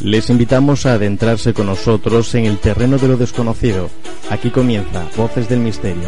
Les invitamos a adentrarse con nosotros en el terreno de lo desconocido. Aquí comienza Voces del Misterio.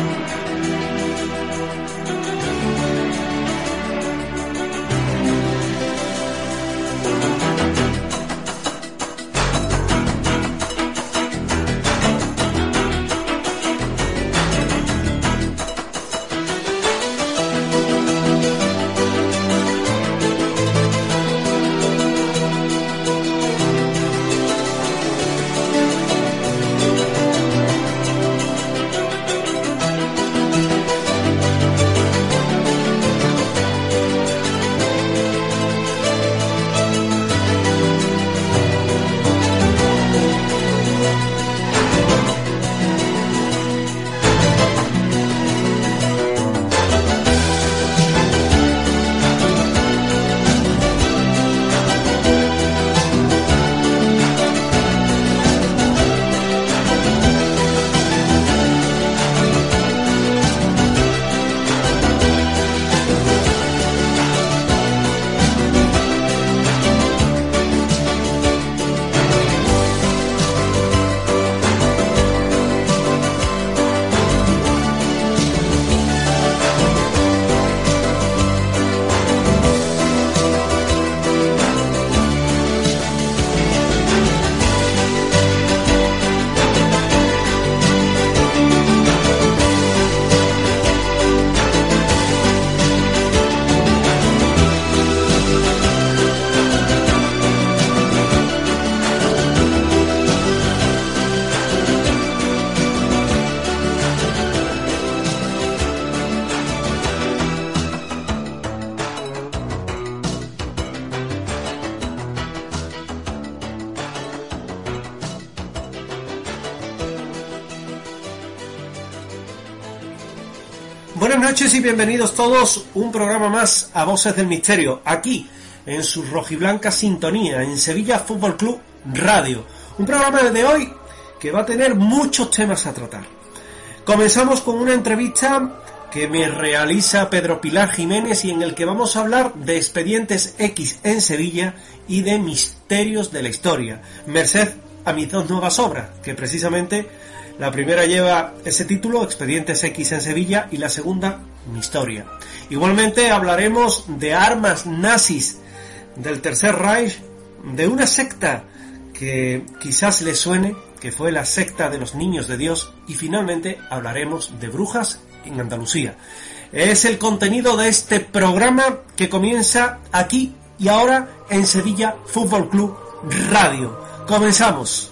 Buenas noches y bienvenidos todos, un programa más a Voces del Misterio, aquí en su rojiblanca sintonía, en Sevilla Fútbol Club Radio. Un programa de hoy que va a tener muchos temas a tratar. Comenzamos con una entrevista que me realiza Pedro Pilar Jiménez y en el que vamos a hablar de Expedientes X en Sevilla y de misterios de la historia, merced a mis dos nuevas obras, que precisamente la primera lleva ese título, Expedientes X en Sevilla, y la segunda, Mi Historia. Igualmente hablaremos de armas nazis del Tercer Reich, de una secta que quizás les suene, que fue la secta de los Niños de Dios, y finalmente hablaremos de brujas en Andalucía. Es el contenido de este programa que comienza aquí y ahora en Sevilla Fútbol Club Radio. Comenzamos.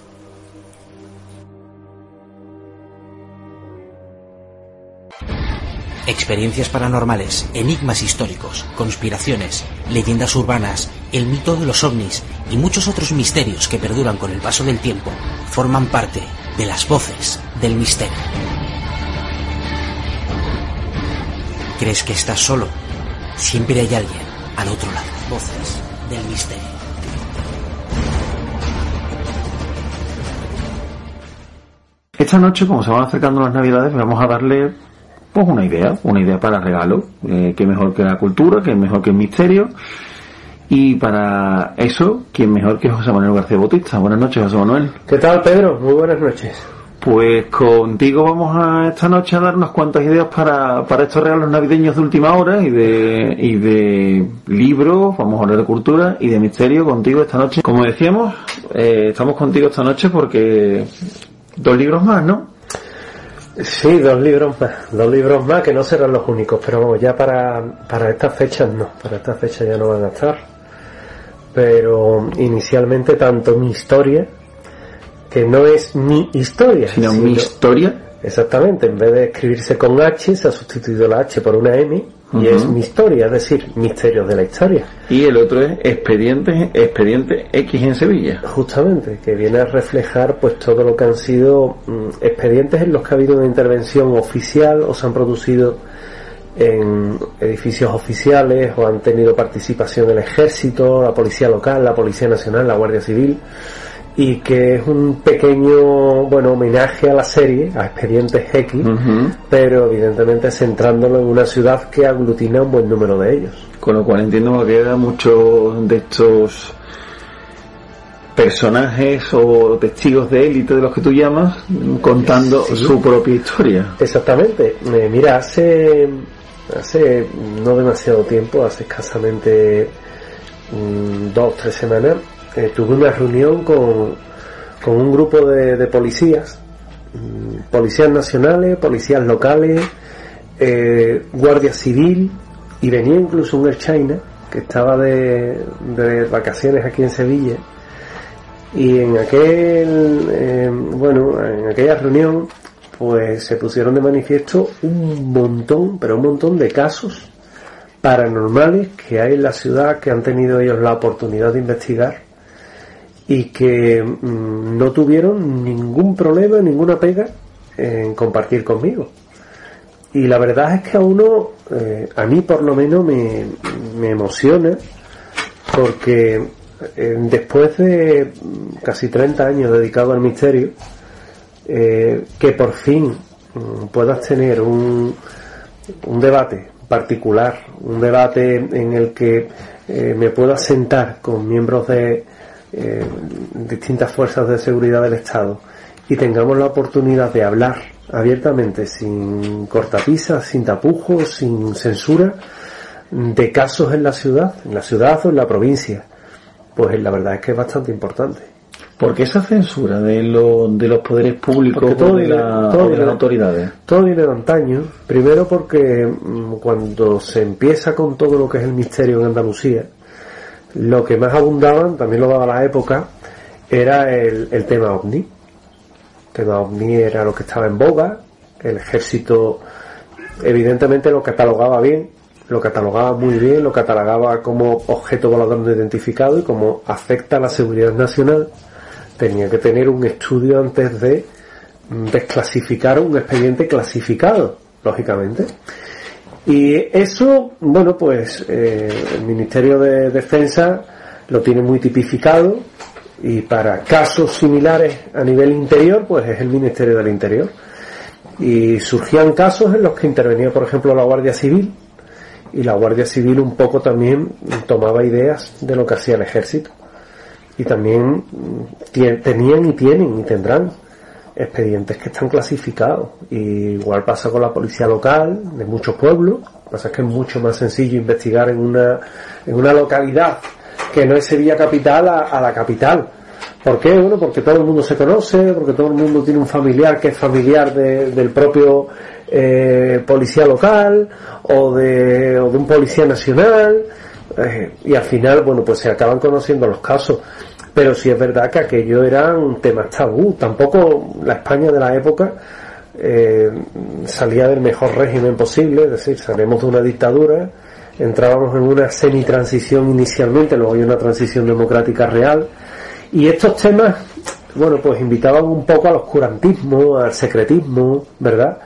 Experiencias paranormales, enigmas históricos, conspiraciones, leyendas urbanas, el mito de los ovnis y muchos otros misterios que perduran con el paso del tiempo forman parte de las Voces del Misterio. ¿Crees que estás solo? Siempre hay alguien al otro lado. Voces del Misterio. Esta noche, como se van acercando las Navidades, vamos a darle pues una idea para regalo, que mejor que la cultura, que mejor que el misterio, y para eso, ¿quién mejor que José Manuel García Bautista? Buenas noches, José Manuel. ¿Qué tal, Pedro? Muy buenas noches. Pues contigo vamos a esta noche a dar unas cuantas ideas para estos regalos navideños de última hora y de libros, vamos a hablar de cultura y de misterio contigo esta noche. Como decíamos, estamos contigo esta noche porque 2 libros más, ¿no? Sí, 2 libros más que no serán los únicos, pero vamos, ya para estas fechas no, para estas fechas ya no van a estar. Pero inicialmente tanto Mi Historia, que no es mi historia, sino Mi Historia. Exactamente, en vez de escribirse con H se ha sustituido la H por una M y es Mi Historia, es decir, Misterios de la Historia. Y el otro es Expediente X en Sevilla. Justamente, que viene a reflejar pues todo lo que han sido expedientes en los que ha habido una intervención oficial o se han producido en edificios oficiales o han tenido participación el Ejército, la Policía Local, la Policía Nacional, la Guardia Civil, y que es un pequeño homenaje a la serie, a Expedientes X, pero evidentemente centrándolo en una ciudad que aglutina un buen número de ellos. Con lo cual entiendo que queda muchos de estos personajes o testigos de élite de los que tú llamas contando su propia historia. Exactamente. Mira, hace no demasiado tiempo, hace escasamente 2 o 3 semanas, tuve una reunión con un grupo de policías nacionales, policías locales, guardia civil, y venía incluso un Air China que estaba de vacaciones aquí en Sevilla. Y en aquella reunión pues se pusieron de manifiesto un montón de casos paranormales que hay en la ciudad, que han tenido ellos la oportunidad de investigar y que no tuvieron ningún problema, ninguna pega en compartir conmigo. Y la verdad es que a mí por lo menos me emociona, porque después de casi 30 años dedicado al misterio, que por fin puedas tener un debate particular, un debate en el que me pueda sentar con miembros de distintas fuerzas de seguridad del Estado y tengamos la oportunidad de hablar abiertamente, sin cortapisas, sin tapujos, sin censura, de casos en la ciudad o en la provincia, pues la verdad es que es bastante importante. ¿Por qué esa censura de los poderes públicos o de las autoridades? Todo viene de antaño. Primero porque cuando se empieza con todo lo que es el misterio en Andalucía, lo que más abundaban, también lo daba la época, era el tema ovni. El tema ovni era lo que estaba en boga. El ejército evidentemente lo catalogaba bien, lo catalogaba muy bien, lo catalogaba como objeto volador no identificado, y como afecta a la seguridad nacional tenía que tener un estudio antes de desclasificar un expediente clasificado, lógicamente. Y eso, bueno, pues el Ministerio de Defensa lo tiene muy tipificado, y para casos similares a nivel interior, pues es el Ministerio del Interior. Y surgían casos en los que intervenía, por ejemplo, la Guardia Civil, y la Guardia Civil un poco también tomaba ideas de lo que hacía el Ejército. Y también tenían y tienen y tendrán expedientes que están clasificados. Y igual pasa con la policía local de muchos pueblos. Lo que pasa es que es mucho más sencillo investigar en una localidad que no es Sevilla capital a la capital. ¿Por qué? Bueno, porque todo el mundo se conoce, porque todo el mundo tiene un familiar que es familiar del propio policía local o de un policía nacional, y al final, bueno, pues se acaban conociendo los casos. Pero sí es verdad que aquello eran temas tabú. Tampoco la España de la época salía del mejor régimen posible, es decir, salimos de una dictadura, entrábamos en una semi-transición inicialmente, luego hay una transición democrática real, y estos temas, bueno, pues invitaban un poco al oscurantismo, al secretismo, ¿verdad?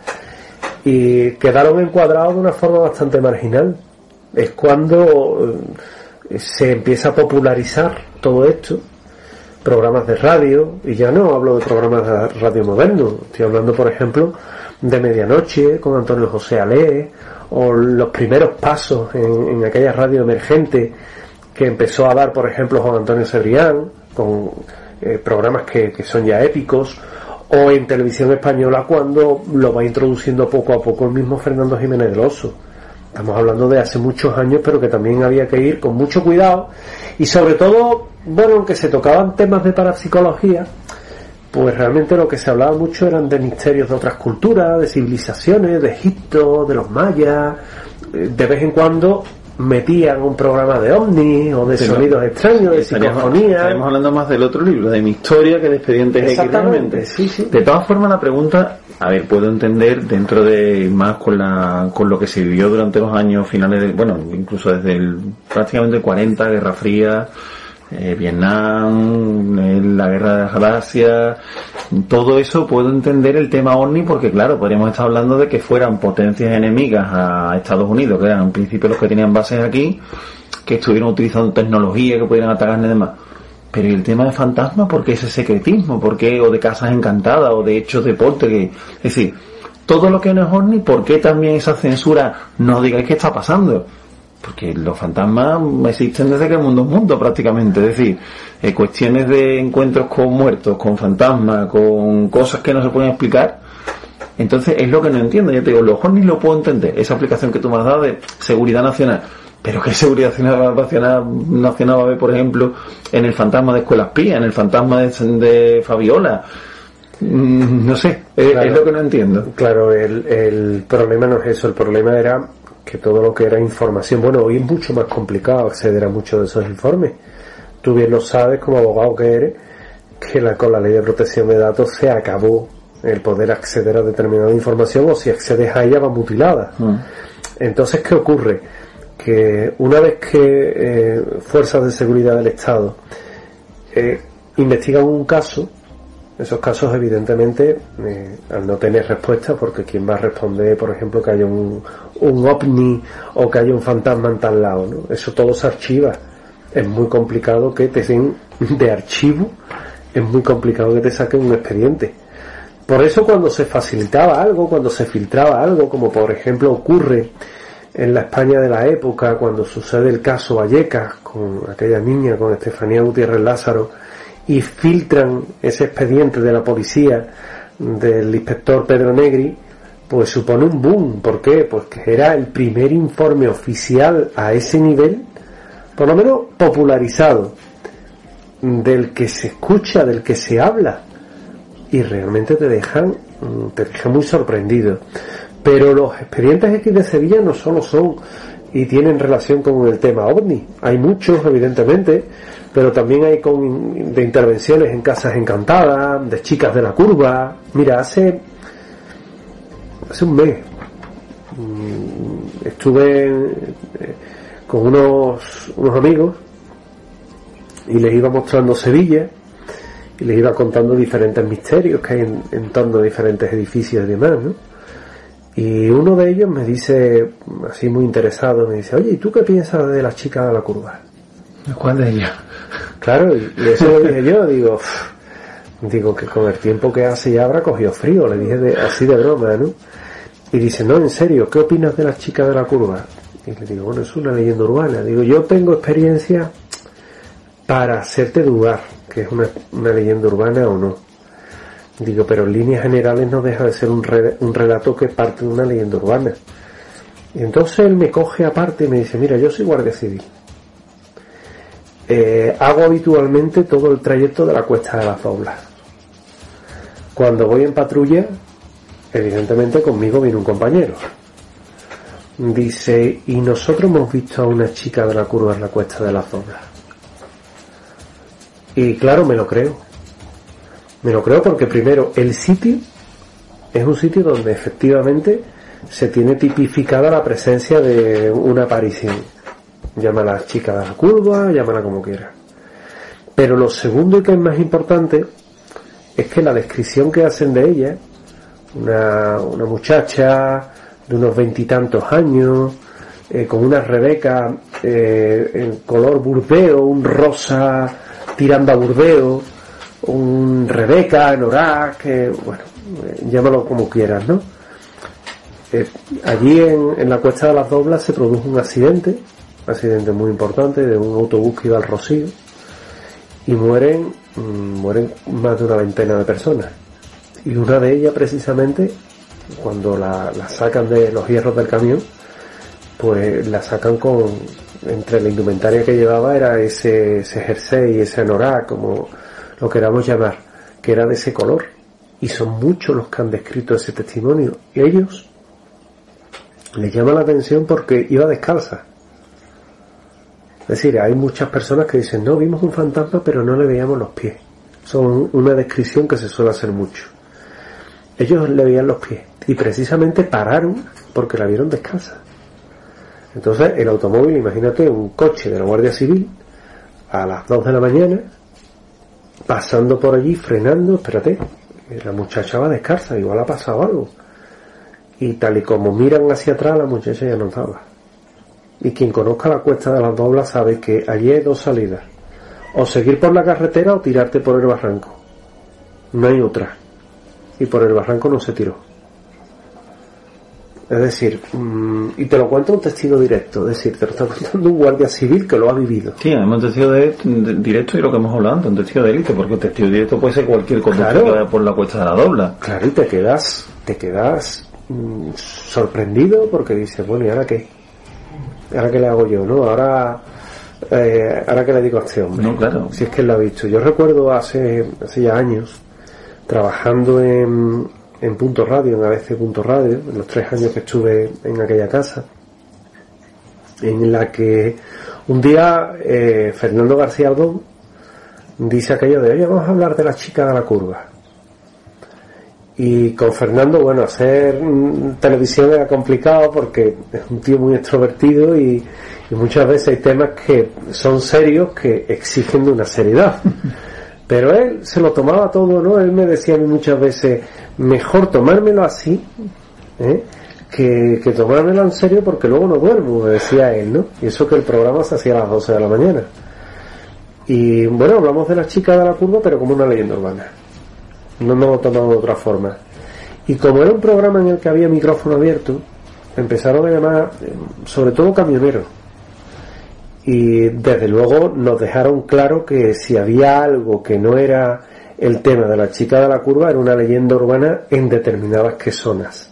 Y quedaron encuadrados de una forma bastante marginal. Es cuando se empieza a popularizar todo esto, programas de radio, y ya no hablo de programas de radio modernos, estoy hablando, por ejemplo, de Medianoche con Antonio José Alé, o los primeros pasos en aquella radio emergente que empezó a dar, por ejemplo, Juan Antonio Cebrián, con programas que son ya épicos, o en Televisión Española cuando lo va introduciendo poco a poco el mismo Fernando Jiménez del Oso. Estamos hablando de hace muchos años, pero que también había que ir con mucho cuidado, y sobre todo, bueno, aunque se tocaban temas de parapsicología, pues realmente lo que se hablaba mucho eran de misterios de otras culturas, de civilizaciones, de Egipto, de los mayas. De vez en cuando metían un programa de ovnis o de sonidos extraños, de psicofonía. Estaremos hablando más del otro libro, de mi historia, que de Expedientes X realmente. Sí. De todas formas, la pregunta, a ver, puedo entender dentro de más con lo que se vivió durante los años finales de, bueno, incluso desde prácticamente el 40, Guerra Fría, Vietnam, la guerra de las galaxias, todo eso puedo entender el tema OVNI, porque claro, podríamos estar hablando de que fueran potencias enemigas a Estados Unidos, que eran en principio los que tenían bases aquí, que estuvieron utilizando tecnología que pudieran atacar y demás. Pero ¿y el tema de fantasmas? ¿Por qué ese secretismo? ¿Por qué? O de casas encantadas, o de hechos de poltergeist. Es decir, todo lo que no es OVNI, ¿por qué también esa censura? No digáis qué está pasando. porque los fantasmas existen desde que el mundo es mundo prácticamente, es decir, cuestiones de encuentros con muertos, con fantasmas, con cosas que no se pueden explicar. Entonces es lo que no entiendo. Yo te digo, los ovnis lo puedo entender, esa aplicación que tú me has dado de seguridad nacional, pero ¿qué seguridad nacional va a haber, por ejemplo, en el fantasma de Escuela Espía, en el fantasma de Fabiola? No sé, claro, es lo que no entiendo. Claro, el problema no es eso, el problema era que todo lo que era información, bueno, hoy es mucho más complicado acceder a muchos de esos informes. Tú bien lo sabes, como abogado que eres, que con la ley de protección de datos se acabó el poder acceder a determinada información, o si accedes a ella va mutilada. Entonces, ¿qué ocurre? Que una vez que fuerzas de seguridad del Estado investigan un caso, esos casos evidentemente al no tener respuesta, porque quien va a responder, por ejemplo, que haya un ovni o que haya un fantasma en tal lado, ¿no? Eso todo se archiva. Es muy complicado que te den de archivo, es muy complicado que te saquen un expediente. Por eso cuando se facilitaba algo, cuando se filtraba algo, como por ejemplo ocurre en la España de la época, cuando sucede el caso Vallecas con aquella niña, con Estefanía Gutiérrez Lázaro, y filtran ese expediente de la policía del inspector Pedro Negri, pues supone un boom. ¿Por qué? Pues que era el primer informe oficial a ese nivel, por lo menos popularizado, del que se escucha, del que se habla, y realmente te dejan muy sorprendido. Pero los expedientes X de Sevilla no solo son y tienen relación con el tema OVNI, hay muchos evidentemente, pero también hay de intervenciones en casas encantadas, de chicas de la curva. Mira, hace un mes estuve con unos amigos y les iba mostrando Sevilla y les iba contando diferentes misterios que hay en torno a diferentes edificios y demás, ¿no? Y uno de ellos me dice, así muy interesado, me dice: oye, ¿y tú qué piensas de la chica de la curva? ¿Cuál de ellas? Claro, y eso lo dije yo, digo que con el tiempo que hace ya habrá cogido frío, le dije así de broma, ¿no? Y dice: no, en serio, ¿qué opinas de la chica de la curva? Y le digo: bueno, es una leyenda urbana. Digo, yo tengo experiencia para hacerte dudar que es una leyenda urbana o no. Digo, pero en líneas generales no deja de ser un relato que parte de una leyenda urbana. Y entonces él me coge aparte y me dice: mira, yo soy guardia civil. Hago habitualmente todo el trayecto de la Cuesta de las Doblas. Cuando voy en patrulla, evidentemente conmigo viene un compañero. Dice: y nosotros hemos visto a una chica de la curva en la Cuesta de las Doblas. Y claro, me lo creo. Me lo creo porque primero el sitio es un sitio donde efectivamente se tiene tipificada la presencia de una aparición. Llámala chica de la curva, llámala como quiera. Pero lo segundo y que es más importante es que la descripción que hacen de ella, una muchacha de unos 20 y tantos años, con una Rebeca en color burdeo, un rosa tirando a burdeo, un Rebeca en Orak, bueno, llámalo como quieras, ¿no? Allí en la Cuesta de las Doblas se produjo un accidente muy importante de un autobús que iba al Rocío, y mueren más de una veintena de personas, y una de ellas precisamente cuando la sacan de los hierros del camión, pues la sacan entre la indumentaria que llevaba era ese jersey, ese anorak, como lo queramos llamar, que era de ese color. Y son muchos los que han descrito ese testimonio, y ellos les llama la atención porque iba descalza. Es decir, hay muchas personas que dicen: no, vimos un fantasma pero no le veíamos los pies. Son una descripción que se suele hacer mucho. Ellos le veían los pies y precisamente pararon porque la vieron descalza. Entonces el automóvil, imagínate un coche de la Guardia Civil a las 2 de la mañana pasando por allí, frenando. Espérate, la muchacha va descalza, igual ha pasado algo. Y tal y como miran hacia atrás, la muchacha ya no estaba. Y quien conozca la Cuesta de las Doblas sabe que allí hay dos salidas: o seguir por la carretera o tirarte por el barranco. No hay otra. Y por el barranco no se tiró. Es decir, y te lo cuenta un testigo directo, es decir, te lo está contando un guardia civil que lo ha vivido. Sí, además un testigo directo y lo que hemos hablado antes, un testigo de élite, porque un testigo directo puede ser cualquier conductor Claro. que vaya por la Cuesta de la Dobla. Claro, y te quedas sorprendido porque dices, bueno, ¿y ahora qué? ¿Ahora qué le hago yo, no? Ahora qué le digo a este hombre. No, claro. Si es que él lo ha visto. Yo recuerdo hace ya años, trabajando en Punto Radio, en ABC Punto Radio, en los 3 años que estuve en aquella casa, en la que un día Fernando García Aldón dice aquello de, oye, vamos a hablar de la chica de la curva. Y con Fernando, bueno, hacer televisión era complicado porque es un tío muy extrovertido y muchas veces hay temas que son serios que exigen de una seriedad. Pero él se lo tomaba todo, ¿no? Él me decía a mí muchas veces, mejor tomármelo así, que tomármelo en serio porque luego no duermo, me decía él, ¿no? Y eso que el programa se hacía a las 12 de la mañana. Y bueno, hablamos de la chica de la curva, pero como una leyenda urbana. No nos lo tomamos de otra forma. Y como era un programa en el que había micrófono abierto, empezaron a llamar sobre todo camioneros. Y desde luego nos dejaron claro que si había algo que no era el tema de la chica de la curva, era una leyenda urbana en determinadas zonas.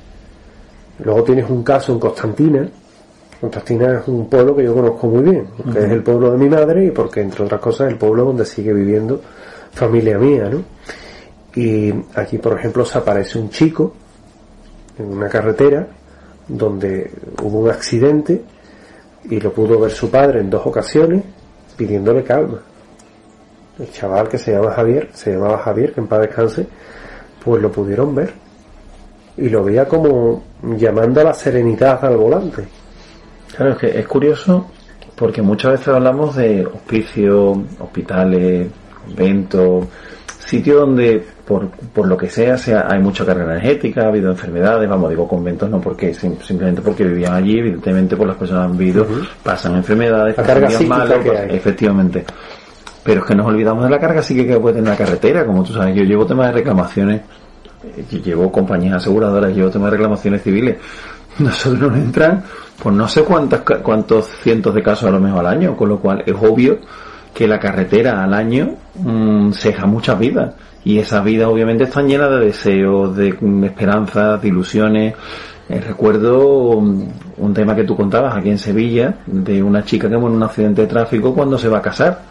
Luego tienes un caso en Constantina. Constantina es un pueblo que yo conozco muy bien, porque es el pueblo de mi madre y porque, entre otras cosas, es el pueblo donde sigue viviendo familia mía, ¿no? Y aquí, por ejemplo, se aparece un chico en una carretera donde hubo un accidente y lo pudo ver su padre en 2 ocasiones pidiéndole calma. El chaval que se llamaba Javier, que en paz descanse, pues lo pudieron ver y lo veía como llamando a la serenidad al volante. Claro, es que es curioso porque muchas veces hablamos de hospicios, hospitales, conventos, sitios donde por lo que sea hay mucha carga energética, ha habido enfermedades, digo conventos no porque simplemente porque vivían allí, evidentemente por las personas han vivido, pasan enfermedades, la pasan carga días psíquica malos, que hay. Efectivamente. Pero es que nos olvidamos de la carga psíquica que puede tener la carretera, como tú sabes, yo llevo temas de reclamaciones, llevo compañías aseguradoras, llevo temas de reclamaciones civiles. Nosotros nos entran por no sé cuántos cientos de casos a lo mejor al año, con lo cual es obvio que la carretera al año se deja muchas vidas y esas vidas obviamente están llenas de deseos, de esperanzas, de ilusiones. Recuerdo un tema que tú contabas aquí en Sevilla de una chica que muere en un accidente de tráfico cuando se va a casar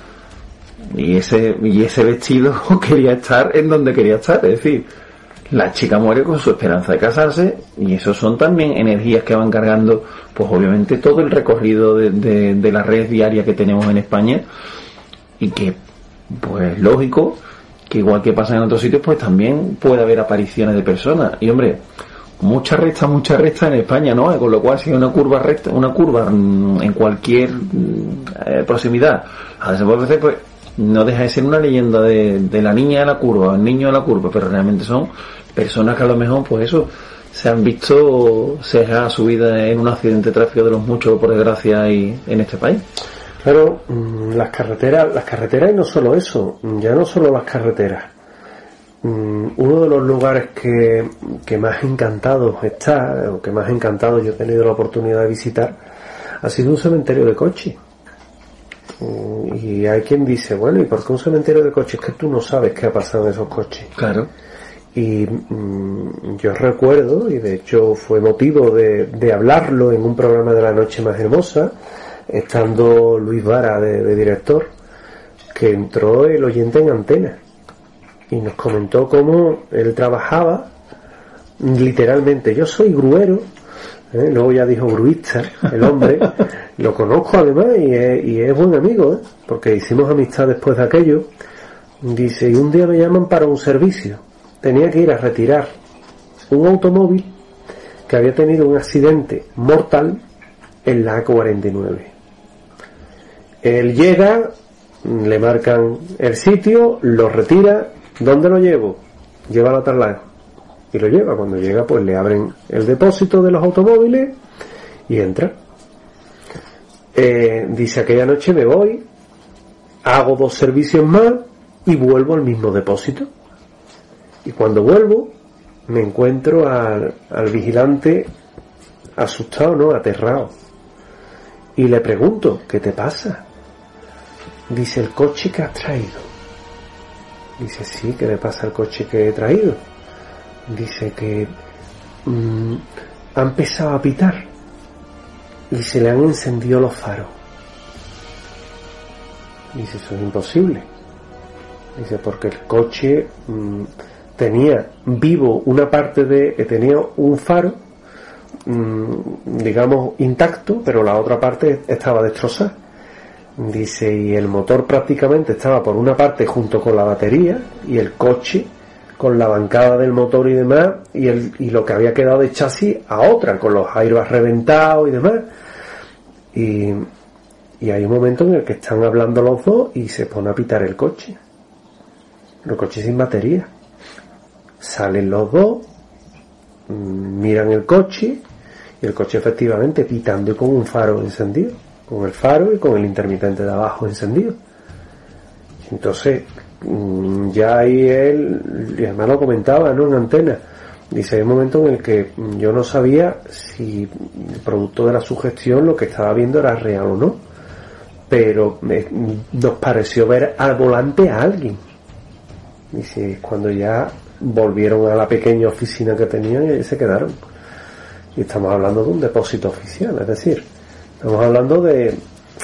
y ese vestido quería estar en donde quería estar, es decir, la chica muere con su esperanza de casarse y eso son también energías que van cargando pues obviamente todo el recorrido de la red diaria que tenemos en España y que pues lógico que igual que pasa en otros sitios pues también puede haber apariciones de personas y hombre, mucha recta en España, ¿no? Con lo cual si hay una curva en cualquier proximidad a veces pues no deja de ser una leyenda de la niña de la curva, el niño de la curva, pero realmente son personas que a lo mejor pues eso se han visto cejar su vida en un accidente de tráfico de los muchos por desgracia hay en este país. Claro, las carreteras y no solo eso, ya no solo las carreteras. Uno de los lugares que más encantado está, o que más encantado yo he tenido la oportunidad de visitar, ha sido un cementerio de coches. Y hay quien dice, bueno, ¿y por qué un cementerio de coches? Es que tú no sabes qué ha pasado en esos coches. Claro. Y yo recuerdo, y de hecho fue motivo de hablarlo en un programa de La Noche Más Hermosa, estando Luis Vara de director, que entró el oyente en antena y nos comentó cómo él trabajaba literalmente. Yo soy gruero, luego ya dijo gruista, el hombre, lo conozco además y es buen amigo, porque hicimos amistad después de aquello. Dice, y un día me llaman para un servicio, tenía que ir a retirar un automóvil que había tenido un accidente mortal en la A49. Él llega, le marcan el sitio, lo retira. ¿Dónde lo llevo? Llévalo a tal lado. Y lo lleva. Cuando llega, pues le abren el depósito de los automóviles y entra. Dice, aquella noche me voy, hago 2 servicios más y vuelvo al mismo depósito. Y cuando vuelvo, me encuentro al vigilante asustado, ¿no? Aterrado. Y le pregunto, ¿qué te pasa? Dice, el coche que has traído. Dice, sí, ¿qué le pasa al coche que he traído? Dice que ha empezado a pitar y se le han encendido los faros. Dice, eso es imposible. Dice, porque el coche tenía vivo una parte tenía un faro, digamos, intacto, pero la otra parte estaba destrozada. Dice, y el motor prácticamente estaba por una parte junto con la batería, y el coche con la bancada del motor y demás, y lo que había quedado de chasis a otra, con los airbags reventados y demás. Y hay un momento en el que están hablando los dos y se pone a pitar el coche. El coche sin batería. Salen los dos, miran el coche, y el coche efectivamente pitando y con un faro encendido, con el faro y con el intermitente de abajo encendido. Entonces, ya ahí él, y además lo comentaba, ¿no?, en antena, dice, hay un momento en el que yo no sabía si, producto de la sugestión, lo que estaba viendo era real o no, pero nos pareció ver al volante a alguien. Dice, cuando ya volvieron a la pequeña oficina que tenían, y ahí se quedaron. Y estamos hablando de un depósito oficial, es decir, estamos hablando de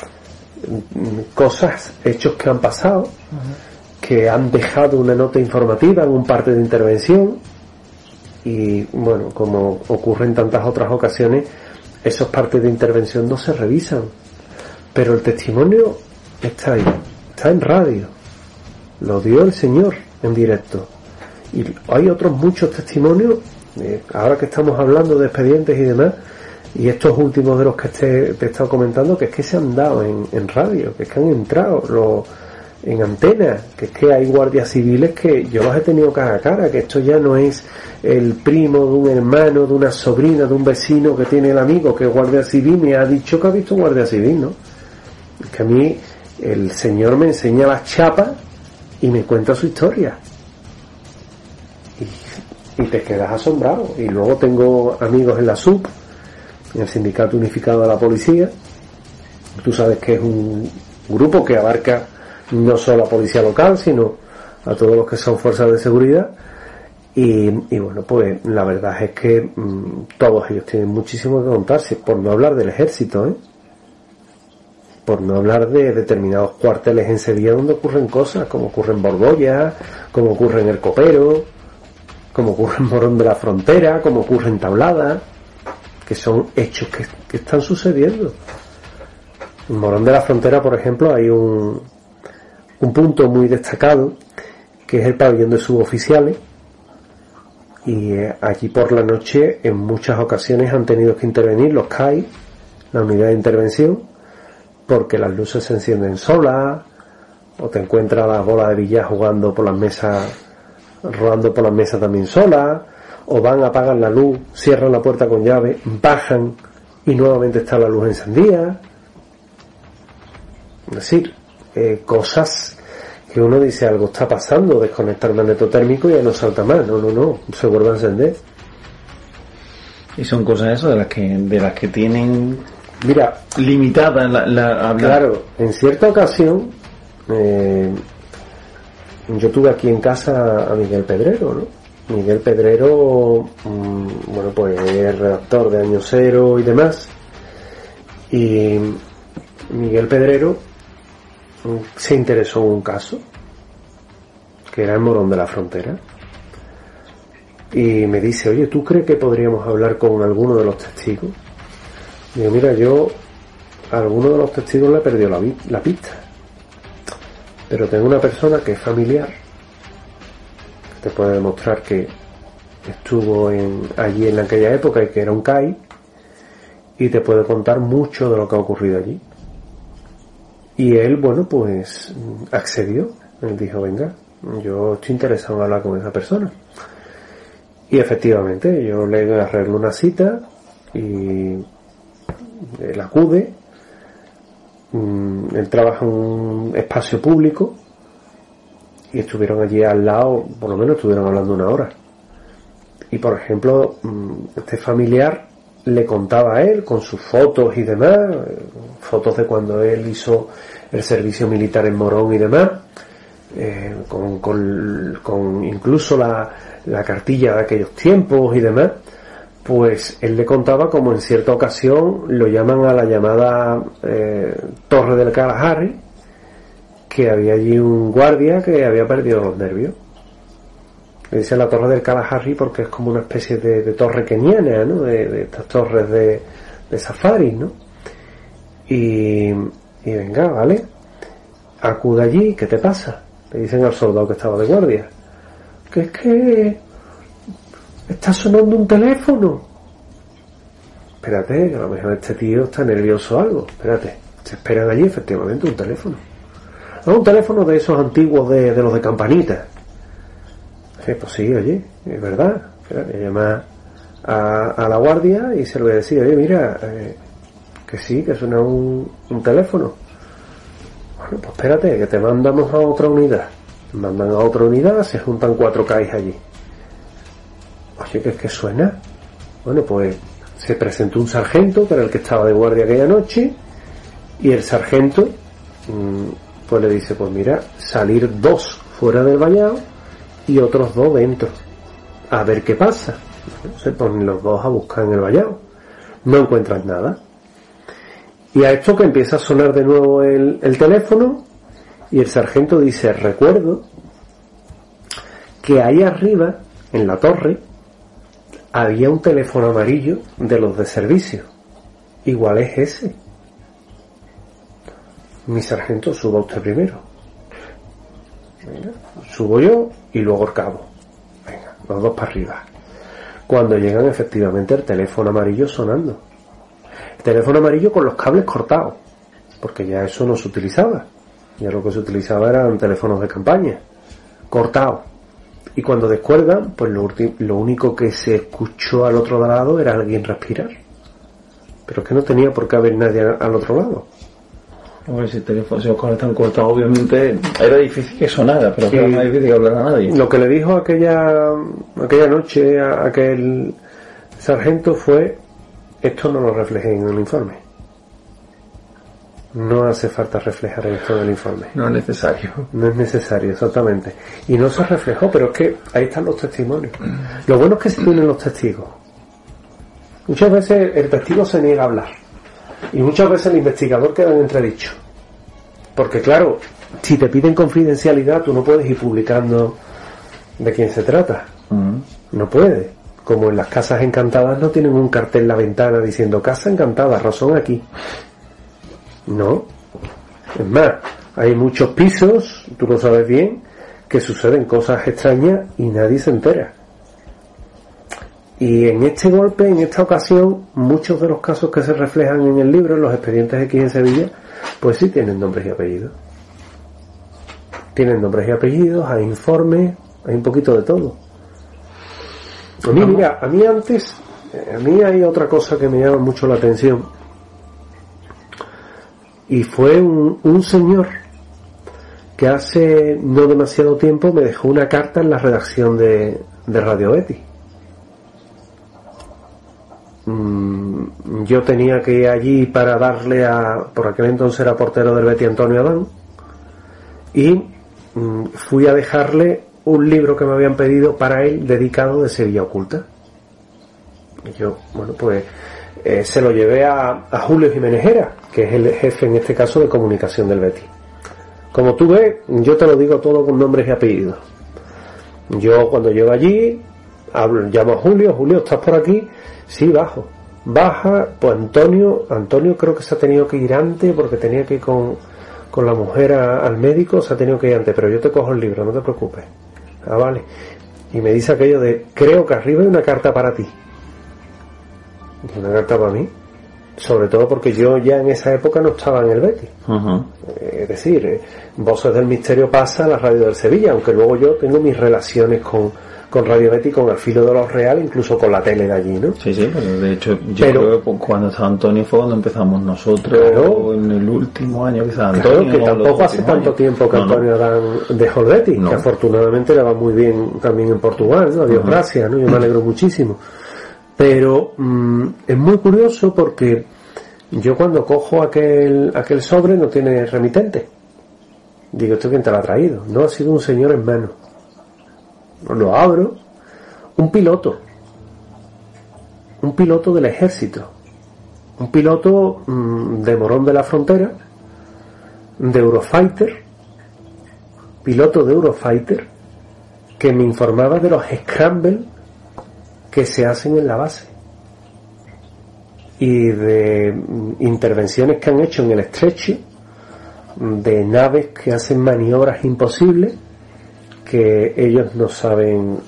cosas, hechos que han pasado, que han dejado una nota informativa en un parte de intervención, y bueno, como ocurre en tantas otras ocasiones, esos partes de intervención no se revisan, pero el testimonio está ahí, está en radio, lo dio el señor en directo. Y hay otros muchos testimonios, ahora que estamos hablando de expedientes y demás, y estos últimos de los que te he estado comentando, que es que se han dado en radio, que es que han entrado en antena, que es que hay guardias civiles que yo los he tenido cara a cara, que esto ya no es el primo de un hermano, de una sobrina, de un vecino que tiene el amigo que es guardia civil, me ha dicho que ha visto un guardia civil, ¿no? Es que a mí el señor me enseña las chapas y me cuenta su historia. Y te quedas asombrado. Y luego tengo amigos en la SUP, en el Sindicato Unificado de la Policía. Tú sabes que es un grupo que abarca no solo a la policía local, sino a todos los que son fuerzas de seguridad. Y bueno, pues la verdad es que todos ellos tienen muchísimo que contarse, por no hablar del ejército, por no hablar de determinados cuarteles en Sevilla donde ocurren cosas, como ocurre en Borgoya, como ocurre en El Copero, como ocurre en Morón de la Frontera, como ocurre en Tablada, que son hechos que están sucediendo. En Morón de la Frontera, por ejemplo, hay un punto muy destacado, que es el pabellón de suboficiales, y allí por la noche en muchas ocasiones han tenido que intervenir los CAI, la unidad de intervención, porque las luces se encienden solas, o te encuentras las bolas de billar jugando por las mesas, rodando por las mesas también solas, o van a apagar la luz, cierran la puerta con llave, bajan y nuevamente está la luz encendida. Es decir, cosas que uno dice, algo está pasando, desconecta el magnetotérmico y ya no salta más, no, se vuelve a encender. Y son cosas eso de las que tienen, mira, limitada la claro, en cierta ocasión yo tuve aquí en casa a Miguel Pedrero, ¿no? Miguel Pedrero, bueno, pues es redactor de Año Cero y demás, y Miguel Pedrero se interesó en un caso que era en Morón de la Frontera, y me dice, oye, ¿tú crees que podríamos hablar con alguno de los testigos? Digo, mira, yo a alguno de los testigos le he perdido la pista, pero tengo una persona que es familiar, que te puede demostrar que estuvo allí en aquella época y que era un CAI, y te puede contar mucho de lo que ha ocurrido allí. Y él, bueno, pues accedió. Él dijo, venga, yo estoy interesado en hablar con esa persona. Y efectivamente, yo le arreglo una cita y él acude. Él trabaja en un espacio público y estuvieron allí al lado, por lo menos estuvieron hablando una hora. Y por ejemplo, este familiar le contaba a él, con sus fotos y demás, fotos de cuando él hizo el servicio militar en Morón y demás, con incluso la cartilla de aquellos tiempos y demás, pues él le contaba como en cierta ocasión lo llaman a la llamada Torre del Kalahari, que había allí un guardia que había perdido los nervios. Le dice la Torre del Kalahari porque es como una especie de torre keniana, ¿no? De estas torres de safari, ¿no? Y venga, vale, acude allí, ¿qué te pasa? Le dicen al soldado que estaba de guardia, que es que está sonando un teléfono. Espérate, que a lo mejor este tío está nervioso o algo. Espérate, se esperan allí efectivamente un teléfono. No, un teléfono de esos antiguos de los de campanita. Pues sí, oye, es verdad. Espérate, llama a la guardia y se lo voy a decir, oye, mira, que sí, que suena un teléfono. Bueno, pues espérate, que te mandamos a otra unidad. Mandan a otra unidad, se juntan 4 CAIs allí. Oye, ¿qué es que suena? Bueno, pues se presentó un sargento, que era el que estaba de guardia aquella noche, y el sargento pues le dice, pues mira, salir 2 fuera del vallado y otros 2 dentro, a ver qué pasa. Se ponen los 2 a buscar en el vallado, no encuentran nada, y a esto que empieza a sonar de nuevo el teléfono, y el sargento dice, recuerdo que ahí arriba en la torre había un teléfono amarillo de los de servicio, igual es ese. Mi sargento, suba usted primero. Venga, subo yo y luego el cabo. Venga, los 2 para arriba. Cuando llegan, efectivamente, el teléfono amarillo sonando. El teléfono amarillo con los cables cortados, porque ya eso no se utilizaba. Ya lo que se utilizaba eran teléfonos de campaña, cortados. Y cuando descuelgan, pues lo único que se escuchó al otro lado era alguien respirar. Pero es que no tenía por qué haber nadie al otro lado. Hombre, si los cables están cortados, obviamente era difícil que sonara, pero era más difícil que hablara a nadie. Lo que le dijo aquella noche a aquel sargento fue, esto no lo reflejé en el informe. No hace falta reflejar esto en el informe. No es necesario. No es necesario, exactamente. Y no se reflejó, pero es que ahí están los testimonios. Lo bueno es que se tienen los testigos. Muchas veces el testigo se niega a hablar. Y muchas veces el investigador queda en entredicho. Porque claro, si te piden confidencialidad, tú no puedes ir publicando de quién se trata. No puedes. Como en las casas encantadas no tienen un cartel en la ventana diciendo casa encantada, razón aquí. No. Es más, hay muchos pisos, tú lo sabes bien, que suceden cosas extrañas y nadie se entera. Y en este golpe, en esta ocasión, muchos de los casos que se reflejan en el libro, en los expedientes aquí en Sevilla, pues sí tienen nombres y apellidos. Tienen nombres y apellidos, hay informes, hay un poquito de todo. A mí, mira, a mí hay otra cosa que me llama mucho la atención. Y fue un señor que hace no demasiado tiempo me dejó una carta en la redacción de Radio Betis. Yo tenía que ir allí para darle por aquel entonces era portero del Betis Antonio Adán, y fui a dejarle un libro que me habían pedido para él dedicado de Sevilla Oculta. Y yo, bueno, pues se lo llevé a Julio Jiménez Jera, que es el jefe en este caso de comunicación del Betis. Como tú ves, yo te lo digo todo con nombres y apellidos. Yo cuando llego allí llamo a Julio, ¿estás por aquí? Sí, baja, pues Antonio creo que se ha tenido que ir antes porque tenía que ir con la mujer al médico, se ha tenido que ir antes, pero yo te cojo el libro, no te preocupes. Ah, vale. Y me dice aquello de, creo que arriba hay una carta para ti. Una carta para mí, sobre todo porque yo ya en esa época no estaba en el Betis. Es decir, Voces del Misterio pasa a la radio del Sevilla, aunque luego yo tengo mis relaciones con con Radio Betis, con Al Filo de los Real, incluso con la tele de allí, ¿no? Sí, pero de hecho yo creo que cuando estaba Antonio fue cuando empezamos nosotros, claro, en el último año quizás Antonio. Claro, que tampoco hace tanto tiempo que Antonio Adán dejó el Betis, que afortunadamente le va muy bien también en Portugal, ¿no? A Dios gracias, ¿no? Yo me alegro muchísimo. Pero es muy curioso porque yo cuando cojo aquel sobre no tiene remitente. Digo, ¿esto quién te lo ha traído? No, ha sido un señor en mano. Lo abro, un piloto del ejército, un piloto de Morón de la Frontera, de Eurofighter, piloto de Eurofighter, que me informaba de los scrambles que se hacen en la base y de intervenciones que han hecho en el estrecho, de naves que hacen maniobras imposibles que ellos no saben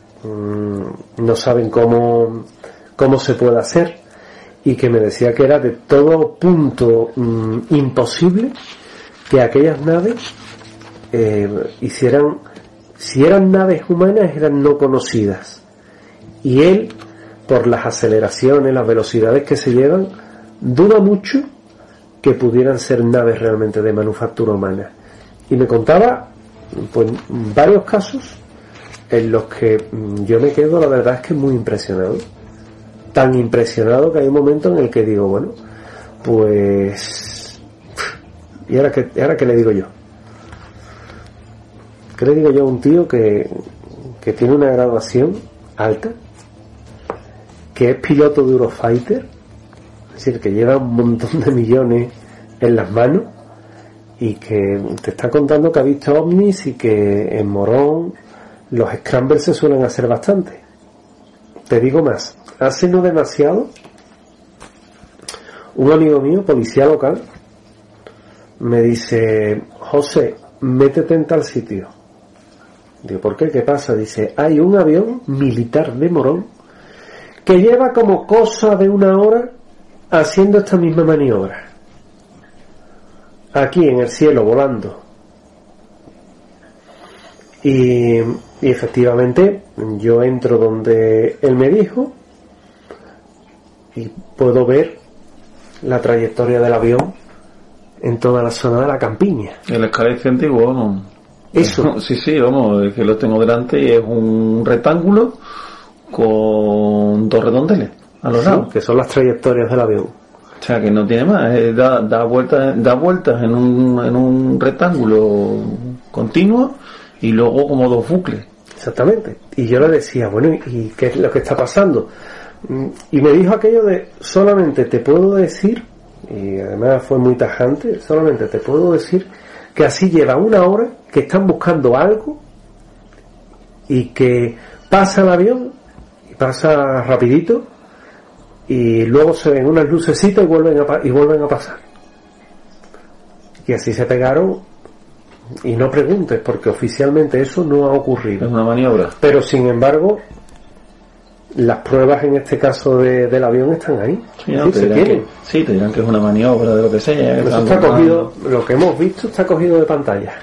cómo se puede hacer, y que me decía que era de todo punto imposible que aquellas naves hicieran, si eran naves humanas, eran no conocidas, y él, por las aceleraciones, las velocidades que se llevan, duda mucho que pudieran ser naves realmente de manufactura humana. Y me contaba pues varios casos en los que yo me quedo, la verdad es que muy impresionado, tan impresionado que hay un momento en el que digo, bueno, pues ¿y ahora qué le digo yo? ¿Qué le digo yo a un tío que tiene una graduación alta, que es piloto de Eurofighter, es decir, que lleva un montón de millones en las manos, y que te está contando que ha visto ovnis y que en Morón los scrambles se suelen hacer bastante? Te digo más, hace no demasiado un amigo mío, policía local, me dice, José, métete en tal sitio. Digo, ¿por qué? ¿Qué pasa? Dice, hay un avión militar de Morón que lleva como cosa de una hora haciendo esta misma maniobra, aquí en el cielo, volando. Y efectivamente yo entro donde él me dijo y puedo ver la trayectoria del avión en toda la zona de la campiña. El escalete antiguo, ¿no? Eso. Sí, vamos, es que lo tengo delante y es un rectángulo con dos redondeles a los lados, que son las trayectorias del avión. O sea, que no tiene más, da vueltas en un rectángulo continuo y luego como dos bucles. Exactamente. Y yo le decía, bueno, ¿y qué es lo que está pasando? Y me dijo aquello de, solamente te puedo decir, y además fue muy tajante, solamente te puedo decir que así lleva una hora, que están buscando algo y que pasa el avión y pasa rapidito y luego se ven unas lucecitas y vuelven a pasar. Y así se pegaron, y no preguntes porque oficialmente eso no ha ocurrido. Es una maniobra. Pero sin embargo, las pruebas en este caso del avión están ahí. Sí, no, te dirán que es una maniobra de lo que sea. Eso está cogido, lo que hemos visto está cogido de pantalla.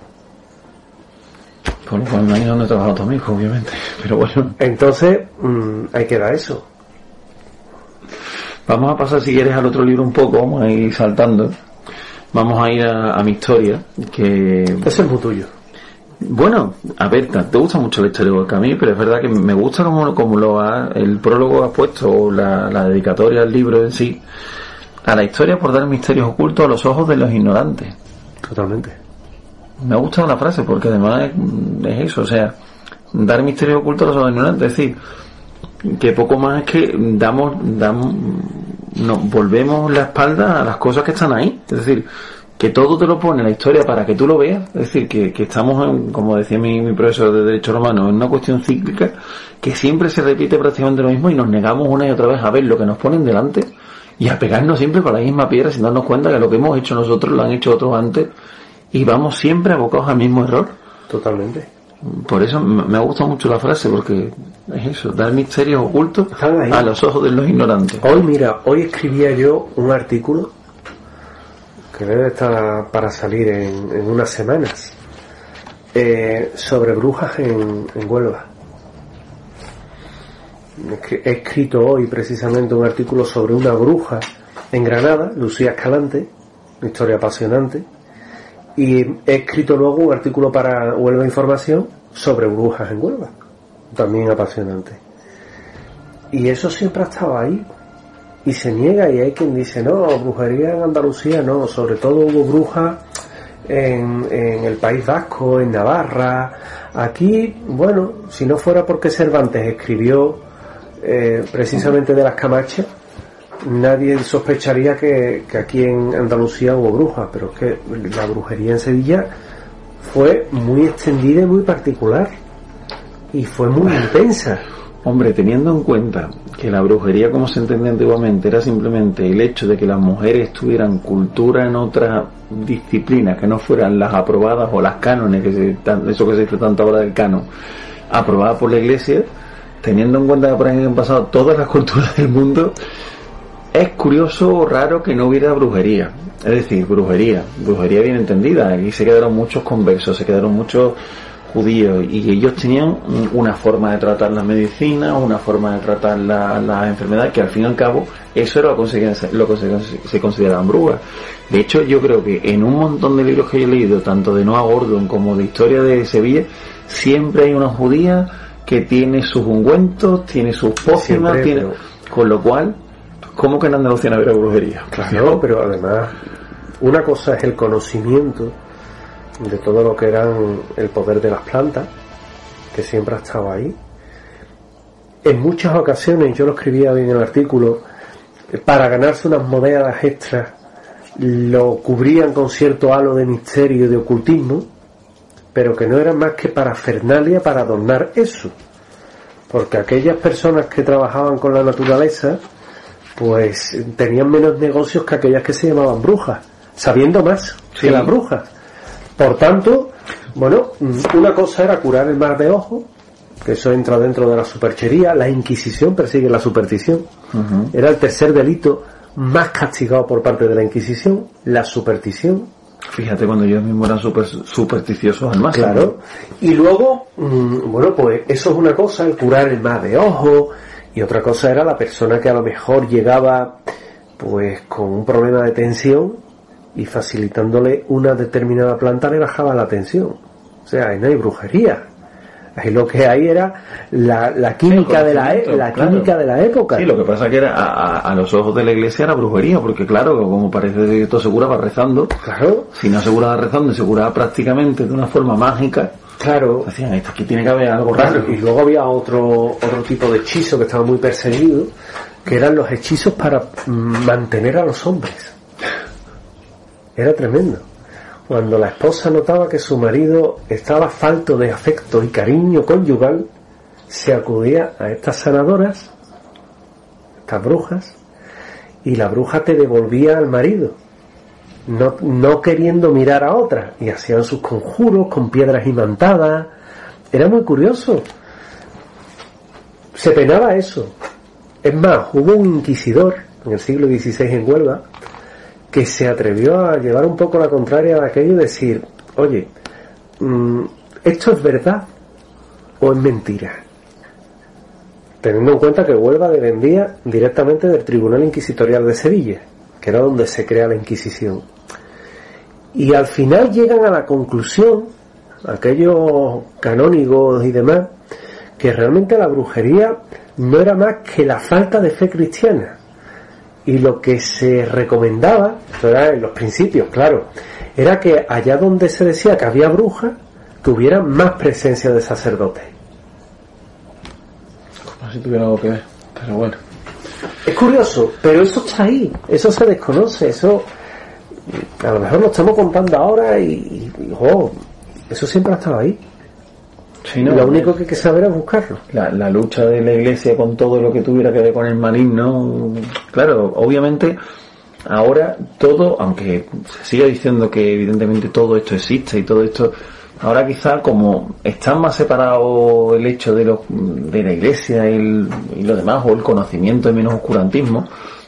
Con lo cual ahí no he trabajado tu amigo, obviamente. Pero bueno. Entonces, hay que dar eso. Vamos a pasar, si quieres, al otro libro un poco, vamos a ir saltando. Vamos a ir a mi historia, que... Ese es muy tuyo. Bueno, a ver, te gusta mucho la historia que a mí, pero es verdad que me gusta como el prólogo ha puesto, o la dedicatoria al libro en sí, a la historia por dar misterios ocultos a los ojos de los ignorantes. Totalmente. Me ha gustado la frase porque además es eso, o sea, dar misterios ocultos a los ojos de los ignorantes, es decir, que poco más es que volvemos la espalda a las cosas que están ahí, es decir, que todo te lo pone la historia para que tú lo veas, es decir, que estamos en, como decía mi profesor de Derecho Romano, en una cuestión cíclica que siempre se repite prácticamente lo mismo y nos negamos una y otra vez a ver lo que nos ponen delante y a pegarnos siempre con la misma piedra sin darnos cuenta que lo que hemos hecho nosotros lo han hecho otros antes y vamos siempre abocados al mismo error. Totalmente. Por eso me ha gustado mucho la frase, porque es eso, dar misterios ocultos a los ojos de los ignorantes. Hoy escribía yo un artículo que debe estar para salir en unas semanas, sobre brujas en Huelva. he escrito hoy precisamente un artículo sobre una bruja en Granada, Lucía Escalante, una historia apasionante, y he escrito luego un artículo para Huelva Información sobre brujas en Huelva, también apasionante. Y eso siempre ha estado ahí, y se niega, y hay quien dice, no, brujería en Andalucía no, sobre todo hubo brujas en el País Vasco, en Navarra. Aquí, bueno, si no fuera porque Cervantes escribió precisamente de las Camachas, nadie sospecharía que aquí en Andalucía hubo brujas, pero es que la brujería en Sevilla fue muy extendida y muy particular, y fue muy intensa. Hombre, teniendo en cuenta que la brujería, como se entendía antiguamente, era simplemente el hecho de que las mujeres tuvieran cultura en otras disciplinas que no fueran las aprobadas o las cánones, eso que se dice tanto ahora del canon, aprobadas por la Iglesia, teniendo en cuenta que por ahí han pasado todas las culturas del mundo, es curioso o raro que no hubiera brujería. Es decir, brujería bien entendida. Aquí se quedaron muchos conversos, se quedaron muchos judíos, y ellos tenían una forma de tratar las medicinas, una forma de tratar las enfermedades, que al fin y al cabo eso era lo que se consideraban brujas. De hecho, yo creo que en un montón de libros que he leído, tanto de Noah Gordon como de historia de Sevilla, siempre hay una judía que tiene sus ungüentos, tiene sus pócimas, con lo cual, ¿cómo que en Andalucía no había brujería? Claro, pero además una cosa es el conocimiento de todo lo que eran el poder de las plantas, que siempre ha estado ahí. En muchas ocasiones, yo lo escribía bien en el artículo, para ganarse unas monedas extras lo cubrían con cierto halo de misterio y de ocultismo, pero que no era más que parafernalia para adornar eso, porque aquellas personas que trabajaban con la naturaleza pues tenían menos negocios que aquellas que se llamaban brujas, sabiendo más que las brujas. Por tanto, bueno, una cosa era curar el mal de ojo, que eso entra dentro de la superchería. La Inquisición persigue la superstición. Era el tercer delito más castigado por parte de la Inquisición, la superstición. Fíjate, cuando ellos mismos eran supersticiosos al máximo. Claro. Y luego, bueno, pues eso es una cosa, el curar el mal de ojo, y otra cosa era la persona que a lo mejor llegaba pues con un problema de tensión, y facilitándole una determinada planta le bajaba la tensión. O sea, ahí no hay brujería. Ahí lo que hay era la química de química de la época. Sí, lo que pasa que era a los ojos de la Iglesia era brujería, porque claro, como parece que esto se curaba rezando. Claro. Si no se curaba rezando, se curaba prácticamente de una forma mágica. Claro. Decían, esto aquí tiene que haber algo raro. Y luego había otro tipo de hechizo que estaba muy perseguido, que eran los hechizos para mantener a los hombres. Era tremendo. Cuando la esposa notaba que su marido estaba falto de afecto y cariño conyugal, se acudía a estas sanadoras, estas brujas, y la bruja te devolvía al marido, no queriendo mirar a otra, y hacían sus conjuros con piedras imantadas. Era muy curioso. Se penaba eso. Es más, hubo un inquisidor en el siglo XVI en Huelva que se atrevió a llevar un poco la contraria de aquello y decir, oye, ¿esto es verdad o es mentira? Teniendo en cuenta que Huelva dependía directamente del Tribunal Inquisitorial de Sevilla, que era donde se crea la Inquisición. Y al final llegan a la conclusión, aquellos canónigos y demás, que realmente la brujería no era más que la falta de fe cristiana. Y lo que se recomendaba, esto era en los principios, claro, era que allá donde se decía que había brujas, que hubiera más presencia de sacerdotes. Como si tuviera algo que ver, pero bueno. Es curioso, pero eso está ahí, eso se desconoce, eso a lo mejor lo estamos contando ahora y eso siempre ha estado ahí. Sí, no, lo único que hay que saber es buscarlo. La lucha de la Iglesia con todo lo que tuviera que ver con el maligno, claro, obviamente ahora todo, aunque se siga diciendo que evidentemente todo esto existe y todo esto, ahora quizá como están más separados el hecho de la Iglesia y lo demás, o el conocimiento y menos oscurantismo,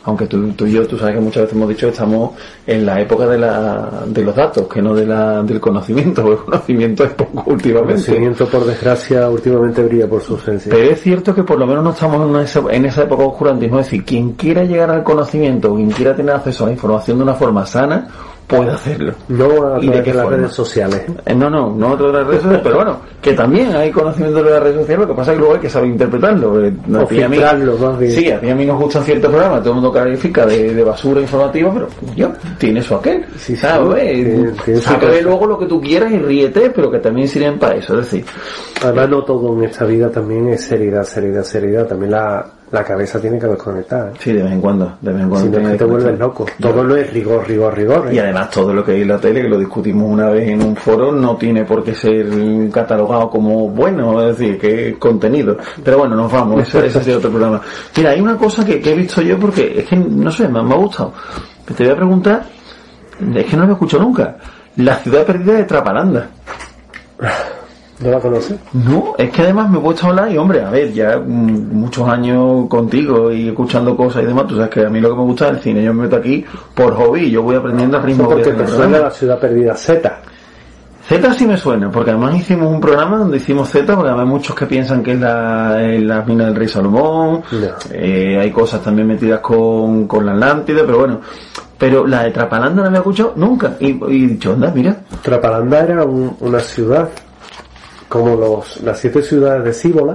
Aunque tú y yo, tú sabes que muchas veces hemos dicho que estamos en la época de los datos, que no del conocimiento, porque el conocimiento es poco últimamente. El conocimiento, por desgracia, últimamente brilla por su ausencia. Pero es cierto que por lo menos no estamos en esa época oscurantismo. Es decir, quien quiera llegar al conocimiento, quien quiera tener acceso a la información de una forma sana, puede hacerlo. No a través de las redes sociales. No a través de las redes sociales, pero bueno, que también hay conocimiento de las redes sociales, lo que pasa es que luego hay que saber interpretarlo. O filtrarlo, más bien. Sí, a mí nos gustan ciertos programas, todo el mundo califica de basura informativa, pero tiene eso aquel. Sí, ¿sabes? Saca de luego lo que tú quieras y ríete, pero que también sirven para eso, es decir. Además, no todo en esta vida también es seriedad. También la cabeza tiene que desconectar, ¿eh? Sí, de vez en cuando. Si no es que te vuelves loco. Todo no es rigor, ¿eh? Y además todo lo que hay en la tele, que lo discutimos una vez en un foro, no tiene por qué ser catalogado como bueno, es decir, que es contenido. Pero bueno, nos vamos, ese es otro programa. Mira, hay una cosa que he visto yo, porque es que, no sé, me ha gustado. Te voy a preguntar, es que no lo he escuchado nunca. La ciudad perdida de Trapalanda. ¿No la conoces? No, es que además me he puesto a hablar y, hombre, a ver, ya muchos años contigo y escuchando cosas y demás, tú sabes que a mí lo que me gusta es el cine, yo me meto aquí por hobby y yo voy aprendiendo al ritmo. Porque te suena la ciudad perdida Z. Z sí me suena, porque además hicimos un programa donde hicimos Z, porque además hay muchos que piensan que es la mina del rey Salomón, no. Hay cosas también metidas con la Atlántida, pero bueno. Pero la de Trapalanda no la había escuchado nunca, y he dicho, anda, mira. Trapalanda era una ciudad como las 7 ciudades de Cíbola,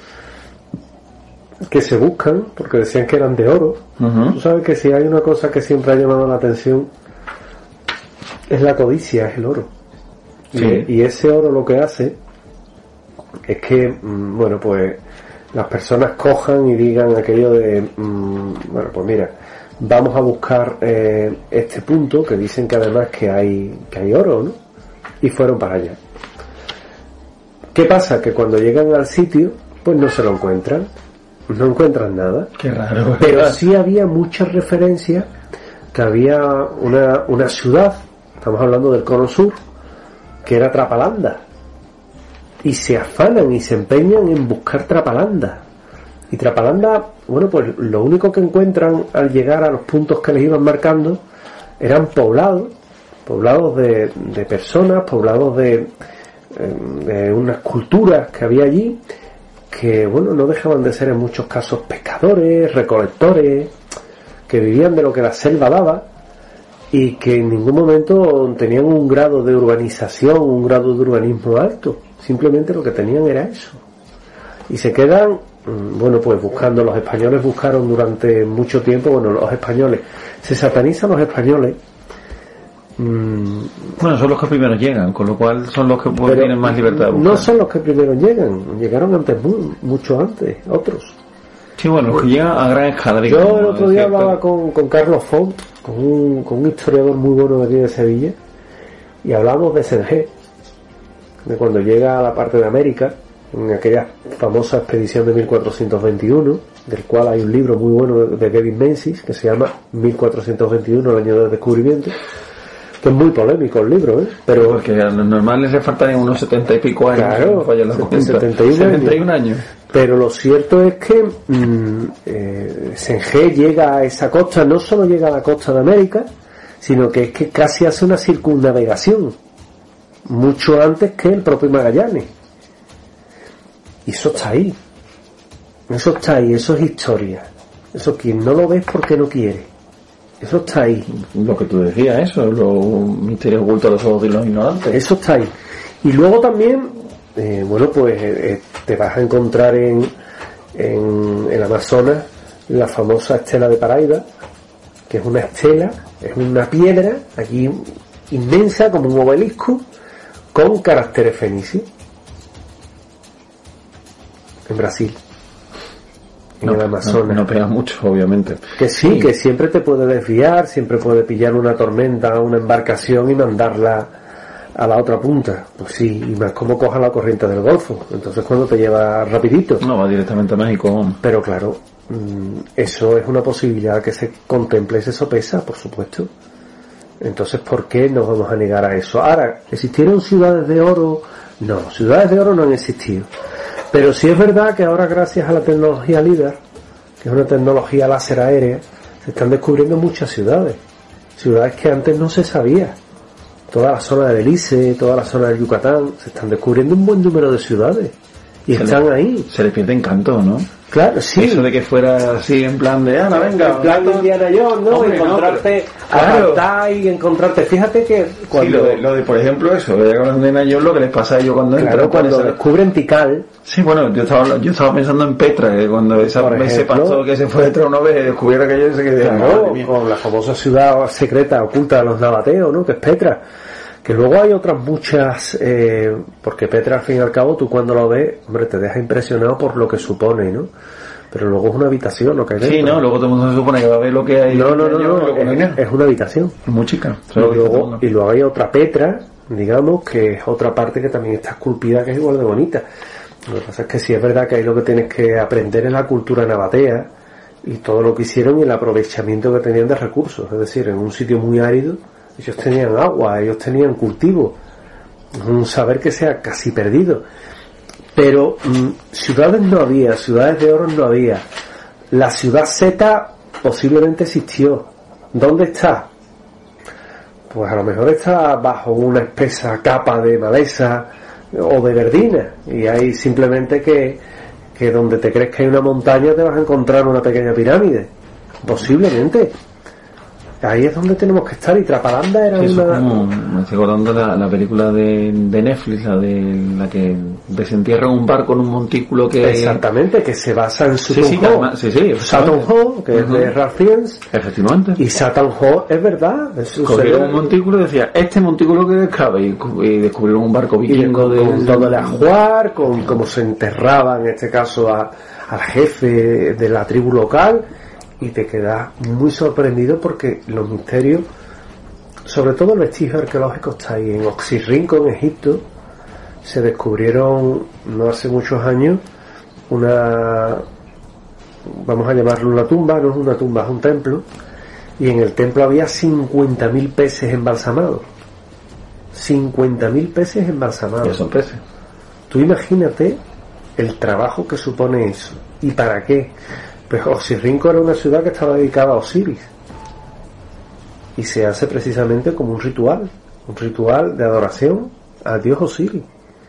que se buscan porque decían que eran de oro. Tú sabes que si hay una cosa que siempre ha llamado la atención es la codicia, es el oro. Sí. Y ese oro lo que hace es que, bueno, pues las personas cojan y digan aquello de, bueno, pues mira, vamos a buscar este punto, que dicen que además que hay oro, ¿no? Y fueron para allá. ¿Qué pasa? Que cuando llegan al sitio, pues no se lo encuentran. No encuentran nada. Qué raro. Pero sí había muchas referencias que había una ciudad, estamos hablando del Cono Sur, que era Trapalanda. Y se afanan y se empeñan en buscar Trapalanda. Y Trapalanda, bueno, pues lo único que encuentran al llegar a los puntos que les iban marcando eran poblados de personas, poblados de unas culturas que había allí, que bueno, no dejaban de ser en muchos casos pescadores, recolectores, que vivían de lo que la selva daba y que en ningún momento tenían un grado de urbanización, un grado de urbanismo alto. Simplemente lo que tenían era eso. Y se quedan, bueno, pues buscando. Los españoles buscaron durante mucho tiempo, bueno, los españoles, se satanizan los españoles. Bueno, son los que primero llegan, con lo cual son los que tienen más libertad de buscar. No son los que primero llegaron antes, mucho antes, otros. Sí, bueno, los que llegan a gran escala. Digamos, yo el otro día hablaba con Carlos Font, con un historiador muy bueno de aquí de Sevilla, y hablamos de Sengé, de cuando llega a la parte de América, en aquella famosa expedición de 1421, del cual hay un libro muy bueno de Kevin Menzies, que se llama 1421, el año del descubrimiento, que es muy polémico el libro, ¿eh? Pero porque a los normales le faltan unos 70 y pico años. Claro, 71 años. Pero lo cierto es que Sengé llega a esa costa, no solo llega a la costa de América, sino que es que casi hace una circunnavegación, mucho antes que el propio Magallanes. Y eso está ahí. Eso está ahí, eso es historia. Eso quien no lo ve es porque no quiere. Eso está ahí. Lo que tú decías, eso, los misterios ocultos a los ojos de los ignorantes. Eso está ahí. Y luego también, bueno, pues te vas a encontrar en el Amazonas la famosa estela de Paraíba, que es una estela, es una piedra aquí inmensa como un obelisco con caracteres fenicios en Brasil. En el Amazonas. No pega mucho, obviamente. Que sí, que siempre te puede desviar, siempre puede pillar una tormenta, una embarcación y mandarla a la otra punta. Pues sí, y más como coja la corriente del Golfo. Entonces cuando te lleva rapidito. No, va directamente a México. Pero claro, eso es una posibilidad que se contemple y se sopesa, por supuesto. Entonces, ¿por qué nos vamos a negar a eso? Ahora, ¿existieron ciudades de oro? No, ciudades de oro no han existido. Pero sí es verdad que ahora, gracias a la tecnología LIDAR, que es una tecnología láser aérea, se están descubriendo muchas ciudades que antes no se sabía. Toda la zona de Belice, toda la zona del Yucatán, se están descubriendo un buen número de ciudades y están ahí. Se les pierde encanto, ¿no? Claro, sí. Eso de que fuera así en plan de, venga, en plan de Indiana Jones, ¿no? Hombre, encontrarte y encontrarte. Fíjate que cuando... Sí, lo de por ejemplo eso, de Indiana Jones, lo que les pasa a ellos cuando entran. Cuando descubren Tikal. Sí, bueno, yo estaba pensando en Petra, que cuando ese pastor que se fue detrás una vez descubriera que ellos se quedaron. Claro, con la famosa ciudad secreta oculta de los nabateos, ¿no? Que es Petra. Que luego hay otras muchas, porque Petra al fin y al cabo tú cuando lo ves, hombre, te deja impresionado por lo que supone, ¿no? Pero luego es una habitación lo que hay dentro. Sí, no, luego todo el mundo se supone que va a ver lo que hay. No, es una habitación. Muy chica. Y luego hay otra Petra, digamos, que es otra parte que también está esculpida, que es igual de bonita. Lo que pasa es que sí es verdad que ahí lo que tienes que aprender es la cultura nabatea y todo lo que hicieron y el aprovechamiento que tenían de recursos. Es decir, en un sitio muy árido, ellos tenían agua, ellos tenían cultivo, un saber que se ha casi perdido. Pero ciudades no había, ciudades de oro no había. La ciudad Z posiblemente existió. ¿Dónde está? Pues a lo mejor está bajo una espesa capa de maleza o de verdina, y hay simplemente que donde te crees que hay una montaña te vas a encontrar una pequeña pirámide. Posiblemente. Ahí es donde tenemos que estar, y Trapalanda era sí, una... Como, me estoy acordando la película de Netflix, la que desentierra un barco en un montículo que... Exactamente, que se basa en Saturn Hall, que es de Ralph Fiennes. Efectivamente. Y Saturn Hall es verdad. Cogieron un montículo y decía, este montículo que cabe, y descubrieron un barco vikingo con todo el ajuar, con cómo se enterraba, en este caso, al jefe de la tribu local. Y te quedas muy sorprendido porque los misterios, sobre todo el vestigio arqueológico, está ahí. En Oxirrinco, en Egipto, se descubrieron no hace muchos años vamos a llamarlo una tumba, no es una tumba, es un templo, y en el templo había 50.000 peces embalsamados. 50.000 peces embalsamados. ¿Qué son peces? Tú imagínate el trabajo que supone eso. ¿Y para qué? Pues Oxirrinco era una ciudad que estaba dedicada a Osiris y se hace precisamente como un ritual de adoración al dios Osiris,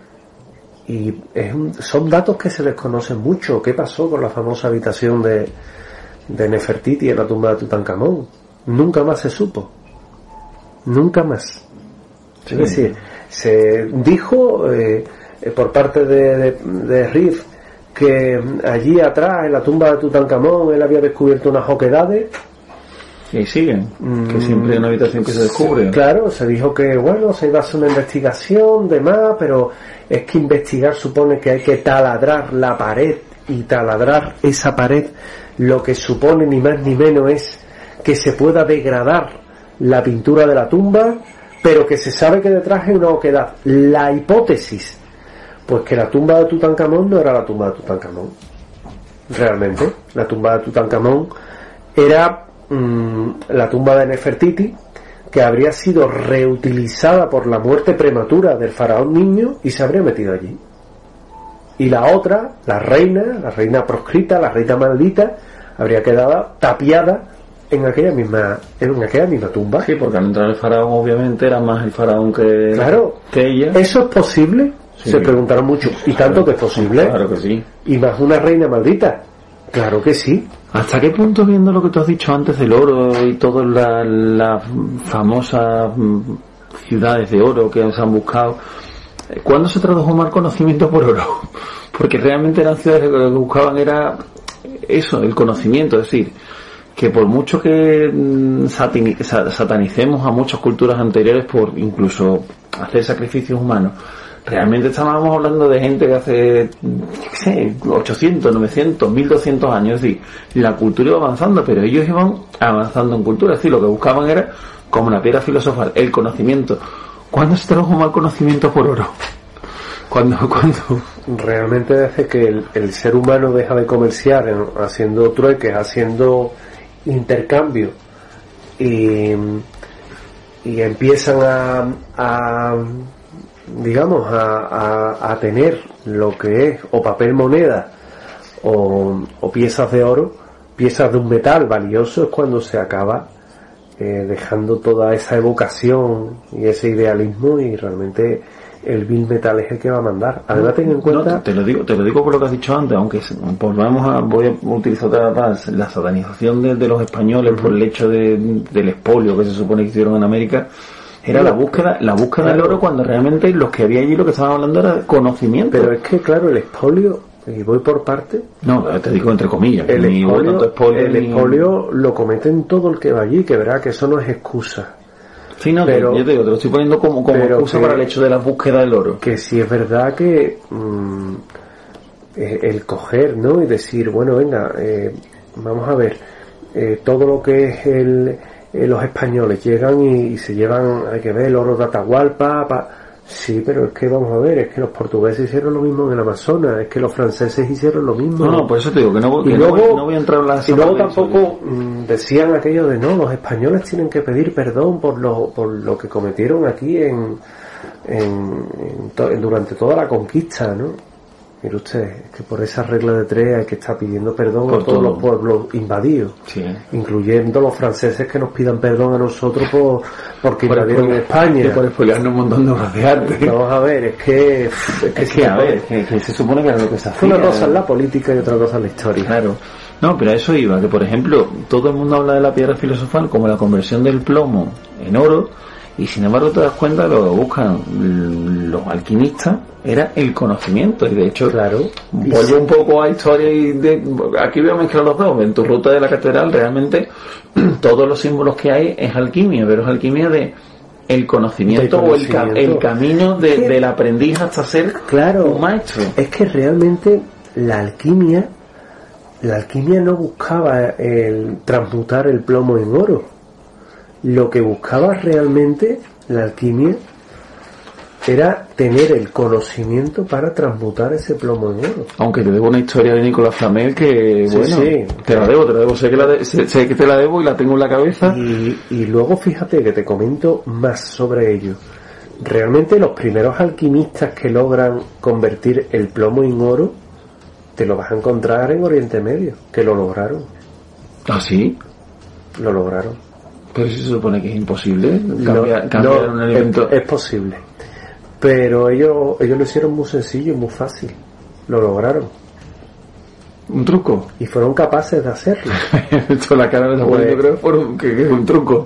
y son datos que se desconocen mucho. ¿Qué pasó con la famosa habitación de Nefertiti en la tumba de Tutankamón? Nunca más se supo, nunca más. Sí. Es decir, se dijo por parte de Riff que allí atrás, en la tumba de Tutankamón, él había descubierto unas oquedades. Y siguen, que siempre hay una habitación que se descubre. Claro, se dijo que, bueno, se iba a hacer una investigación, demás, pero es que investigar supone que hay que taladrar la pared, y taladrar esa pared lo que supone ni más ni menos es que se pueda degradar la pintura de la tumba, pero que se sabe que detrás hay una oquedad. La hipótesis, pues que la tumba de Tutankamón no era la tumba de Tutankamón. Realmente, la tumba de Tutankamón era la tumba de Nefertiti, que habría sido reutilizada por la muerte prematura del faraón niño y se habría metido allí. Y la otra, la reina proscrita, la reina maldita, habría quedado tapiada en aquella misma tumba. Sí, porque al entrar el faraón, obviamente era más el faraón que ella. ¿Eso es posible? Sí. Se preguntaron mucho. ¿Y tanto que es posible? Claro que sí. ¿Y más una reina maldita? Claro que sí. ¿Hasta qué punto, viendo lo que tú has dicho antes del oro y todas las famosas ciudades de oro que se han buscado, cuándo se tradujo mal conocimiento por oro? Porque realmente eran ciudades que lo que buscaban era eso, el conocimiento. Es decir, que por mucho que satanicemos a muchas culturas anteriores por incluso hacer sacrificios humanos, realmente estábamos hablando de gente que hace, 800, 900, 1200 años. Es decir, la cultura iba avanzando, pero ellos iban avanzando en cultura. Es decir, lo que buscaban era, como la piedra filosofal, el conocimiento. ¿Cuándo se tradujo mal conocimiento por oro? ¿Cuándo? Realmente desde que el ser humano deja de comerciar haciendo trueques, haciendo intercambio, y empiezan a tener lo que es o papel moneda o piezas de oro, piezas de un metal valioso es cuando se acaba dejando toda esa evocación y ese idealismo, y realmente el vil metal es el que va a mandar. Además, ten en cuenta... No, te lo digo por lo que has dicho antes, aunque pues voy a utilizar otra vez la satanización de los españoles por el hecho del expolio que se supone que hicieron en América. Era la búsqueda del oro, cuando realmente los que había allí lo que estaban hablando era conocimiento. Pero es que, claro, el expolio, y voy por parte... No, te digo entre comillas. El expolio lo cometen todo el que va allí, que verá que eso no es excusa. Sí, no, pero yo te lo estoy poniendo como excusa para el hecho de la búsqueda del oro. Que sí es verdad que el coger, ¿no? Y decir, bueno, venga, vamos a ver, todo lo que es los españoles llegan y se llevan, hay que ver, el oro de Atahualpa, sí, pero es que vamos a ver, es que los portugueses hicieron lo mismo en el Amazonas, es que los franceses hicieron lo mismo. No, por eso te digo que no voy a entrar en la... Y luego tampoco decían aquello de no, los españoles tienen que pedir perdón por lo que cometieron aquí durante toda la conquista, ¿no? Mire usted, es que por esa regla de tres hay que estar pidiendo perdón por todos los pueblos invadidos, sí, incluyendo los franceses, que nos pidan perdón a nosotros porque invadieron España. Y por expoliarnos un montón de obras de arte. Vamos a ver, es que se supone que era lo que se hacía. Una cosa es la política y otra cosa es la historia. Claro. No, pero a eso iba, que por ejemplo, todo el mundo habla de la piedra filosofal como la conversión del plomo en oro, y sin embargo te das cuenta, lo que buscan los alquimistas era el conocimiento, y de hecho, claro, vuelvo un poco a historia aquí voy a mezclar los dos. En tu ruta de la catedral realmente todos los símbolos que hay es alquimia, pero es alquimia de el conocimiento, o el camino del aprendiz hasta ser un maestro. Es que realmente la alquimia no buscaba el transmutar el plomo en oro. Lo que buscaba realmente la alquimia era tener el conocimiento para transmutar ese plomo en oro. Aunque te debo una historia de Nicolás Flamel que, sí. Te la debo, sé que te la debo y la tengo en la cabeza. Y luego fíjate que te comento más sobre ello. Realmente los primeros alquimistas que logran convertir el plomo en oro, te lo vas a encontrar en Oriente Medio, que lo lograron. ¿Ah, sí? Lo lograron. Pero si se supone que es imposible cambiar un elemento. Es posible. Pero ellos lo hicieron muy sencillo y muy fácil. Lo lograron. ¿Un truco? Y fueron capaces de hacerlo. Esto la cara me está poniendo, creo que es un truco.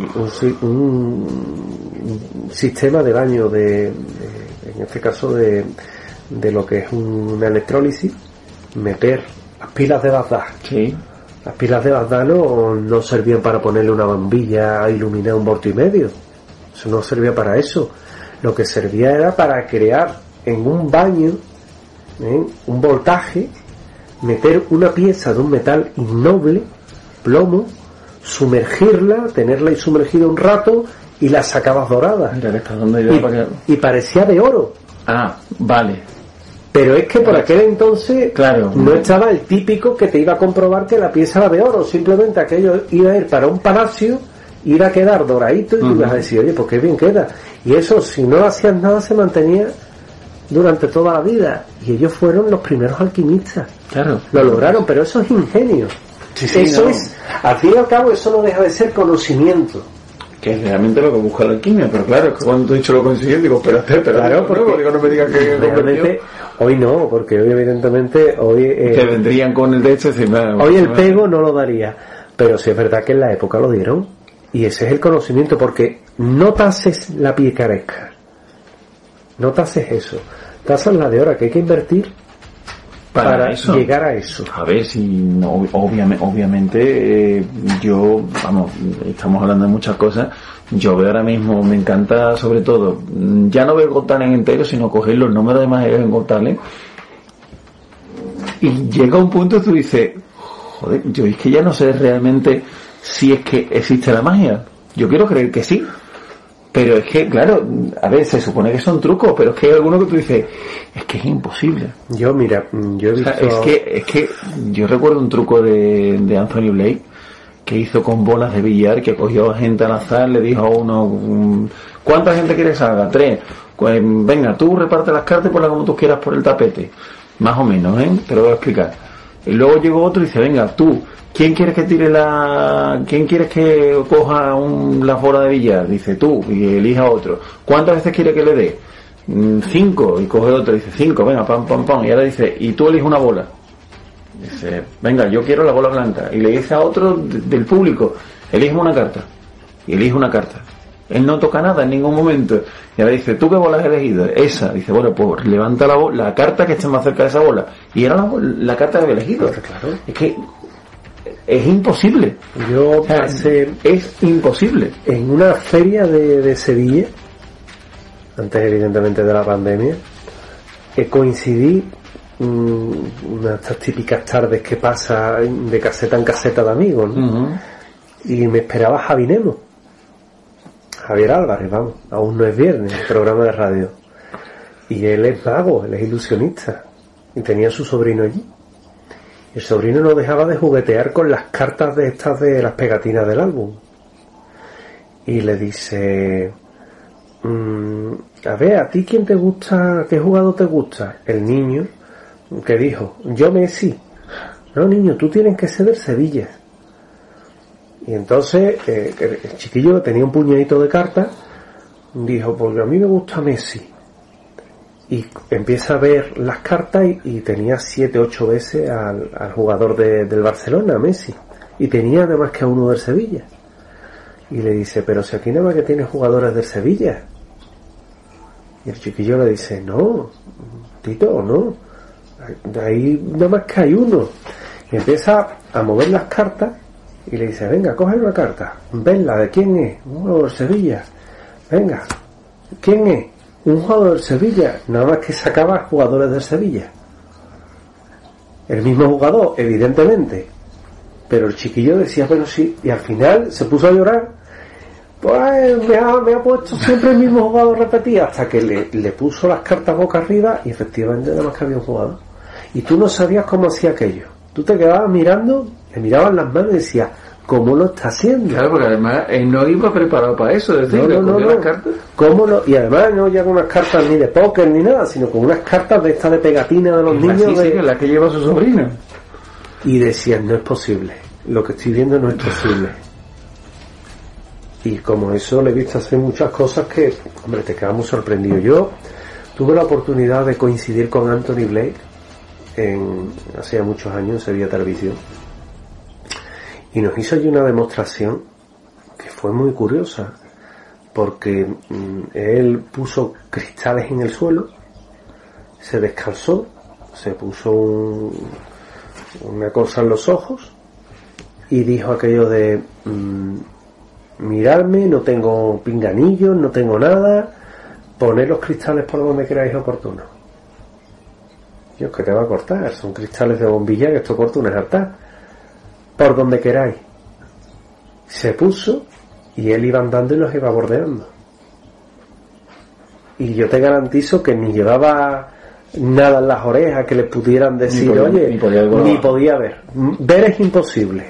Un sistema de baño en este caso de lo que es una electrólisis, meter las pilas de Bagdad. Sí. Las pilas de Bagdad no servían para ponerle una bombilla a iluminar 1,5 voltios. Eso no servía para eso. Lo que servía era para crear en un baño un voltaje, meter una pieza de un metal innoble, plomo, sumergirla, tenerla ahí sumergida un rato y la sacabas dorada. Mira, y parecía de oro. Ah, vale. Pero es que por aquel entonces no estaba el típico que te iba a comprobar que la pieza era de oro. Simplemente aquello iba a ir para un palacio, iba a quedar doradito y tú ibas a decir, oye, pues qué bien queda. Y eso, si no hacías nada, se mantenía durante toda la vida. Y ellos fueron los primeros alquimistas. Claro. Lo lograron, pero eso es ingenio. Eso es, al fin y al cabo, eso no deja de ser conocimiento. Que es realmente lo que busca la alquimia, pero claro, es que cuando te he dicho lo consiguiente, digo, espérate, claro, porque no me digas que realmente hoy no, porque hoy evidentemente que vendrían con el de hecho, hoy el pego no lo daría, pero sí es verdad que en la época lo dieron, y ese es el conocimiento, porque no tases la picaresca, no tases eso, tasas la de hora que hay que invertir para llegar a eso. A ver, si no, obviamente yo, vamos, estamos hablando de muchas cosas. Yo veo ahora mismo, me encanta sobre todo, ya no ver Got Talent entero, sino coger los números de majeros en Got Talent, y llega un punto que tú dices, joder, yo es que ya no sé realmente si es que existe la magia. Yo quiero creer que sí, pero es que, claro, a ver, se supone que son trucos, pero es que hay algunos que tú dices, es que es imposible. Yo he visto... O sea, es que yo recuerdo un truco de Anthony Blake que hizo con bolas de billar, que cogió a gente al azar, le dijo a uno, ¿cuánta gente quieres que salga? 3. Pues venga, tú reparte las cartas y ponlas como tú quieras por el tapete. Más o menos, te lo voy a explicar. Y luego llegó otro y dice, venga, tú, ¿quién quieres que coja la bola de billar? Dice, tú, y elija otro. ¿Cuántas veces quiere que le dé? 5, y coge otro, dice 5, venga, pam, pam, pam, y ahora dice, y tú eliges una bola. Dice, venga, yo quiero la bola blanca. Y le dice a otro del público, elige una carta. Y elige una carta. Él no toca nada en ningún momento. Y ahora dice, ¿tú qué bola has elegido? Esa. Dice, bueno, pues levanta la carta que esté más cerca de esa bola. Y era la carta que había elegido. Claro. Es que es imposible. Es imposible. En una feria de Sevilla, antes evidentemente de la pandemia, coincidí una de estas típicas tardes que pasa de caseta en caseta de amigos, ¿no? Uh-huh. Y me esperaba Javi Nemo, Javier Álvarez, vamos, aún no es viernes, el programa de radio, y él es mago, él es ilusionista, y tenía a su sobrino allí. El sobrino no dejaba de juguetear con las cartas de estas de las pegatinas del álbum, y le dice, a ver, ¿a ti quién te gusta? ¿Qué jugador te gusta? El niño, que dijo, yo Messi. No, niño, tú tienes que ser del Sevilla. Y entonces el chiquillo, que tenía un puñadito de cartas, dijo, porque a mí me gusta Messi. Y empieza a ver las cartas y tenía 7, 8 veces al jugador del Barcelona, Messi. Y tenía nada más que a uno del Sevilla. Y le dice, pero si aquí nada más que tiene jugadores del Sevilla. Y el chiquillo le dice, no, Tito, no, ahí nada más que hay uno. Y empieza a mover las cartas y le dice, venga, coge una carta, venla, ¿de quién es? Un jugador del Sevilla. Venga, ¿quién es? Un jugador del Sevilla. Nada más que sacaba jugadores del Sevilla. El mismo jugador, evidentemente. Pero el chiquillo decía, pero sí, y al final se puso a llorar. Pues me ha puesto siempre el mismo jugador repetido, hasta que le puso las cartas boca arriba y efectivamente nada más que había un jugador. Y tú no sabías cómo hacía aquello. Tú te quedabas mirando, le miraban las manos y decías, ¿cómo lo está haciendo? Claro, porque además él no iba preparado para eso, es decir, no. las cartas. Y además no ya con unas cartas ni de póker ni nada, sino con unas cartas de estas de pegatina de los niños. Sí, la que lleva su sobrino. Y decías, no es posible, lo que estoy viendo no es posible. Y como eso le he visto hacer muchas cosas que, hombre, te quedas muy sorprendido. Yo tuve la oportunidad de coincidir con Anthony Blake hace ya muchos años en Sevilla Televisión, y nos hizo allí una demostración que fue muy curiosa, porque él puso cristales en el suelo, se descalzó, se puso una cosa en los ojos y dijo aquello de mirarme, no tengo pinganillos, no tengo nada, poned los cristales por donde queráis oportuno. Dios, que te va a cortar, son cristales de bombilla que esto corta una jarta. Por donde queráis. Se puso y él iba andando y los iba bordeando. Y yo te garantizo que ni llevaba nada en las orejas que le pudieran decir, ni podía ver. Ver es imposible.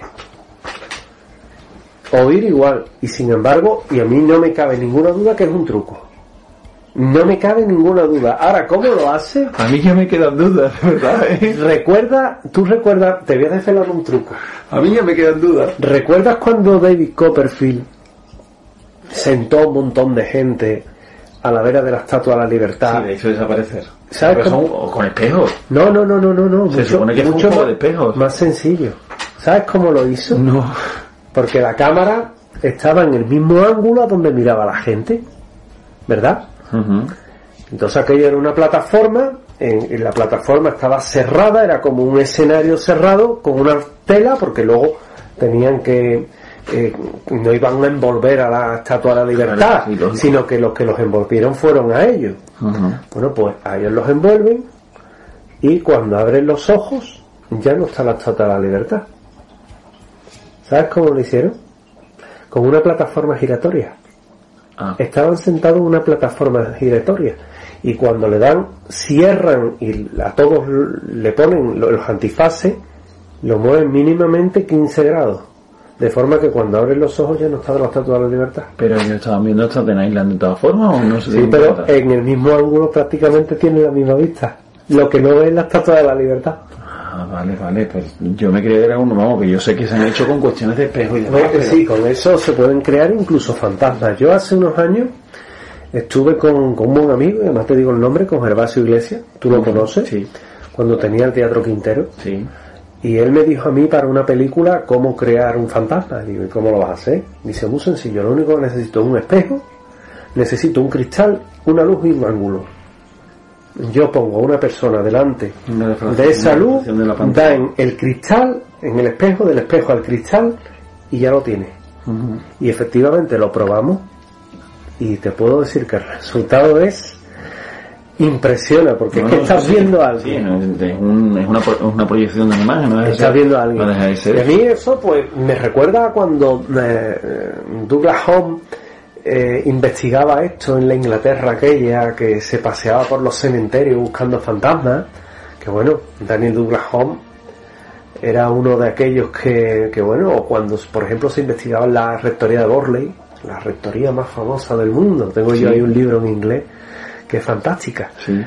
Oír igual. Y sin embargo, y a mí no me cabe ninguna duda que es un truco. No me cabe ninguna duda. Ahora, ¿cómo lo hace? A mí ya me quedan dudas, ¿verdad? Tú recuerdas, te voy a desvelar un truco. A mí ya me quedan dudas. ¿Recuerdas cuando David Copperfield sentó a un montón de gente a la vera de la Estatua de la Libertad? Sí, de hecho desaparecer. ¿Sabes cómo? Con espejos. No. Se supone que es un juego de espejos. Más sencillo. ¿Sabes cómo lo hizo? No. Porque la cámara estaba en el mismo ángulo a donde miraba la gente, ¿verdad? Uh-huh. Entonces aquello era una plataforma, en la plataforma estaba cerrada, era como un escenario cerrado con una tela, porque luego tenían que no iban a envolver a la Estatua de la Libertad, claro, sino que los envolvieron fueron a ellos. Uh-huh. Bueno, pues a ellos los envuelven y cuando abren los ojos ya no está la Estatua de la Libertad. ¿Sabes cómo lo hicieron? Con una plataforma giratoria. Estaban sentados en una plataforma giratoria y cuando le dan, cierran y a todos le ponen los antifaces, lo mueven mínimamente 15 grados, de forma que cuando abren los ojos ya no está la Estatua de la Libertad. Pero ellos estaban viendo Staten Island de todas formas, ¿o no se? Sí, pero cuenta? En el mismo ángulo prácticamente tiene la misma vista. Lo que no ve es la Estatua de la Libertad. Vale, pues yo me creía que era uno, vamos, que yo sé que se han hecho con cuestiones de espejo y demás. Pero... Sí, con eso se pueden crear incluso fantasmas. Yo hace unos años estuve con un buen amigo, y además te digo el nombre, con Gervasio Iglesias, tú lo conoces, sí. Cuando tenía el Teatro Quintero, sí. Y él me dijo a mí para una película cómo crear un fantasma. Digo, ¿y cómo lo vas a hacer? Dice, muy sencillo, lo único que necesito es un espejo, necesito un cristal, una luz y un ángulo. Yo pongo a una persona delante de esa luz, da en el cristal, en el espejo, del espejo al cristal, y ya lo tiene. Y efectivamente lo probamos, y te puedo decir que el resultado es... impresiona, porque es que estás viendo algo. Sí, es una proyección de una imagen, ¿no? Estás viendo a alguien. Y a mí eso pues me recuerda a cuando Douglas Home investigaba esto en la Inglaterra aquella, que se paseaba por los cementerios buscando fantasmas, que bueno, Daniel Douglas Home era uno de aquellos que bueno, cuando por ejemplo se investigaba en la rectoría de Borley, la rectoría más famosa del mundo, tengo yo ahí un libro en inglés que es fantástica, sí.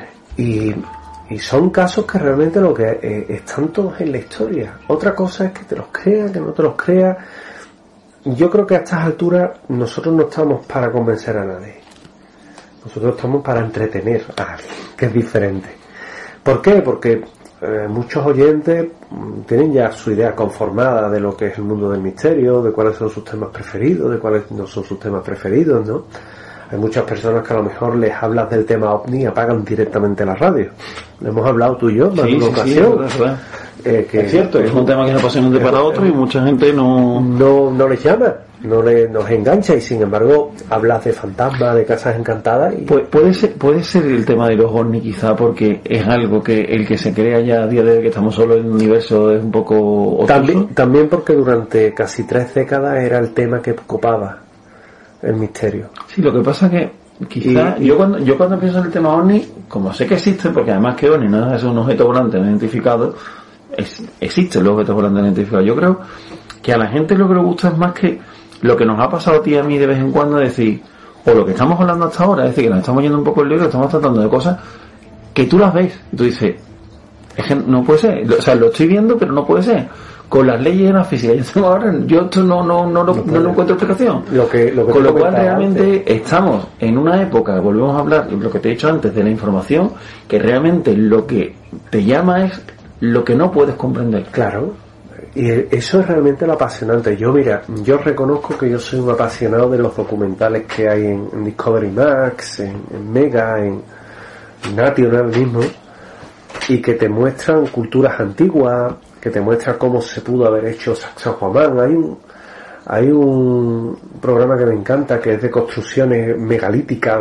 Y son casos que realmente lo que están todos en la historia. Otra cosa es que te los creas, que no te los creas. Yo creo que a estas alturas nosotros no estamos para convencer a nadie, nosotros estamos para entretener a alguien, que es diferente. ¿Por qué? Porque muchos oyentes tienen ya su idea conformada de lo que es el mundo del misterio, de cuáles son sus temas preferidos, de cuáles no son sus temas preferidos, ¿no? Hay muchas personas que a lo mejor les hablas del tema OVNI y apagan directamente la radio. Lo hemos hablado tú y yo en más de una ocasión. Sí, es cierto, es un tema que se apasiona de para otro y mucha gente no les llama, nos engancha, y sin embargo hablas de fantasmas, de casas encantadas y... Puede ser el tema de los OVNI quizá, porque es algo que el que se crea ya a día de hoy que estamos solos en el universo es un poco... También porque durante casi 3 décadas era el tema que copaba el misterio. Sí, lo que pasa es que quizá yo cuando pienso en el tema OVNI, como sé que existe, porque además que OVNI no es un objeto volante no identificado, existen los objetos volantes no identificados. Yo creo que a la gente lo que le gusta es más que lo que nos ha pasado a ti y a mí de vez en cuando, decir, o lo que estamos hablando hasta ahora, es decir, que nos estamos yendo un poco el lío, estamos tratando de cosas que tú las ves y tú dices, es que no puede ser, o sea, lo estoy viendo pero no puede ser. Con las leyes de la física yo esto no lo encuentro explicación. Con lo cual realmente estamos en una época, volvemos a hablar lo que te he dicho antes de la información, que realmente lo que te llama es lo que no puedes comprender. Claro, y eso es realmente lo apasionante. Yo reconozco que yo soy un apasionado de los documentales que hay en Discovery Max, en Mega, en National mismo, y que te muestran culturas antiguas, que te muestra cómo se pudo haber hecho Sacsayhuamán. Hay un programa que me encanta, que es de construcciones megalíticas,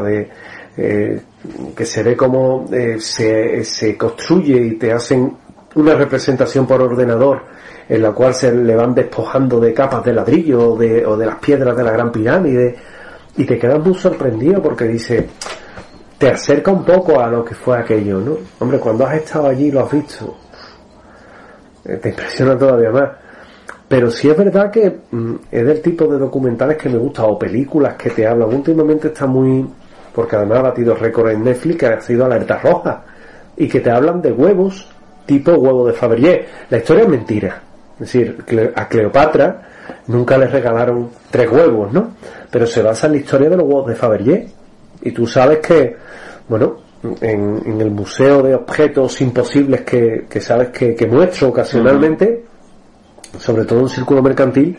que se ve cómo se construye y te hacen una representación por ordenador en la cual se le van despojando de capas de ladrillo o de las piedras de la Gran Pirámide, y te quedas muy sorprendido porque dice, te acerca un poco a lo que fue aquello, ¿no? Hombre, cuando has estado allí y lo has visto, te impresiona todavía más. Pero sí es verdad que es del tipo de documentales que me gusta, o películas que te hablan. Últimamente está muy, porque además ha batido récord en Netflix, que ha sido Alerta Roja, y que te hablan de huevos tipo huevo de Fabergé. La historia es mentira, es decir, a Cleopatra nunca le regalaron 3 huevos, ¿no? Pero se basa en la historia de los huevos de Fabergé, y tú sabes que, bueno, en el Museo de Objetos Imposibles que sabes que muestro ocasionalmente, sobre todo en Círculo Mercantil,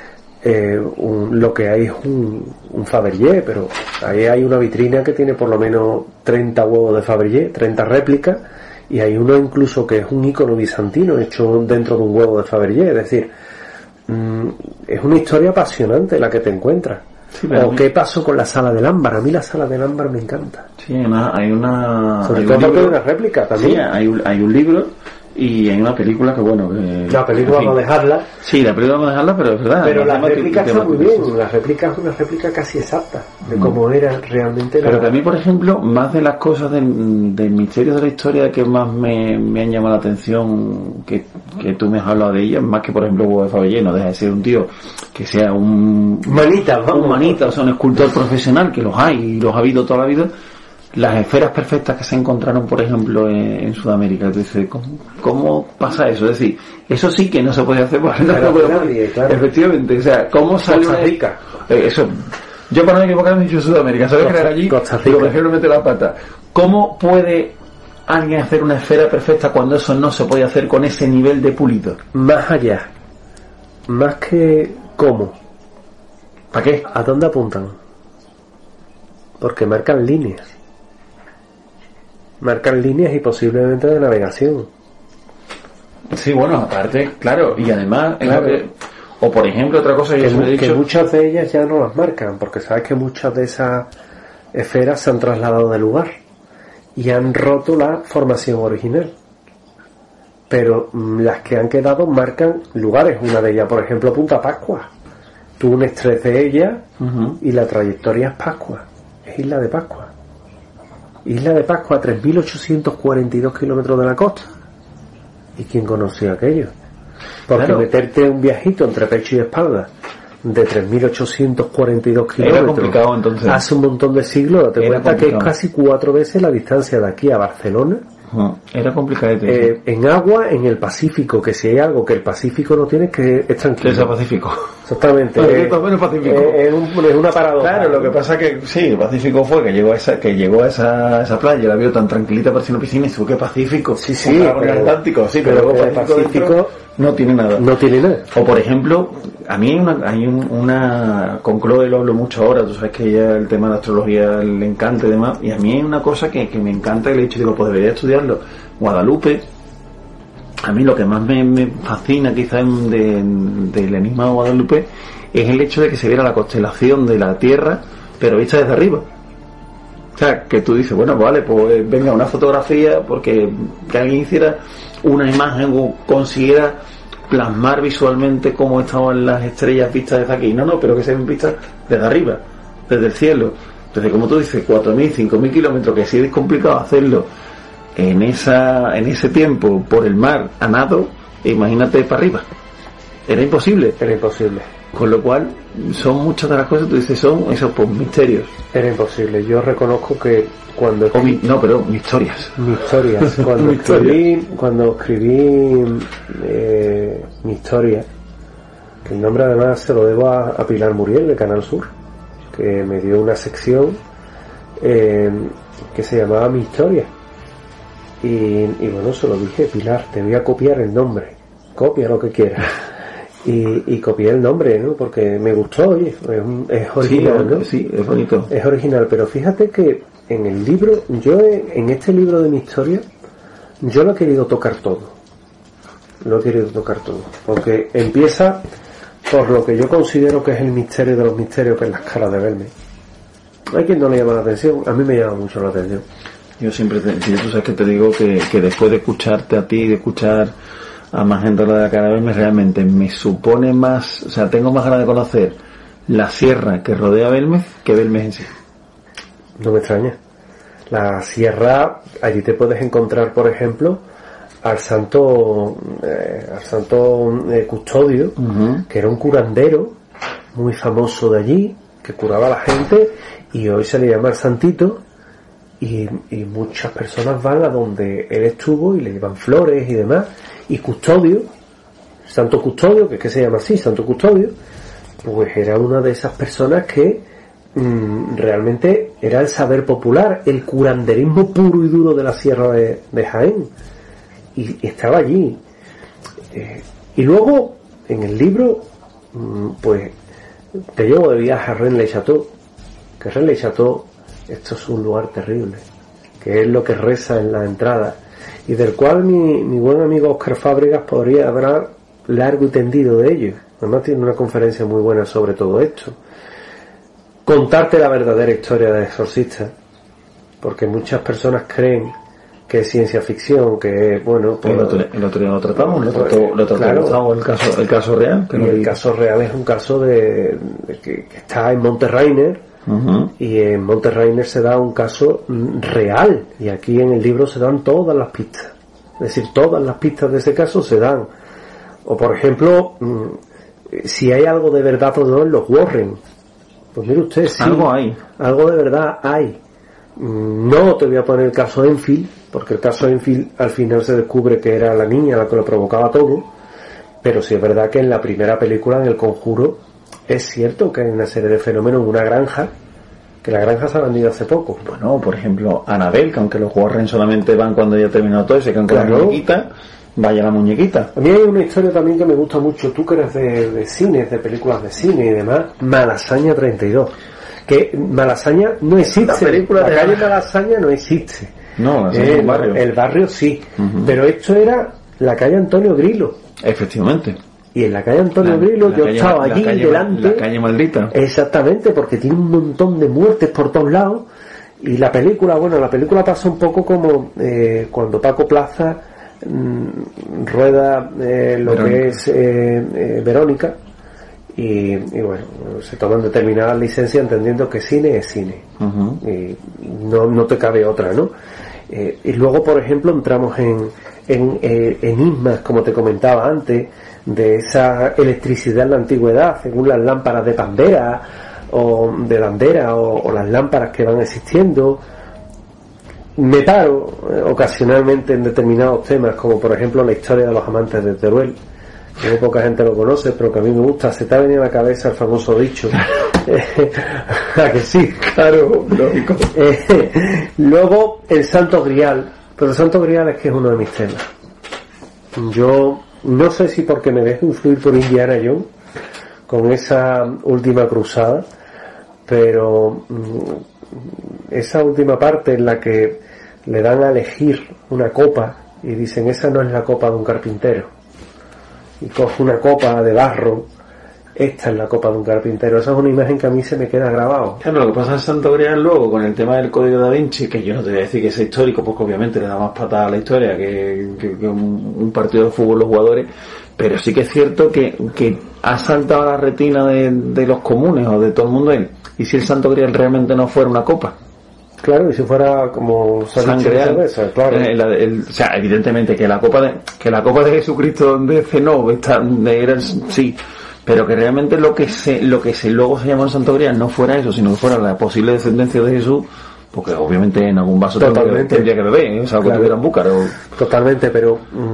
lo que hay es un Fabergé, pero ahí hay una vitrina que tiene por lo menos 30 huevos de Fabergé, 30 réplicas, y hay uno incluso que es un ícono bizantino hecho dentro de un huevo de Fabergé. Es decir, es una historia apasionante la que te encuentras. Sí, o qué pasó con la Sala del Ámbar. A mí la Sala del Ámbar me encanta. Sí, hay una sobre todo porque hay una réplica también. Sí, hay un libro y hay una película que bueno, la película vamos a dejarla. Sí, la película vamos a dejarla, pero es verdad. Pero la réplica está muy bien. La réplica es una réplica casi exacta de cómo era realmente. Pero que a mí, por ejemplo, más de las cosas del misterio de la historia que más me han llamado la atención, que tú me has hablado de ellas, más que por ejemplo Hugo de Fabergé, no deja de ser un tío que sea un manita, o sea, un escultor profesional, que los hay y los ha habido toda la vida. las esferas perfectas que se encontraron, por ejemplo, en Sudamérica. Tú dices, ¿cómo pasa eso? Es decir, eso sí que no se puede hacer porque nadie, claro. Efectivamente, o sea, ¿cómo salió Costa Rica? Eso. Yo, para no equivocarme, he dicho Sudamérica. ¿Sabes que era allí? Pero prefiero meter la pata. ¿Cómo puede alguien hacer una esfera perfecta cuando eso no se puede hacer con ese nivel de pulido? Más allá. Más que cómo. ¿Para qué? ¿A dónde apuntan? Porque marcan líneas. Marcan líneas y posiblemente de navegación. Sí, bueno, aparte, claro, y además, claro. O por ejemplo, otra cosa que muchas de ellas ya no las marcan, porque sabes que muchas de esas esferas se han trasladado de lugar y han roto la formación original. Pero las que han quedado marcan lugares. Una de ellas, por ejemplo, Punta Pascua. Tú unes 3 de ellas y la trayectoria es Pascua. Es Isla de Pascua. Isla de Pascua a 3.842 kilómetros de la costa. ¿Y quién conoció aquello? Porque claro, meterte un viajito entre pecho y espalda de 3.842 kilómetros entonces. Hace un montón de siglos, date cuenta que es casi 4 veces la distancia de aquí a Barcelona. Era complicado. En agua, en el Pacífico, que si hay algo que el Pacífico no tiene, que es tranquilo. Es el Pacífico. Exactamente. Es una paradoja. Claro, lo que pasa que sí, el Pacífico fue que llegó a esa playa, la vio tan tranquilita, parecía una piscina, y dijo, ¿qué Pacífico? Sí, el Atlántico, sí, pero el Pacífico no tiene nada. No tiene nada. O por ejemplo, a mí hay una con Chloe lo hablo mucho ahora, tú sabes que ella el tema de la astrología le encanta y demás, y a mí hay una cosa que me encanta y le he dicho, digo, pues debería estudiarlo. Guadalupe, a mí lo que más me fascina quizás del enigma de Guadalupe es el hecho de que se viera la constelación de la Tierra, pero vista desde arriba. O sea, que tú dices, bueno, vale, pues venga una fotografía, porque que alguien hiciera una imagen o consiguiera plasmar visualmente cómo estaban las estrellas vistas desde aquí. No, pero que se ven vistas desde arriba, desde el cielo. Entonces, como tú dices, 4.000, 5.000 kilómetros, que sí es complicado hacerlo en ese tiempo por el mar a nado, imagínate para arriba. Era imposible. Con lo cual, son muchas de las cosas, tú dices, son esos pues misterios. Era imposible. Yo reconozco que cuando mis historias. Cuando escribí mi historia, que el nombre además se lo debo a Pilar Muriel de Canal Sur, que me dio una sección que se llamaba Mi Historia. Y bueno, se lo dije, Pilar, te voy a copiar el nombre, copia lo que quieras. Y copié el nombre, ¿no? Porque me gustó, oye, es original, ¿no? Sí, es bonito. Es original, pero fíjate que en el libro, en este libro de mi historia, yo lo he querido tocar todo. Porque empieza por lo que yo considero que es el misterio de los misterios, que es las caras de Belme. Hay quien no le llama la atención, a mí me llama mucho la atención. Yo siempre, tú sabes que te digo que después de escucharte a ti, de escuchar a más gente de la cara de Belme, realmente me supone más, o sea, tengo más ganas de conocer la sierra que rodea Belme que Belme en sí. No me extraña. La sierra, allí te puedes encontrar, por ejemplo, al santo Custodio, que era un curandero muy famoso de allí, que curaba a la gente, y hoy se le llama el santito, y muchas personas van a donde él estuvo y le llevan flores y demás. Y Custodio, Santo Custodio, que es que se llama así, Santo Custodio, pues era una de esas personas que realmente era el saber popular, el curanderismo puro y duro de la sierra de Jaén, y estaba allí. Y luego en el libro pues te llevo de viaje a Rennes-le-Château, que Rennes-le-Château, esto es un lugar terrible, que es lo que reza en la entrada, y del cual mi buen amigo Óscar Fábregas podría hablar largo y tendido de ello. Además tiene una conferencia muy buena sobre todo esto. Contarte la verdadera historia del exorcista, porque muchas personas creen que es ciencia ficción, que es, bueno, pues, el otro día lo tratamos, claro, el caso real. El caso real es un caso de que está en Monterrainer, y en Monterrainer se da un caso real, y aquí en el libro se dan todas las pistas. Es decir, todas las pistas de ese caso se dan. O por ejemplo, si hay algo de verdad o no en los Warren. Pues mire usted, sí, algo hay. Algo de verdad hay. No te voy a poner el caso Enfield, porque el caso Enfield al final se descubre que era la niña la que lo provocaba todo, pero sí es verdad que en la primera película, en El Conjuro, es cierto que hay una serie de fenómenos en una granja, que la granja se ha vendido hace poco. Bueno, por ejemplo, Annabelle, que aunque los Warren solamente van cuando ya ha terminado todo, ese que aunque claro, la muñequita, vaya la muñequita. A mí hay una historia también que me gusta mucho, tú que eres de cine, de películas de cine y demás, Malasaña 32. Que Malasaña no existe, la calle Malasaña no existe. No, es un barrio. El barrio sí, pero esto era la calle Antonio Grillo. Efectivamente. Y en la calle Antonio Grillo yo estaba allí delante. La calle maldita. Exactamente, porque tiene un montón de muertes por todos lados. Y la película pasa un poco como cuando Paco Plaza rueda lo Verónica. Que es Verónica. Y bueno, se toman determinadas licencias entendiendo que cine es cine. Y no te cabe otra, ¿no? Y luego, por ejemplo, entramos en enigmas, como te comentaba antes, de esa electricidad en la antigüedad, según las lámparas de Pandera o de Bandera o las lámparas que van existiendo. Me paro ocasionalmente en determinados temas, como por ejemplo la historia de los amantes de Teruel, que muy poca gente lo conoce, pero que a mí me gusta. Se te ha venido a la cabeza el famoso dicho. ¿A que sí? Claro, lógico. Luego el Santo Grial, pero el Santo Grial es que es uno de mis temas. Yo no sé si porque me dejo influir por Indiana Jones con esa última cruzada, pero esa última parte en la que le dan a elegir una copa y dicen, esa no es la copa de un carpintero, y coge una copa de barro, esta es la copa de un carpintero. Esa es una imagen que a mí se me queda grabado. Claro, lo que pasa en Santo Grial luego con el tema del Código Da Vinci, que yo no te voy a decir que es histórico, porque obviamente le da más patada a la historia que un partido de fútbol los jugadores, pero sí que es cierto que ha saltado a la retina de los comunes o de todo el mundo él. ¿Y si el Santo Grial realmente no fuera una copa? Claro, y si fuera como sangre de cerveza, claro. O sea, evidentemente que la copa de Jesucristo donde cenó sí, pero que realmente lo que luego se llamó el Santo Grial no fuera eso, sino que fuera la posible descendencia de Jesús, porque obviamente en algún vaso tendría que beber, o sea, que tuviera un búcaro. Totalmente, pero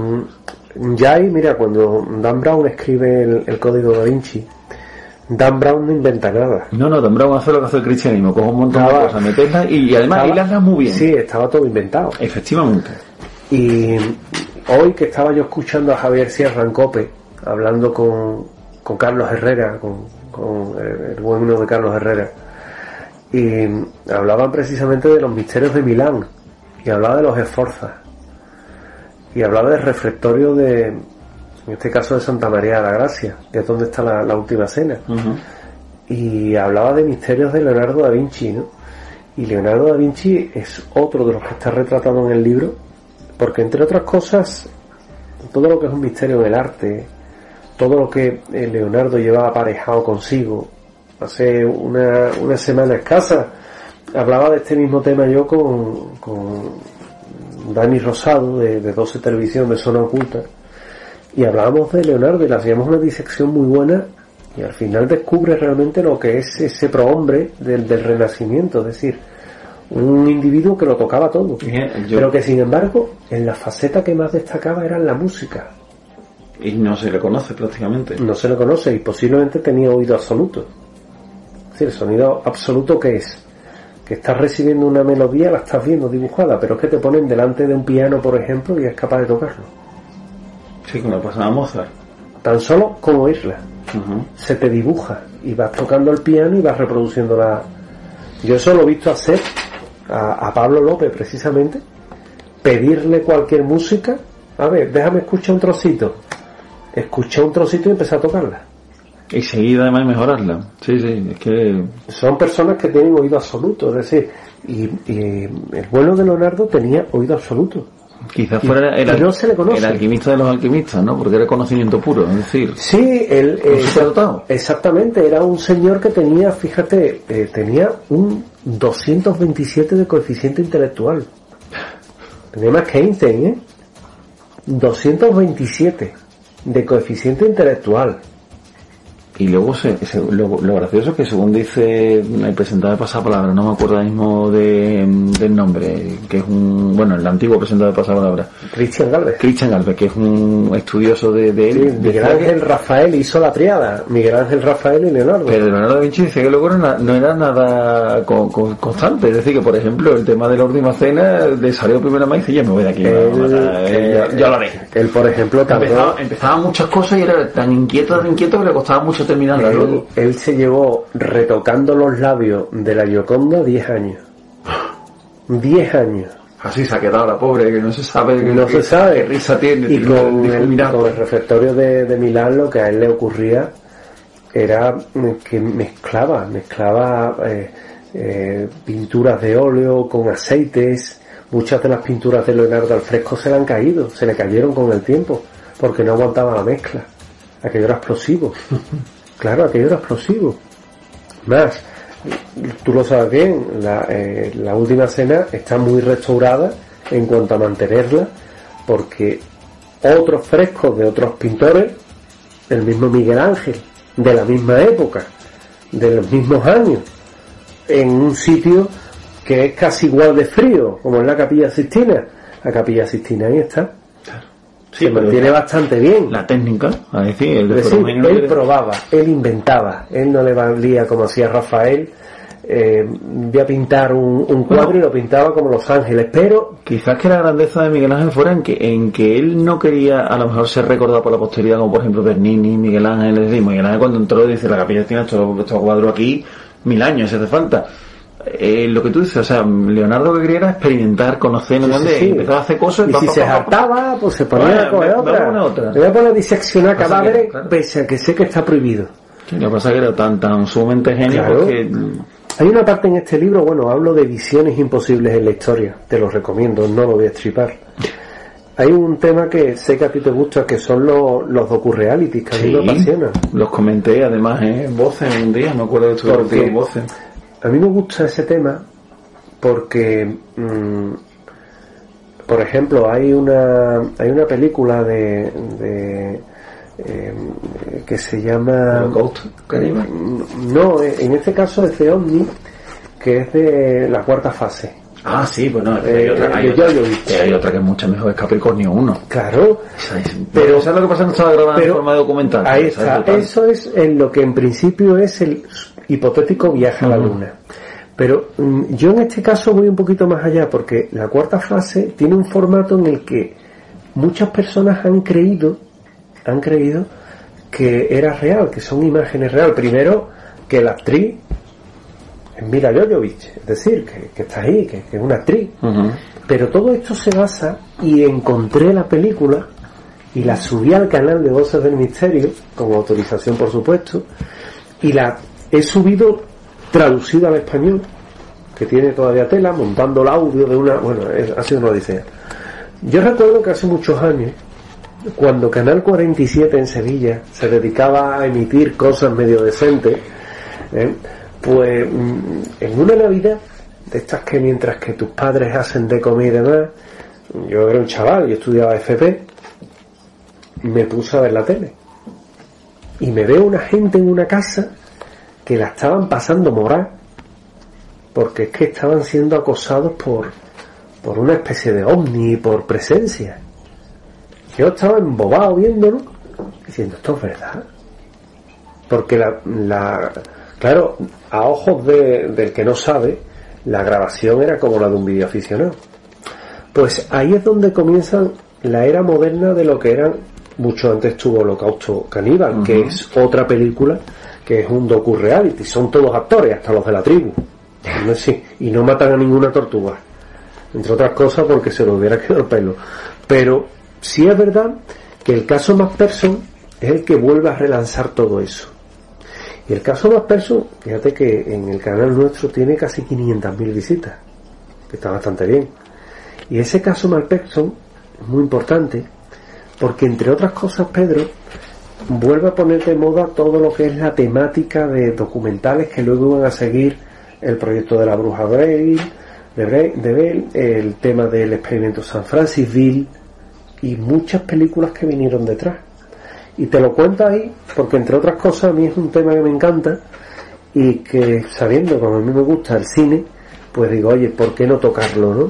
ya ahí, mira, cuando Dan Brown escribe el Código Da Vinci, Dan Brown no inventa nada. No, Dan Brown hace lo que hace el cristianismo, coge un montón de cosas, meterlas y además las da muy bien. Sí, estaba todo inventado. Efectivamente. Y hoy que estaba yo escuchando a Javier Sierra en COPE, hablando con Carlos Herrera, con el bueno de Carlos Herrera, y hablaban precisamente de los misterios de Milán, y hablaba de los Esforzas, y hablaba del refectorio en este caso de Santa María de la Gracia, que es donde está la última cena. Y hablaba de misterios de Leonardo da Vinci, ¿no? Y Leonardo da Vinci es otro de los que está retratado en el libro, porque entre otras cosas, todo lo que es un misterio en el arte, todo lo que Leonardo llevaba aparejado consigo, hace una semana escasa, hablaba de este mismo tema yo con Dani Rosado de 12 Televisión, de Zona Oculta, y hablábamos de Leonardo y le hacíamos una disección muy buena, y al final descubre realmente lo que es ese prohombre del Renacimiento, es decir, un individuo que lo tocaba todo, pero que sin embargo en la faceta que más destacaba era en la música. Y no se le conoce prácticamente. No se le conoce, y posiblemente tenía oído absoluto. Es decir, el sonido absoluto, ¿qué es? Que estás recibiendo una melodía, la estás viendo dibujada, pero es que te ponen delante de un piano, por ejemplo, y es capaz de tocarlo. Sí, como pasaba a Mozart. Tan solo como oírla. Se te dibuja, y vas tocando el piano y vas reproduciendo la... Yo eso lo he visto hacer a Pablo López, precisamente, pedirle cualquier música. A ver, déjame escuchar un trocito. Escuché un trocito y empecé a tocarla. Y seguir además mejorarla. Sí, es que... Son personas que tienen oído absoluto, es decir, y el bueno de Leonardo tenía oído absoluto. Quizás fuera no se le conoce. El alquimista de los alquimistas, ¿no? Porque era conocimiento puro, es decir... Sí, él... exactamente, era un señor que tenía, fíjate, tenía un 227 de coeficiente intelectual. Tenía más que Einstein, 227 de coeficiente intelectual. Y luego lo gracioso es que, según dice el presentador de Pasapalabra, no me acuerdo ahora mismo del nombre, que es el antiguo presentador de Pasapalabra, Cristian Galvez, que es un estudioso de él. Sí, Miguel Ángel Rafael hizo la triada, Miguel Ángel Rafael y Leonardo. Pero Leonardo da Vinci dice que luego no era nada constante, es decir, que por ejemplo el tema de la última cena le salió primero más y dice, yo me voy de aquí, yo lo haré. Él, por ejemplo, empezaba muchas cosas y era tan inquieto que le costaba mucho terminarla. Él se llevó retocando los labios de la Gioconda 10 años. 10 años. Así se ha quedado la pobre, que no se sabe qué risa tiene. Y con el refectorio de Milán, lo que a él le ocurría era que mezclaba pinturas de óleo con aceites. Muchas de las pinturas de Leonardo al fresco se le cayeron con el tiempo, porque no aguantaba la mezcla. Aquello era explosivo. Claro, aquello era explosivo. Más, tú lo sabes bien, la última cena está muy restaurada en cuanto a mantenerla, porque otros frescos de otros pintores, el mismo Miguel Ángel, de la misma época, de los mismos años, en un sitio que es casi igual de frío, como es la Capilla Sixtina. La Capilla Sixtina ahí está. Sí, se mantiene bastante bien. La técnica, él probaba, él inventaba, él no le valía como hacía Rafael, voy a pintar un cuadro y lo pintaba como Los Ángeles, pero quizás que la grandeza de Miguel Ángel fuera en que él no quería a lo mejor ser recordado por la posteridad, como por ejemplo Bernini, Miguel Ángel. Miguel Ángel cuando entró dice, la Capilla tiene estos cuadros aquí 1000 años, si hace falta. Lo que tú dices, o sea, Leonardo que quería era experimentar, conocer, empezaba a hacer cosas y si se hartaba, pues se ponía a coger otra. Le voy a poner a diseccionar cadáveres, pese a que sé que está prohibido. Sí, lo que pasa es que era tan sumamente genio, claro. Porque hay una parte en este libro, hablo de visiones imposibles en la historia, te lo recomiendo, no lo voy a estripar. Hay un tema que sé que a ti te gusta, que son los docu-realities, que a mí me apasionan. Los comenté además en Voces un día, me acuerdo de esto en Voces. A mí me gusta ese tema porque, por ejemplo, hay una película que se llama no, en este caso es de OVNI, que es de la cuarta fase. Ah, sí, bueno, hay otra que es mucho mejor, es Capricornio 1. Claro, pero ¿sabes lo que pasa? No estaba grabando en forma de documental. Ahí está, eso es en lo que en principio es el hipotético viaje a la Luna. Pero yo en este caso voy un poquito más allá, porque la cuarta fase tiene un formato en el que muchas personas han creído que era real, que son imágenes reales. Primero, que la actriz es Mila Jovovich, es decir, que está ahí, que es una actriz. Pero todo esto se basa, y encontré la película y la subí al canal de Voces del Misterio, con autorización por supuesto, y la he subido traducida al español, que tiene todavía tela, montando el audio de ha sido una odisea. Yo recuerdo que hace muchos años, cuando Canal 47 en Sevilla se dedicaba a emitir cosas medio decentes, pues en una Navidad de estas que mientras que tus padres hacen de comer y demás, yo era un chaval, yo estudiaba FP, me puse a ver la tele y me veo una gente en una casa que la estaban pasando morada, porque es que estaban siendo acosados por una especie de ovni, por presencia. Yo estaba embobado viéndolo, diciendo, esto es verdad. Porque claro, a ojos del que no sabe, la grabación era como la de un videoaficionado. Pues ahí es donde comienza la era moderna de lo que eran, mucho antes tuvo Holocausto Caníbal, que es otra película, que es un docu-reality, son todos actores, hasta los de la tribu, y no matan a ninguna tortuga, entre otras cosas porque se les hubiera quedado el pelo. Pero sí es verdad que el caso McPherson es el que vuelve a relanzar todo eso. Y el caso McPherson, fíjate que en el canal nuestro tiene casi 500.000 visitas, que está bastante bien. Y ese caso McPherson es muy importante porque, entre otras cosas, Pedro vuelve a poner de moda todo lo que es la temática de documentales que luego iban a seguir el proyecto de la bruja de Bell, el tema del experimento San Francisville y muchas películas que vinieron detrás. Y te lo cuento ahí porque, entre otras cosas, a mí es un tema que me encanta y que, sabiendo como a mí me gusta el cine, pues digo, oye, ¿por qué no tocarlo, no?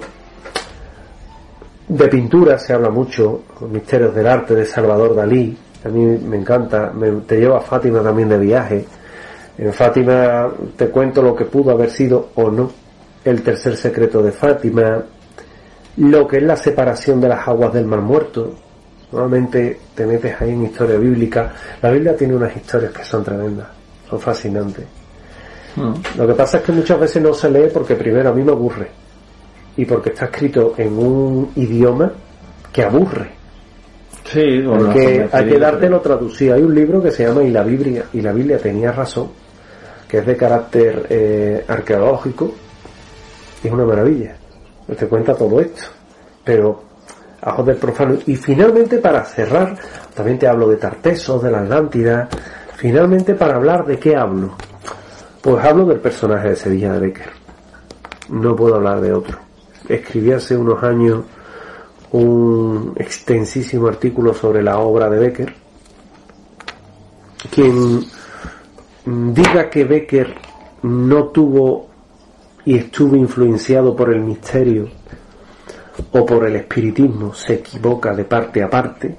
De pintura se habla mucho, Misterios del Arte de Salvador Dalí, a mí me encanta, te lleva a Fátima también de viaje. En Fátima te cuento lo que pudo haber sido o no el tercer secreto de Fátima, lo que es la separación de las aguas del Mar Muerto. Nuevamente te metes ahí en historia bíblica. La Biblia tiene unas historias que son tremendas, son fascinantes. Lo que pasa es que muchas veces no se lee porque, primero, a mí me aburre, y porque está escrito en un idioma que aburre. Sí, porque hay que dártelo traducido. Hay un libro que se llama Y la Biblia tenía razón, que es de carácter arqueológico, y es una maravilla. Te cuenta todo esto, pero a ojos del profano. Y finalmente, para cerrar, también te hablo de Tartessos, de la Atlántida. Finalmente, para hablar de qué hablo, pues hablo del personaje de Sevilla de Bécquer. No puedo hablar de otro. Escribí hace unos años un extensísimo artículo sobre la obra de Bécquer. Quien diga que Bécquer no tuvo y estuvo influenciado por el misterio o por el espiritismo se equivoca de parte a parte.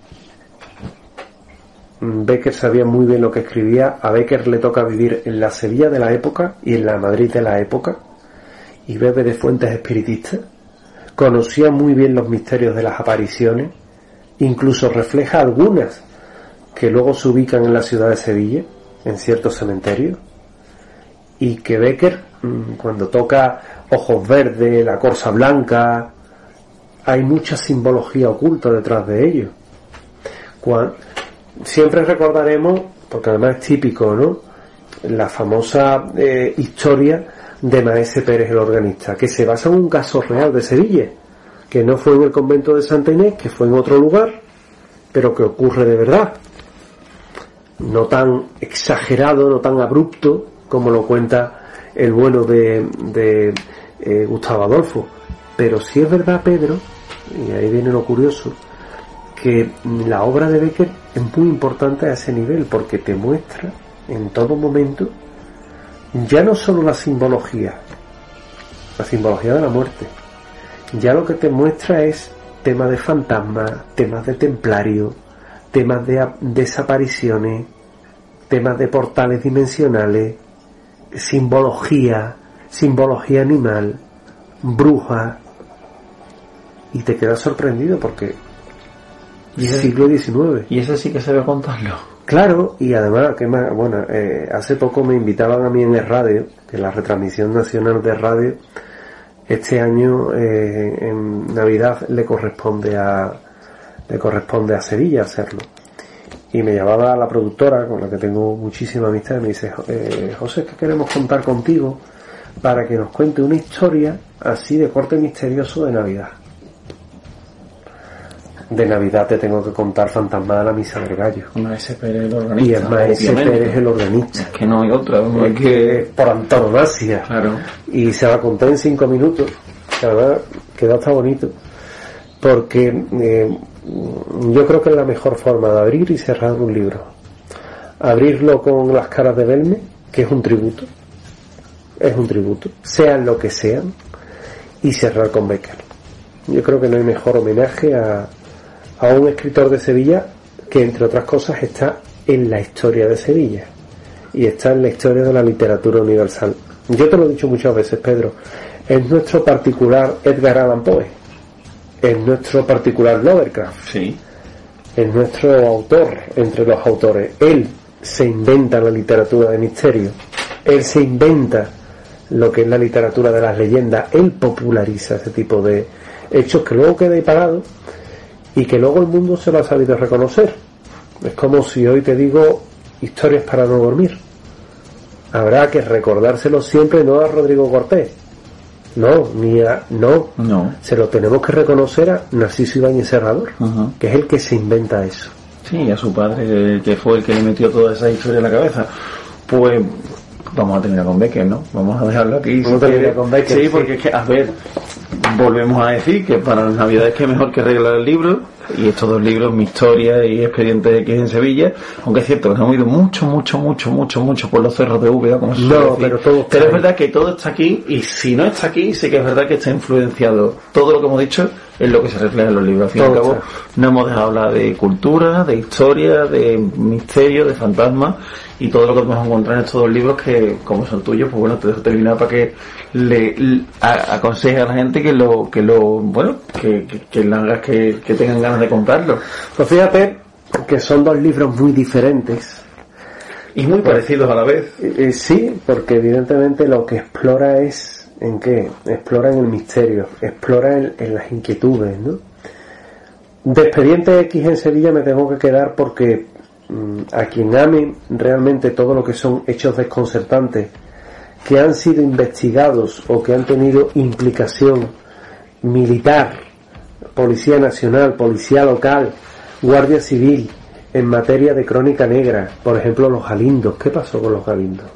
Bécquer sabía muy bien lo que escribía. A Bécquer le toca vivir en la Sevilla de la época y en la Madrid de la época, y bebe de fuentes espiritistas. Conocía muy bien los misterios de las apariciones, incluso refleja algunas que luego se ubican en la ciudad de Sevilla, en ciertos cementerios. Y que Bécquer, cuando toca Ojos Verdes, La Corsa Blanca, hay mucha simbología oculta detrás de ello. Siempre recordaremos, porque además es típico, ¿no?, la famosa historia de Maese Pérez el organista, que se basa en un caso real de Sevilla, que no fue en el convento de Santa Inés, que fue en otro lugar, pero que ocurre de verdad. No tan exagerado, no tan abrupto como lo cuenta el bueno de Gustavo Adolfo, pero sí es verdad, Pedro, y ahí viene lo curioso, que la obra de Bécquer es muy importante a ese nivel, porque te muestra en todo momento ya no solo la simbología de la muerte, ya lo que te muestra es temas de fantasmas, temas de templario, temas de desapariciones, temas de portales dimensionales, simbología animal, brujas, y te quedas sorprendido porque siglo XIX. Y ese sí que sabe contarlo. Claro, y además, hace poco me invitaban a mí en el radio, que la retransmisión nacional de radio, este año en Navidad le corresponde a Sevilla hacerlo. Y me llamaba la productora, con la que tengo muchísima amistad, y me dice, José, es que queremos contar contigo para que nos cuente una historia así de corte misterioso de Navidad. De Navidad te tengo que contar Fantasma de la Misa del Gallo. Maese Pérez el organista. Y el Maese Pérez el organista. Es que no hay otra. ¿no? Es que por antonomasia. Claro. Y se la conté en 5 minutos. Que además quedó hasta bonito. Porque yo creo que es la mejor forma de abrir y cerrar un libro. Abrirlo con Las Caras de Belme, que es un tributo. Es un tributo. Sean lo que sean. Y cerrar con Bécquer. Yo creo que no hay mejor homenaje a un escritor de Sevilla que, entre otras cosas, está en la historia de Sevilla y está en la historia de la literatura universal. Yo te lo he dicho muchas veces, Pedro, es nuestro particular Edgar Allan Poe, es nuestro particular Lovecraft, sí, es nuestro autor entre los autores. Él se inventa la literatura de misterio, él se inventa lo que es la literatura de las leyendas, él populariza ese tipo de hechos que luego queda ahí parado y que luego el mundo se lo ha sabido reconocer. Es como si hoy te digo historias para no dormir. Habrá que recordárselo siempre, no a Rodrigo Cortés, no, se lo tenemos que reconocer a Narciso Ibáñez Serrador, que es el que se inventa eso. Sí, a su padre, que fue el que le metió toda esa historia en la cabeza. Pues vamos a terminar con Bécquer, ¿no? Vamos a dejarlo aquí. Vamos a terminar con Bécquer. Sí, porque es que, a ver, volvemos a decir que para las Navidades que mejor que arreglar el libro, Y estos dos libros, Mi historia y Expedientes X en Sevilla, aunque es cierto que nos hemos ido mucho por los cerros de Úbeda, como se suele decir. Pero es verdad que todo está aquí, y si no está aquí, sí que es verdad que está influenciado. Todo lo que hemos dicho es lo que se refleja en los libros. Al fin y al cabo, no hemos dejado de hablar de cultura, de historia, de misterio, de fantasmas, y todo lo que podemos encontrar en estos dos libros que, como son tuyos, pues bueno, te dejo terminar para que le aconseje a la gente que tengan ganas de comprarlo. Pues fíjate que son dos libros muy diferentes y muy parecidos a la vez. Sí, porque evidentemente lo que explora es ¿en qué? Explora en el misterio, explora en las inquietudes, ¿no? De Expediente X en Sevilla me tengo que quedar porque a quien ame realmente todo lo que son hechos desconcertantes que han sido investigados o que han tenido implicación militar, Policía Nacional, Policía Local, Guardia Civil, en materia de crónica negra, por ejemplo los Galindos, ¿qué pasó con los Galindos?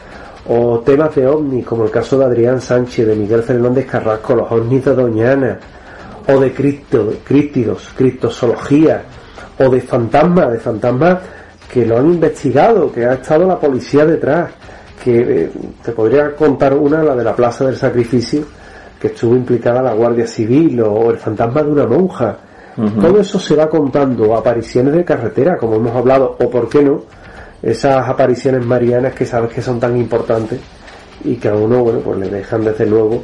O temas de ovnis, como el caso de Adrián Sánchez, de Miguel Fernández Carrasco, los ovnis de Doñana, o de críptidos, criptozoología, o de fantasmas que lo han investigado, que ha estado la policía detrás, que te podría contar una, la de la Plaza del Sacrificio, que estuvo implicada la Guardia Civil, o el fantasma de una monja. Todo eso se va contando, apariciones de carretera, como hemos hablado, o por qué no, esas apariciones marianas que sabes que son tan importantes y que a uno, bueno, pues le dejan desde luego,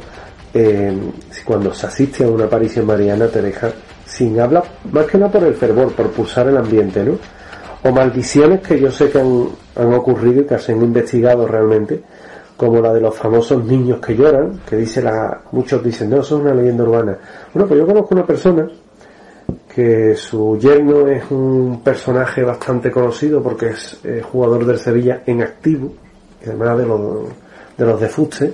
cuando se asiste a una aparición mariana te deja sin habla, más que nada por el fervor, por pulsar el ambiente, ¿no? O maldiciones que yo sé que han ocurrido y que se han investigado realmente, como la de los famosos niños que lloran, que muchos dicen, no, eso es una leyenda urbana. Bueno, pues yo conozco una persona que su yerno es un personaje bastante conocido porque es jugador del Sevilla en activo, además de los de fuste,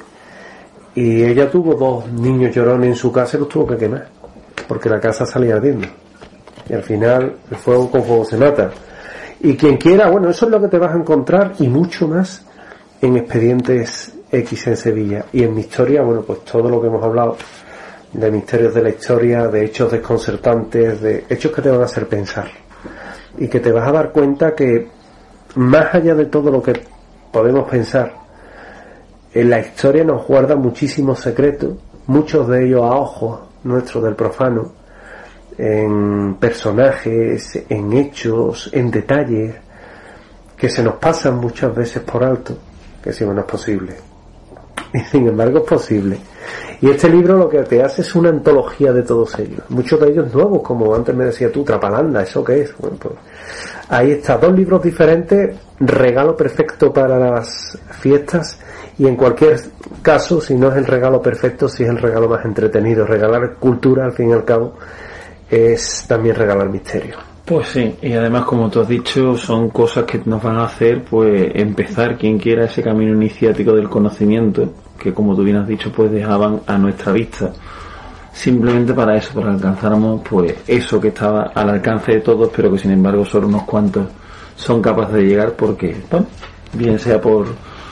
y ella tuvo 2 niños llorones en su casa y los tuvo que quemar porque la casa salía ardiendo, y al final el fuego con fuego se mata. Y quien quiera, bueno, eso es lo que te vas a encontrar y mucho más en Expedientes X en Sevilla. Y en Mi historia, bueno, pues todo lo que hemos hablado de misterios de la historia, de hechos desconcertantes, de hechos que te van a hacer pensar y que te vas a dar cuenta que más allá de todo lo que podemos pensar, en la historia nos guarda muchísimos secretos, muchos de ellos a ojos nuestros del profano, en personajes, en hechos, en detalles que se nos pasan muchas veces por alto, que si no es posible, y sin embargo es posible. Y este libro lo que te hace es una antología de todos ellos, muchos de ellos nuevos, como antes me decía tú, Trapalanda, ¿eso qué es? Bueno, pues ahí está, 2 libros diferentes, regalo perfecto para las fiestas, y en cualquier caso, si no es el regalo perfecto, si es el regalo más entretenido. Regalar cultura, al fin y al cabo, es también regalar misterio. Pues sí, y además, como tú has dicho, son cosas que nos van a hacer pues empezar, quien quiera, ese camino iniciático del conocimiento, que como tú bien has dicho, pues dejaban a nuestra vista, simplemente para eso, para alcanzáramos pues eso que estaba al alcance de todos, pero que sin embargo solo unos cuantos son capaces de llegar, porque, bueno, bien sea por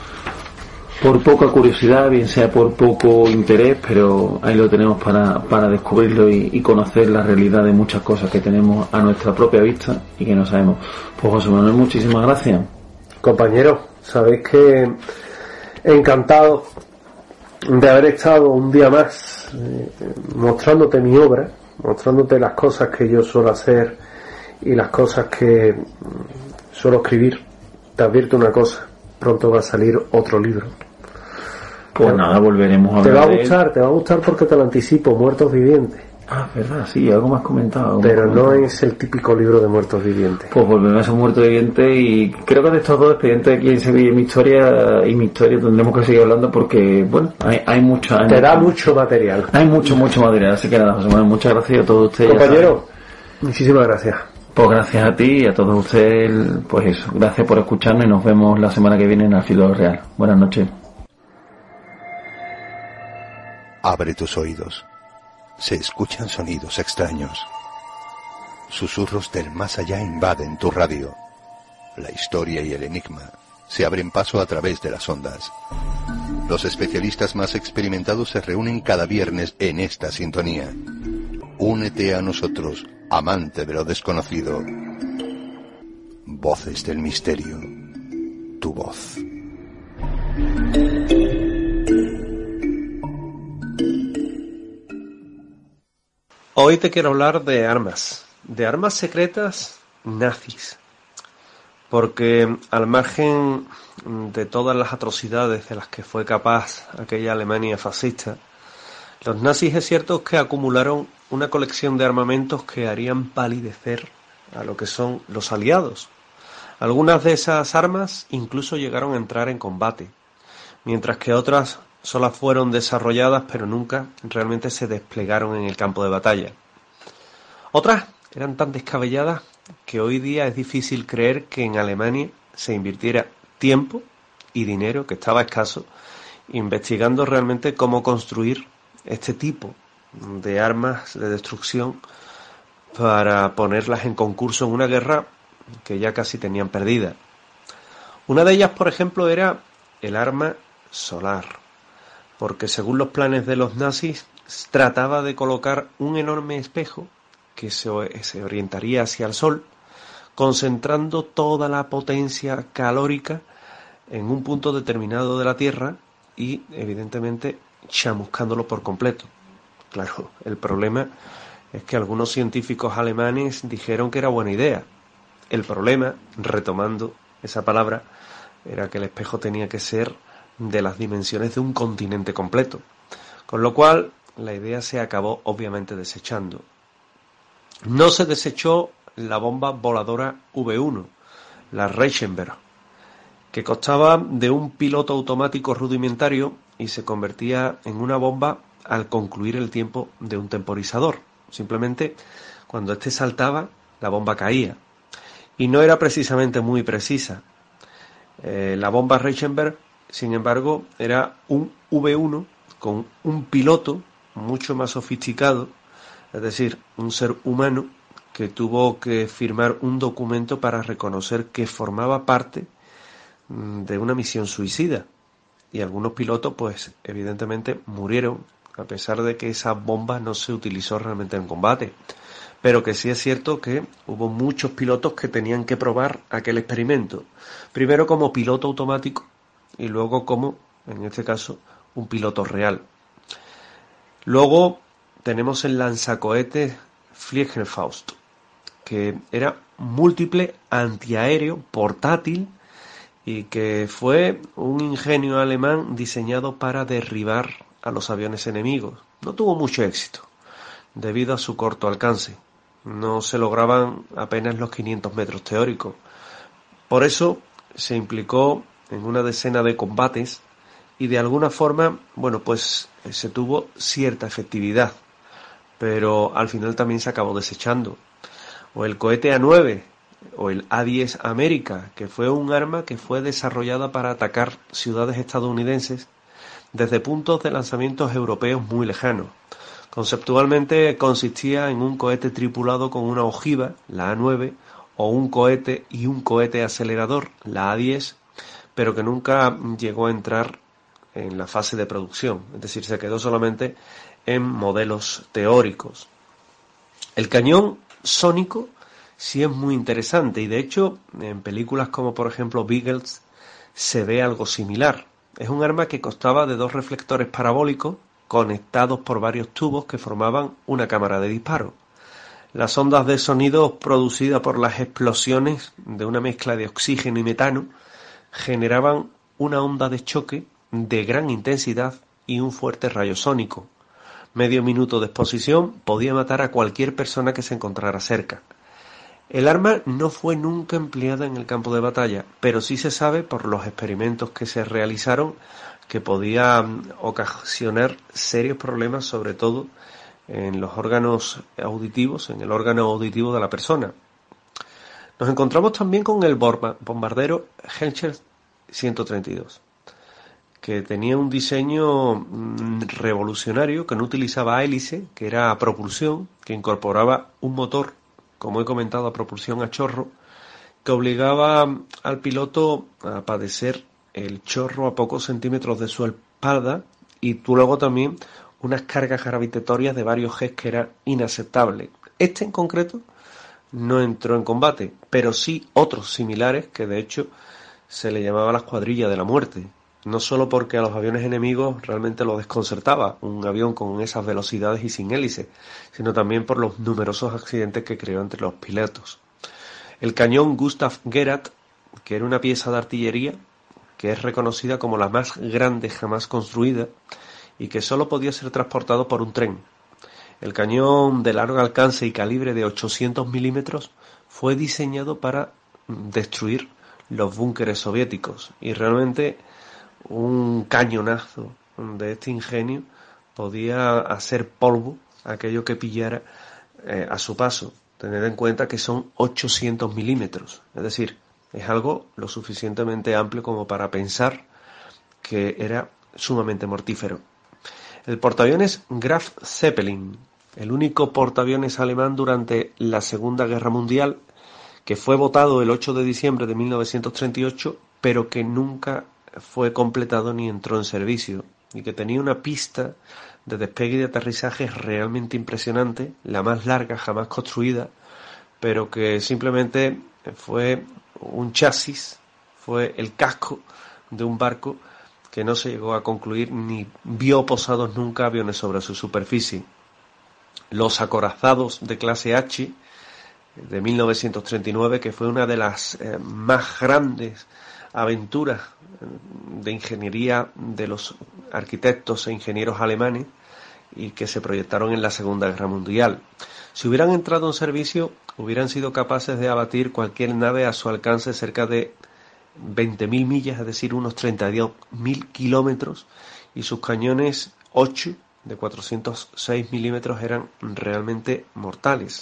poca curiosidad, bien sea por poco interés, pero ahí lo tenemos para descubrirlo y conocer la realidad de muchas cosas que tenemos a nuestra propia vista y que no sabemos. Pues José Manuel, muchísimas gracias. Compañeros, sabéis que encantado de haber estado un día más mostrándote mi obra, mostrándote las cosas que yo suelo hacer y las cosas que suelo escribir. Te advierto una cosa, pronto va a salir otro libro. Pues nada, volveremos a hablar. Te va a gustar porque te lo anticipo, Muertos Vivientes. Ah, verdad, sí, algo más comentado. Pero no es el típico libro de Muertos Vivientes. Pues volvemos a esos Muertos Vivientes, y creo que de estos 2 expedientes aquí en Sevilla y Mi historia tendremos que seguir hablando porque, bueno, hay mucho... Te da mucho material. Hay mucho material, así que nada, José Manuel, muchas gracias a todos ustedes. Compañero, muchísimas gracias. Pues gracias a ti y a todos ustedes, pues eso, gracias por escucharnos y nos vemos la semana que viene en Al Filo Real. Buenas noches. Abre tus oídos. Se escuchan sonidos extraños. Susurros del más allá invaden tu radio. La historia y el enigma se abren paso a través de las ondas. Los especialistas más experimentados se reúnen cada viernes en esta sintonía. Únete a nosotros, amante de lo desconocido. Voces del misterio. Tu voz. Hoy te quiero hablar de armas secretas nazis, porque al margen de todas las atrocidades de las que fue capaz aquella Alemania fascista, los nazis es cierto que acumularon una colección de armamentos que harían palidecer a lo que son los aliados. Algunas de esas armas incluso llegaron a entrar en combate, mientras que otras solo fueron desarrolladas pero nunca realmente se desplegaron en el campo de batalla. Otras eran tan descabelladas que hoy día es difícil creer que en Alemania se invirtiera tiempo y dinero, que estaba escaso, investigando realmente cómo construir este tipo de armas de destrucción para ponerlas en concurso en una guerra que ya casi tenían perdida. Una de ellas, por ejemplo, era el arma solar, porque según los planes de los nazis trataba de colocar un enorme espejo que se orientaría hacia el sol, concentrando toda la potencia calórica en un punto determinado de la Tierra y, evidentemente, chamuscándolo por completo. Claro, el problema es que algunos científicos alemanes dijeron que era buena idea. El problema, retomando esa palabra, era que el espejo tenía que ser de las dimensiones de un continente completo, con lo cual la idea se acabó obviamente desechando. No se desechó la bomba voladora V1, la Reichenberg, que constaba de un piloto automático rudimentario y se convertía en una bomba al concluir el tiempo de un temporizador. Simplemente, cuando éste saltaba, la bomba caía. Y no era precisamente muy precisa. La bomba Reichenberg, sin embargo, era un V1 con un piloto mucho más sofisticado, es decir, un ser humano que tuvo que firmar un documento para reconocer que formaba parte de una misión suicida. Y algunos pilotos, pues, evidentemente murieron, a pesar de que esa bomba no se utilizó realmente en combate. Pero que sí es cierto que hubo muchos pilotos que tenían que probar aquel experimento. Primero como piloto automático y luego como, en este caso, un piloto real. Luego tenemos el lanzacohetes Fliegerfaust, que era múltiple antiaéreo portátil y que fue un ingenio alemán diseñado para derribar a los aviones enemigos. No tuvo mucho éxito, debido a su corto alcance. No se lograban apenas los 500 metros teóricos. Por eso se implicó en una decena de combates y de alguna forma, pues se tuvo cierta efectividad, pero al final también se acabó desechando. O el cohete A9 o el A10 América, que fue un arma que fue desarrollada para atacar ciudades estadounidenses desde puntos de lanzamientos europeos muy lejanos. Conceptualmente consistía en un cohete tripulado con una ojiva, la A9, o un cohete y un cohete acelerador, la A10, pero que nunca llegó a entrar en la fase de producción, es decir, se quedó solamente en modelos teóricos. El cañón sónico sí es muy interesante y de hecho en películas como por ejemplo Beagles se ve algo similar. Es un arma que constaba de dos reflectores parabólicos conectados por varios tubos que formaban una cámara de disparo. Las ondas de sonido producidas por las explosiones de una mezcla de oxígeno y metano generaban una onda de choque de gran intensidad y un fuerte rayo sónico. Medio minuto de exposición podía matar a cualquier persona que se encontrara cerca. El arma no fue nunca empleada en el campo de batalla, pero sí se sabe por los experimentos que se realizaron que podía ocasionar serios problemas, sobre todo en los órganos auditivos, en el órgano auditivo de la persona. Nos encontramos también con el bombardero Hellschel 132, que tenía un diseño revolucionario, que no utilizaba hélice, que era a propulsión, que incorporaba un motor, como he comentado, a propulsión a chorro, que obligaba al piloto a padecer el chorro a pocos centímetros de su espalda y luego también unas cargas gravitatorias de varios Gs que era inaceptable. Este en concreto no entró en combate, pero sí otros similares que de hecho se le llamaba la escuadrilla de la muerte. No solo porque a los aviones enemigos realmente los desconcertaba un avión con esas velocidades y sin hélice, sino también por los numerosos accidentes que creó entre los pilotos. El cañón Gustav Gerhardt, que era una pieza de artillería que es reconocida como la más grande jamás construida y que solo podía ser transportado por un tren. El cañón de largo alcance y calibre de 800 milímetros fue diseñado para destruir los búnkeres soviéticos y realmente un cañonazo de este ingenio podía hacer polvo aquello que pillara a su paso. Tened en cuenta que son 800 milímetros, es decir, es algo lo suficientemente amplio como para pensar que era sumamente mortífero. El portaaviones Graf Zeppelin, el único portaaviones alemán durante la Segunda Guerra Mundial, que fue botado el 8 de diciembre de 1938, pero que nunca fue completado ni entró en servicio, y que tenía una pista de despegue y de aterrizaje realmente impresionante, la más larga jamás construida, pero que simplemente fue un chasis, fue el casco de un barco que no se llegó a concluir ni vio posados nunca aviones sobre su superficie. Los acorazados de clase H de 1939, que fue una de las más grandes aventuras de ingeniería de los arquitectos e ingenieros alemanes y que se proyectaron en la Segunda Guerra Mundial. Si hubieran entrado en servicio, hubieran sido capaces de abatir cualquier nave a su alcance cerca de 20.000 millas, es decir, unos 32.000 kilómetros, y sus cañones 8 de 406 milímetros eran realmente mortales.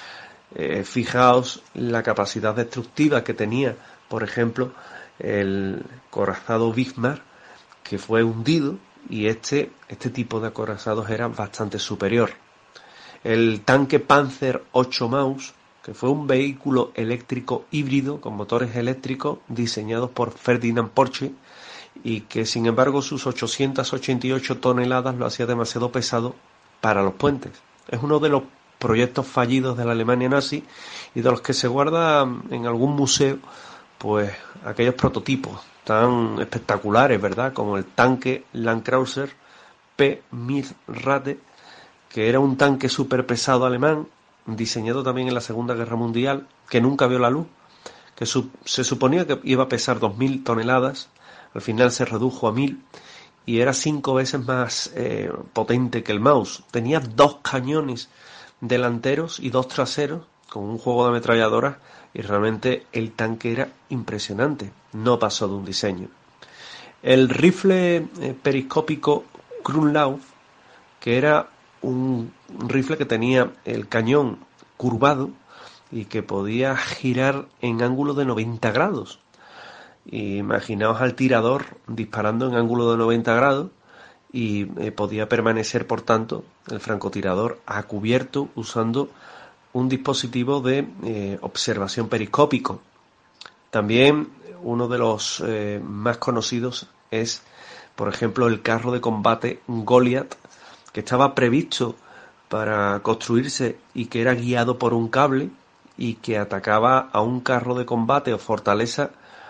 Fijaos la capacidad destructiva que tenía, por ejemplo, el acorazado Bismarck, que fue hundido, y este tipo de acorazados era bastante superior. El tanque Panzer 8 Maus, que fue un vehículo eléctrico híbrido con motores eléctricos diseñados por Ferdinand Porsche y que sin embargo sus 888 toneladas lo hacía demasiado pesado para los puentes. Es uno de los proyectos fallidos de la Alemania nazi y de los que se guarda en algún museo pues aquellos prototipos tan espectaculares, ¿verdad? Como el tanque Landkreuzer P-1000 Rate, que era un tanque súper pesado alemán, diseñado también en la Segunda Guerra Mundial, que nunca vio la luz, que se suponía que iba a pesar 2.000 toneladas, al final se redujo a 1.000 y era 5 veces más potente que el Maus. Tenía 2 cañones delanteros y 2 traseros, con un juego de ametralladoras, y realmente el tanque era impresionante, no pasó de un diseño. El rifle periscópico Krummlauf, que era un rifle que tenía el cañón curvado y que podía girar en ángulo de 90 grados. Imaginaos al tirador disparando en ángulo de 90 grados y podía permanecer, por tanto, el francotirador a cubierto usando un dispositivo de observación periscópico. También uno de los más conocidos es, por ejemplo, el carro de combate Goliath, que estaba previsto para construirse y que era guiado por un cable y que atacaba a un carro de combate o fortaleza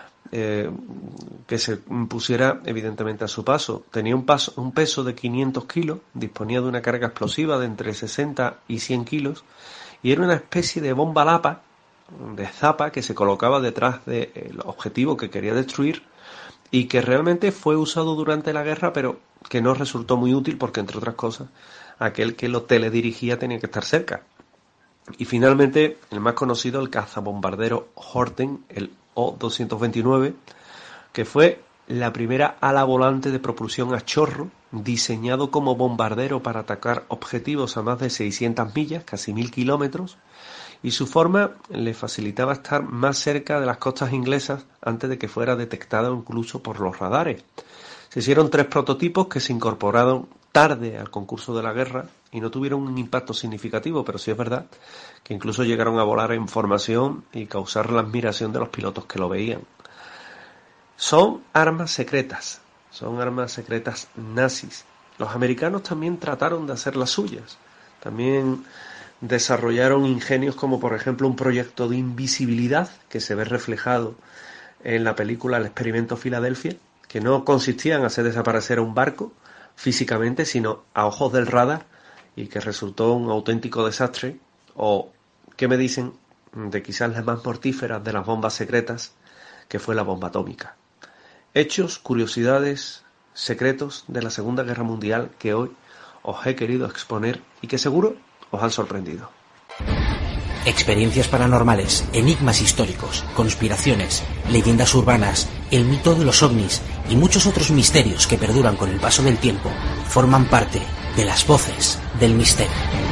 que se pusiera evidentemente a su paso. Tenía un peso de 500 kilos, disponía de una carga explosiva de entre 60 y 100 kilos y era una especie de bomba lapa, de zapa, que se colocaba detrás del objetivo que quería destruir y que realmente fue usado durante la guerra, pero que no resultó muy útil porque, entre otras cosas, aquel que lo teledirigía tenía que estar cerca. Y finalmente, el más conocido, el cazabombardero Horten, el O-229, que fue la primera ala volante de propulsión a chorro, diseñado como bombardero para atacar objetivos a más de 600 millas, casi 1.000 kilómetros, y su forma le facilitaba estar más cerca de las costas inglesas antes de que fuera detectado incluso por los radares. Se hicieron 3 prototipos que se incorporaron tarde al concurso de la guerra y no tuvieron un impacto significativo, pero sí es verdad que incluso llegaron a volar en formación y causar la admiración de los pilotos que lo veían. Son armas secretas nazis Los americanos también trataron de hacer las suyas. También desarrollaron ingenios como por ejemplo un proyecto de invisibilidad que se ve reflejado en la película El experimento Filadelfia, que no consistía en hacer desaparecer a un barco físicamente, sino a ojos del radar, y que resultó un auténtico desastre. O, ¿qué me dicen de quizás las más mortíferas de las bombas secretas, que fue la bomba atómica? Hechos, curiosidades, secretos de la Segunda Guerra Mundial que hoy os he querido exponer y que seguro os han sorprendido. Experiencias paranormales, enigmas históricos, conspiraciones, leyendas urbanas, el mito de los ovnis y muchos otros misterios que perduran con el paso del tiempo forman parte de las voces del misterio.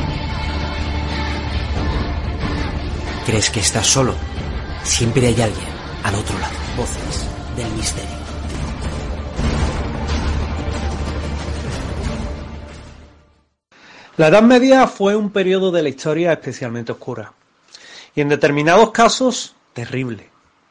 ¿Crees que estás solo? Siempre hay alguien al otro lado. Voces del misterio. La Edad Media fue un periodo de la historia especialmente oscura y en determinados casos terrible.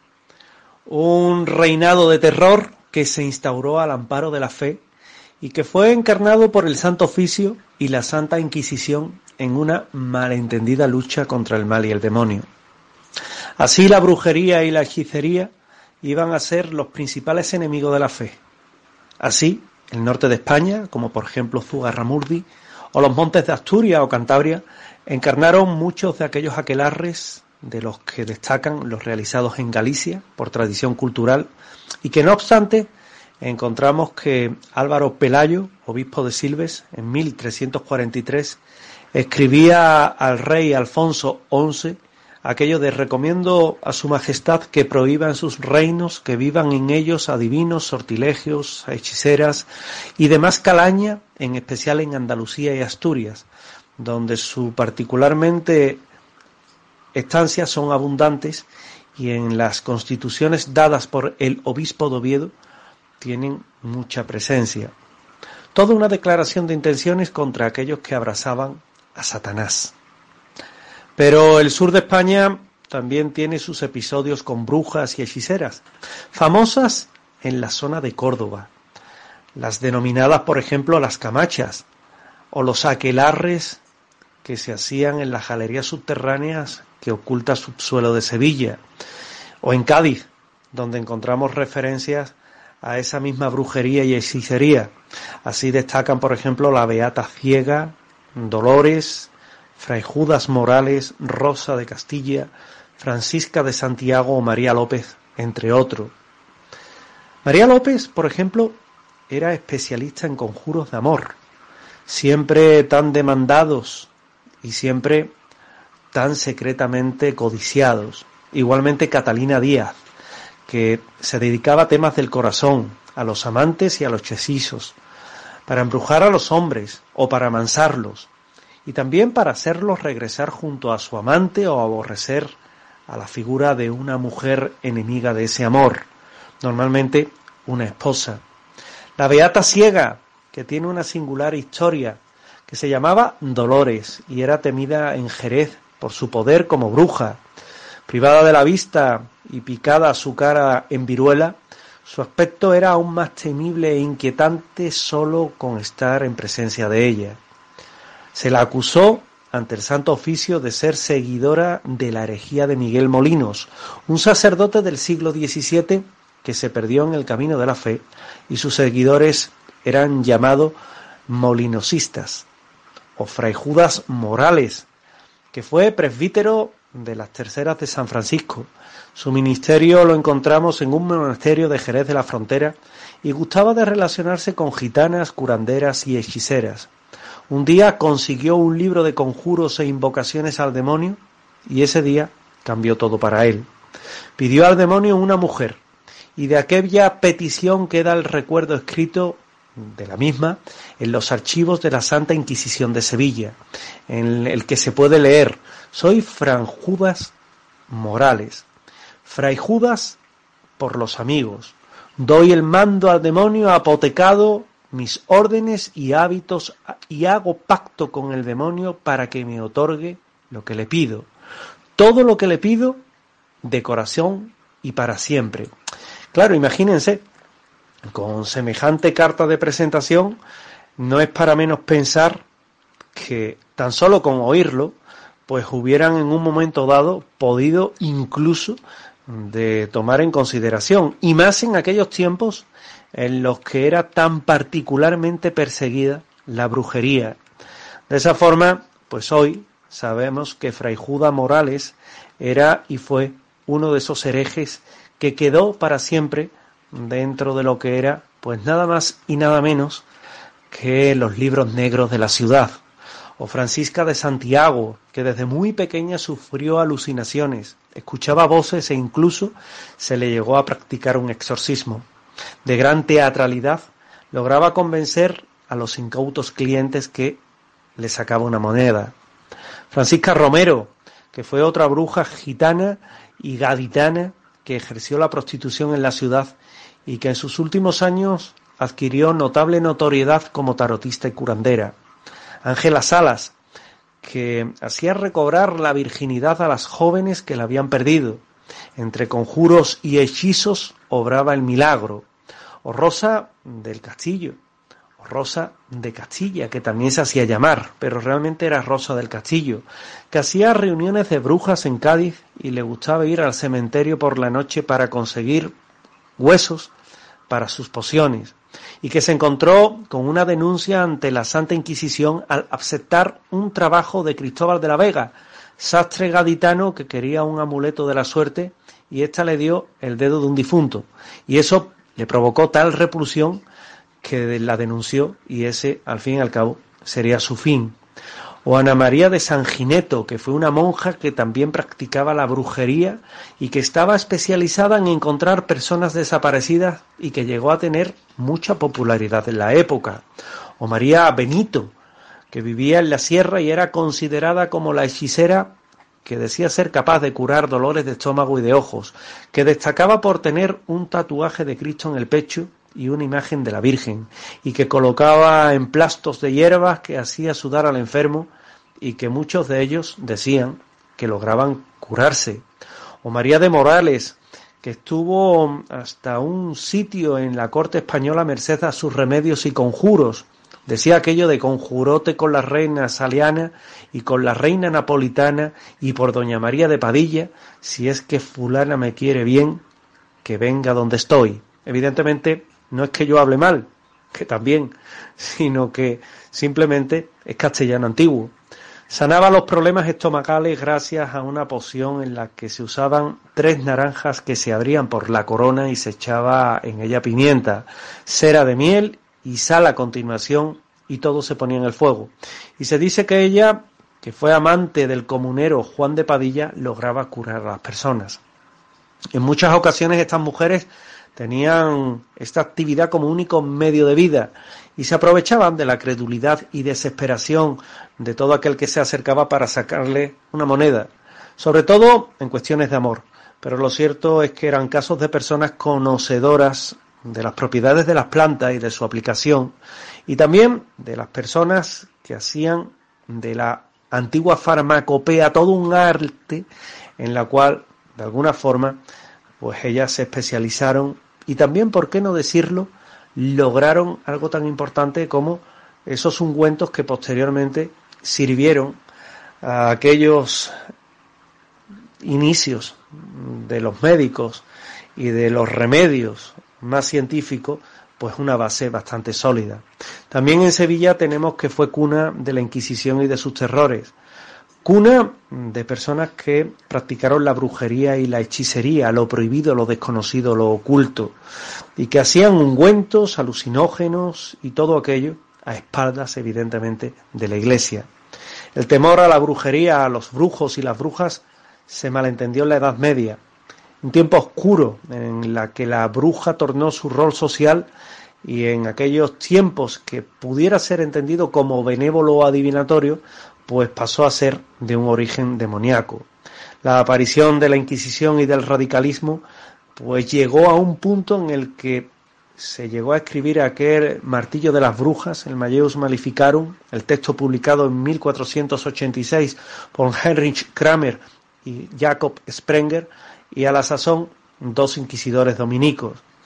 Un reinado de terror que se instauró al amparo de la fe y que fue encarnado por el Santo Oficio y la Santa Inquisición en una malentendida lucha contra el mal y el demonio. Así la brujería y la hechicería iban a ser los principales enemigos de la fe. Así, el norte de España, como por ejemplo Zugarramurdi, o los montes de Asturias o Cantabria, encarnaron muchos de aquellos aquelarres de los que destacan los realizados en Galicia por tradición cultural, y que no obstante encontramos que Álvaro Pelayo, obispo de Silves, en 1343, escribía al rey Alfonso XI aquello de: recomiendo a su majestad que prohíba en sus reinos que vivan en ellos adivinos, sortilegios, hechiceras y demás calaña, en especial en Andalucía y Asturias, donde su particularmente estancias son abundantes, y en las constituciones dadas por el obispo de Oviedo tienen mucha presencia. Toda una declaración de intenciones contra aquellos que abrazaban a Satanás. Pero el sur de España también tiene sus episodios con brujas y hechiceras, famosas en la zona de Córdoba, las denominadas por ejemplo las camachas, o los aquelarres que se hacían en las galerías subterráneas que oculta el subsuelo de Sevilla, o en Cádiz, donde encontramos referencias a esa misma brujería y hechicería. Así destacan por ejemplo la Beata Ciega, Dolores, Fray Judas Morales, Rosa de Castilla, Francisca de Santiago o María López, entre otros. María López, por ejemplo, era especialista en conjuros de amor, siempre tan demandados y siempre tan secretamente codiciados. Igualmente Catalina Díaz, que se dedicaba a temas del corazón, a los amantes y a los hechizos, para embrujar a los hombres o para amansarlos, y también para hacerlos regresar junto a su amante o aborrecer a la figura de una mujer enemiga de ese amor, normalmente una esposa. La Beata Ciega, que tiene una singular historia, que se llamaba Dolores y era temida en Jerez por su poder como bruja. Privada de la vista y picada su cara en viruela, su aspecto era aún más temible e inquietante solo con estar en presencia de ella. Se la acusó ante el Santo Oficio de ser seguidora de la herejía de Miguel Molinos, un sacerdote del siglo XVII que se perdió en el camino de la fe, y sus seguidores eran llamados molinosistas, o Fray Judas Morales, que fue presbítero de las Terceras de San Francisco. Su ministerio lo encontramos en un monasterio de Jerez de la Frontera y gustaba de relacionarse con gitanas, curanderas y hechiceras. Un día consiguió un libro de conjuros e invocaciones al demonio y ese día cambió todo para él. Pidió al demonio una mujer y de aquella petición queda el recuerdo escrito de la misma en los archivos de la Santa Inquisición de Sevilla, en el que se puede leer: soy Fray Judas Morales, Fray Judas por los amigos, doy el mando al demonio apotecado, mis órdenes y hábitos, y hago pacto con el demonio para que me otorgue lo que le pido, todo lo que le pido, de corazón y para siempre. Claro, imagínense, con semejante carta de presentación, no es para menos pensar que tan solo con oírlo, pues hubieran en un momento dado podido incluso de tomar en consideración, y más en aquellos tiempos en los que era tan particularmente perseguida la brujería. De esa forma, pues hoy sabemos que Fray Judas Morales era y fue uno de esos herejes que quedó para siempre dentro de lo que era, pues nada más y nada menos que los libros negros de la ciudad. O Francisca de Santiago, que desde muy pequeña sufrió alucinaciones, escuchaba voces e incluso se le llegó a practicar un exorcismo. De gran teatralidad, lograba convencer a los incautos clientes que le sacaba una moneda. Francisca Romero, que fue otra bruja gitana y gaditana que ejerció la prostitución en la ciudad y que en sus últimos años adquirió notable notoriedad como tarotista y curandera. Ángela Salas, que hacía recobrar la virginidad a las jóvenes que la habían perdido. Entre conjuros y hechizos obraba el milagro. O Rosa del Castillo, o Rosa de Castilla, que también se hacía llamar, pero realmente era Rosa del Castillo, que hacía reuniones de brujas en Cádiz y le gustaba ir al cementerio por la noche para conseguir huesos para sus pociones, y que se encontró con una denuncia ante la Santa Inquisición al aceptar un trabajo de Cristóbal de la Vega, sastre gaditano que quería un amuleto de la suerte, y ésta le dio el dedo de un difunto, y eso le provocó tal repulsión que la denunció, y ese, al fin y al cabo, sería su fin. O Ana María de Sangineto, que fue una monja que también practicaba la brujería y que estaba especializada en encontrar personas desaparecidas y que llegó a tener mucha popularidad en la época. O María Benito, que vivía en la sierra y era considerada como la hechicera que decía ser capaz de curar dolores de estómago y de ojos, que destacaba por tener un tatuaje de Cristo en el pecho y una imagen de la Virgen, y que colocaba emplastos de hierbas que hacía sudar al enfermo y que muchos de ellos decían que lograban curarse. O María de Morales, que estuvo hasta un sitio en la corte española merced a sus remedios y conjuros. Decía aquello de conjurote con la reina Saliana y con la reina napolitana y por doña María de Padilla, si es que fulana me quiere bien, que venga donde estoy. Evidentemente, no es que yo hable mal, que también, sino que simplemente es castellano antiguo. Sanaba los problemas estomacales gracias a una poción en la que se usaban 3 naranjas que se abrían por la corona y se echaba en ella pimienta, cera de miel y sal a continuación, y todo se ponía en el fuego. Y se dice que ella, que fue amante del comunero Juan de Padilla, lograba curar a las personas. En muchas ocasiones estas mujeres tenían esta actividad como único medio de vida y se aprovechaban de la credulidad y desesperación de todo aquel que se acercaba para sacarle una moneda, sobre todo en cuestiones de amor. Pero lo cierto es que eran casos de personas conocedoras de las propiedades de las plantas y de su aplicación, y también de las personas que hacían de la antigua farmacopea todo un arte en la cual, de alguna forma, pues ellas se especializaron y también, por qué no decirlo, lograron algo tan importante como esos ungüentos que posteriormente sirvieron a aquellos inicios de los médicos y de los remedios más científicos, pues una base bastante sólida. También en Sevilla tenemos que fue cuna de la Inquisición y de sus terrores, cuna de personas que practicaron la brujería y la hechicería, lo prohibido, lo desconocido, lo oculto, y que hacían ungüentos, alucinógenos y todo aquello a espaldas, evidentemente, de la Iglesia. El temor a la brujería, a los brujos y las brujas se malentendió en la Edad Media, un tiempo oscuro en la que la bruja tornó su rol social, y en aquellos tiempos que pudiera ser entendido como benévolo o adivinatorio, pues pasó a ser de un origen demoníaco. La aparición de la Inquisición y del radicalismo pues llegó a un punto en el que se llegó a escribir aquel Martillo de las Brujas, el Malleus Maleficarum, el texto publicado en 1486 por Heinrich Kramer y Jacob Sprenger, y a la sazón 2 inquisidores dominicos.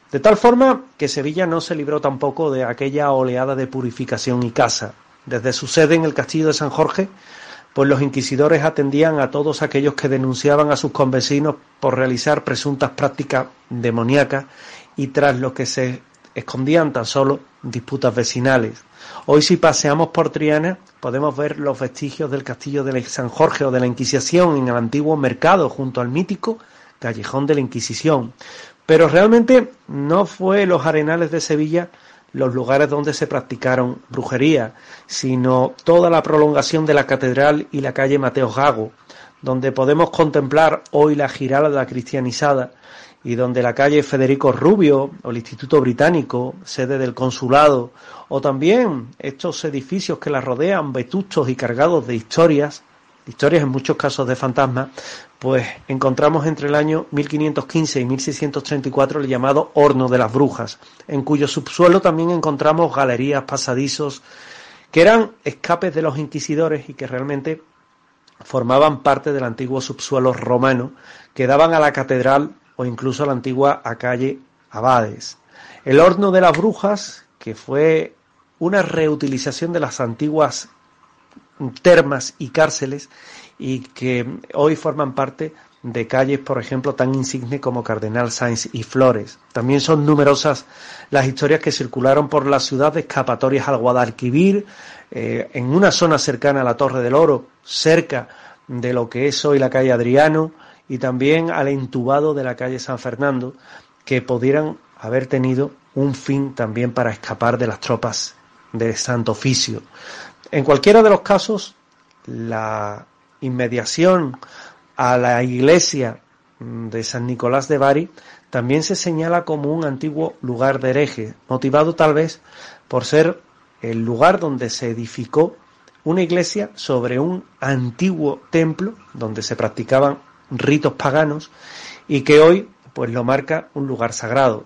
De tal forma que Sevilla no se libró tampoco de aquella oleada de purificación y caza. Desde su sede en el castillo de San Jorge, pues los inquisidores atendían a todos aquellos que denunciaban a sus convecinos por realizar presuntas prácticas demoníacas y tras lo que se escondían tan solo disputas vecinales. Hoy, si paseamos por Triana, podemos ver los vestigios del castillo de San Jorge o de la Inquisición en el antiguo mercado junto al mítico Callejón de la Inquisición. Pero realmente no fue los arenales de Sevilla los lugares donde se practicaron brujería, sino toda la prolongación de la catedral y la calle Mateo Gago, donde podemos contemplar hoy la Giralda cristianizada y donde la calle Federico Rubio o el Instituto Británico, sede del consulado, o también estos edificios que la rodean, vetustos y cargados de historias en muchos casos de fantasmas, pues encontramos entre el año 1515 y 1634 el llamado Horno de las Brujas, en cuyo subsuelo también encontramos galerías, pasadizos, que eran escapes de los inquisidores y que realmente formaban parte del antiguo subsuelo romano que daban a la catedral o incluso a la antigua calle Abades. El Horno de las Brujas, que fue una reutilización de las antiguas termas y cárceles y que hoy forman parte de calles, por ejemplo, tan insignes como Cardenal Sáenz y Flores. También son numerosas las historias que circularon por la ciudad de escapatorias al Guadalquivir, en una zona cercana a la Torre del Oro, cerca de lo que es hoy la calle Adriano, y también al entubado de la calle San Fernando, que pudieran haber tenido un fin también para escapar de las tropas de Santo Oficio. En cualquiera de los casos, la inmediación a la iglesia de San Nicolás de Bari también se señala como un antiguo lugar de herejes, motivado tal vez por ser el lugar donde se edificó una iglesia sobre un antiguo templo donde se practicaban ritos paganos y que hoy pues lo marca un lugar sagrado.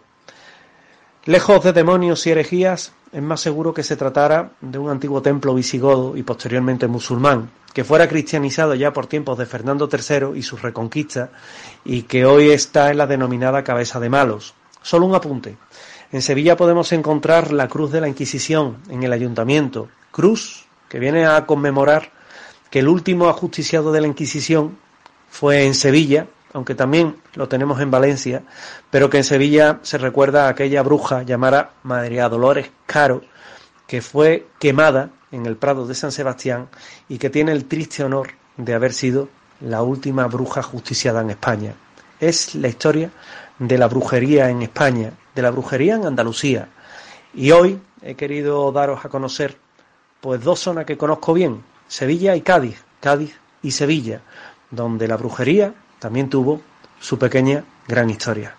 Lejos de demonios y herejías, es más seguro que se tratara de un antiguo templo visigodo y posteriormente musulmán, que fuera cristianizado ya por tiempos de Fernando III y su reconquista, y que hoy está en la denominada Cabeza de Malos. Solo un apunte. En Sevilla podemos encontrar la Cruz de la Inquisición en el Ayuntamiento, cruz que viene a conmemorar que el último ajusticiado de la Inquisición fue en Sevilla, aunque también lo tenemos en Valencia, pero que en Sevilla se recuerda a aquella bruja llamada María Dolores Caro, que fue quemada en el Prado de San Sebastián y que tiene el triste honor de haber sido la última bruja ajusticiada en España. Es la historia de la brujería en España, de la brujería en Andalucía. Y hoy he querido daros a conocer pues dos zonas que conozco bien, Sevilla y Cádiz, Cádiz y Sevilla, donde la brujería también tuvo su pequeña gran historia.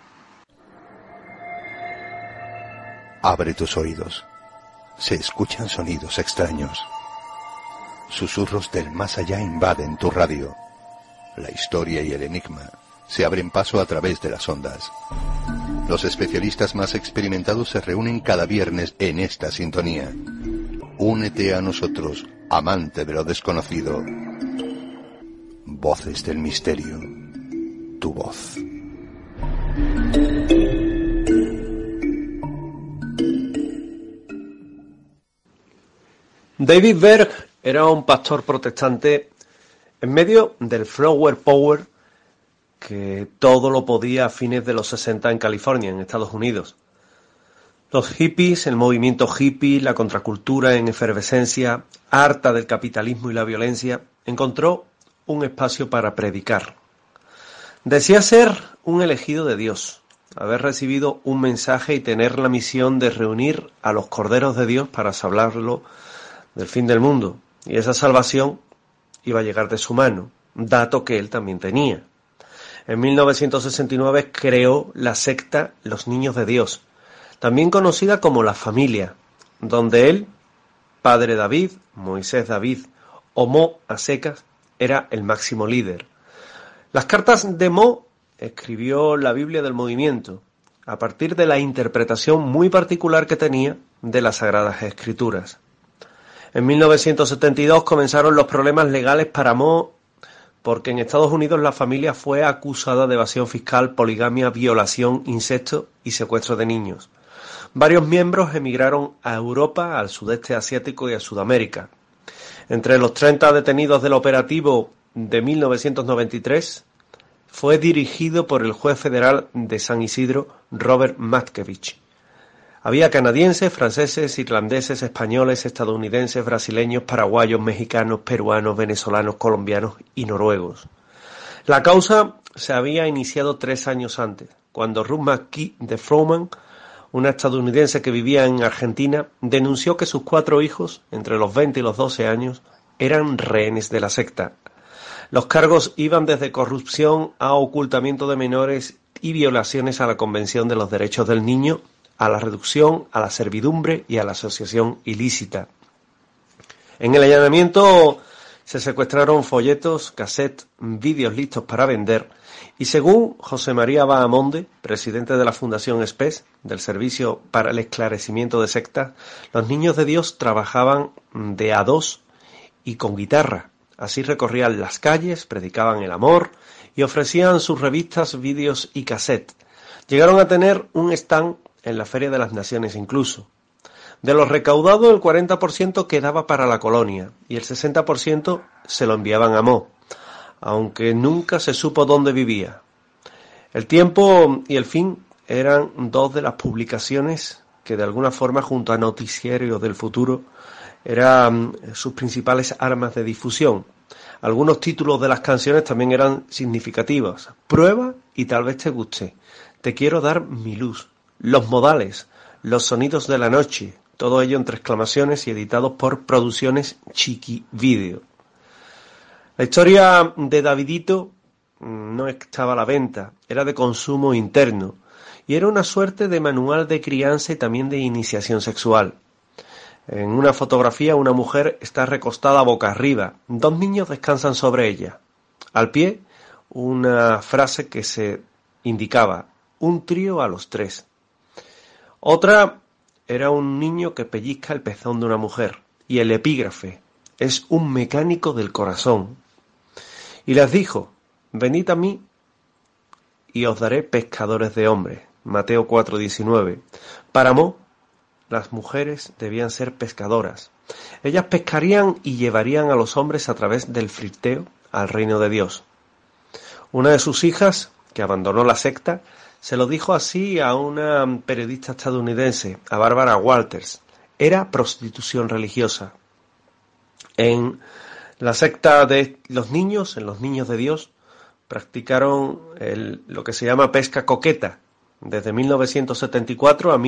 Abre tus oídos. Se escuchan sonidos extraños. Susurros del más allá invaden tu radio. La historia y el enigma se abren paso a través de las ondas. Los especialistas más experimentados se reúnen cada viernes en esta sintonía. Únete a nosotros, amante de lo desconocido. Voces del misterio. Tu voz. David Berg era un pastor protestante en medio del Flower Power que todo lo podía a fines de los 60 en California, en Estados Unidos. Los hippies, el movimiento hippie, la contracultura en efervescencia, harta del capitalismo y la violencia, encontró un espacio para predicar. Decía ser un elegido de Dios, haber recibido un mensaje y tener la misión de reunir a los corderos de Dios para salvarlo del fin del mundo, y esa salvación iba a llegar de su mano, dato que él también tenía. En 1969 creó la secta Los Niños de Dios, también conocida como La Familia, donde él, Padre David, Moisés David o Mo a secas, era el máximo líder. Las cartas de Mo escribió la Biblia del movimiento, a partir de la interpretación muy particular que tenía de las Sagradas Escrituras. En 1972 comenzaron los problemas legales para Mo, porque en Estados Unidos la familia fue acusada de evasión fiscal, poligamia, violación, incesto y secuestro de niños. Varios miembros emigraron a Europa, al sudeste asiático y a Sudamérica. Entre los 30 detenidos del operativo de 1993, fue dirigido por el juez federal de San Isidro, Robert Matkevich. Había canadienses, franceses, irlandeses, españoles, estadounidenses, brasileños, paraguayos, mexicanos, peruanos, venezolanos, colombianos y noruegos. La causa se había iniciado 3 años antes, cuando Ruth McKee de Froman, una estadounidense que vivía en Argentina, denunció que sus 4 hijos, entre los 20 y los 12 años, eran rehenes de la secta. Los cargos iban desde corrupción a ocultamiento de menores y violaciones a la Convención de los Derechos del Niño, a la reducción, a la servidumbre y a la asociación ilícita. En el allanamiento se secuestraron folletos, cassettes, vídeos listos para vender y según José María Bahamonde, presidente de la Fundación SPES, del Servicio para el Esclarecimiento de Sectas, los niños de Dios trabajaban de a 2 y con guitarra. Así recorrían las calles, predicaban el amor y ofrecían sus revistas, vídeos y cassettes. Llegaron a tener un stand en la Feria de las Naciones incluso. De lo recaudado, el 40% quedaba para la colonia y el 60% se lo enviaban a Mo, aunque nunca se supo dónde vivía. El Tiempo y El Fin eran 2 de las publicaciones que de alguna forma, junto a Noticiero del Futuro, eran sus principales armas de difusión. Algunos títulos de las canciones también eran significativos. Prueba y tal vez te guste. Te quiero dar mi luz. Los modales. Los sonidos de la noche. Todo ello entre exclamaciones y editados por Producciones Chiqui Video. La historia de Davidito no estaba a la venta, era de consumo interno y era una suerte de manual de crianza y también de iniciación sexual. En una fotografía una mujer está recostada boca arriba, 2 niños descansan sobre ella. Al pie una frase que se indicaba, un trío a los 3. Otra era un niño que pellizca el pezón de una mujer y el epígrafe es un mecánico del corazón. Y les dijo, venid a mí y os daré pescadores de hombres. Mateo 4:19. Para Mo, las mujeres debían ser pescadoras. Ellas pescarían y llevarían a los hombres a través del flirteo al reino de Dios. Una de sus hijas, que abandonó la secta, se lo dijo así a una periodista estadounidense, a Barbara Walters. Era prostitución religiosa. En la secta de los niños, en los niños de Dios, practicaron lo que se llama pesca coqueta, desde 1974 a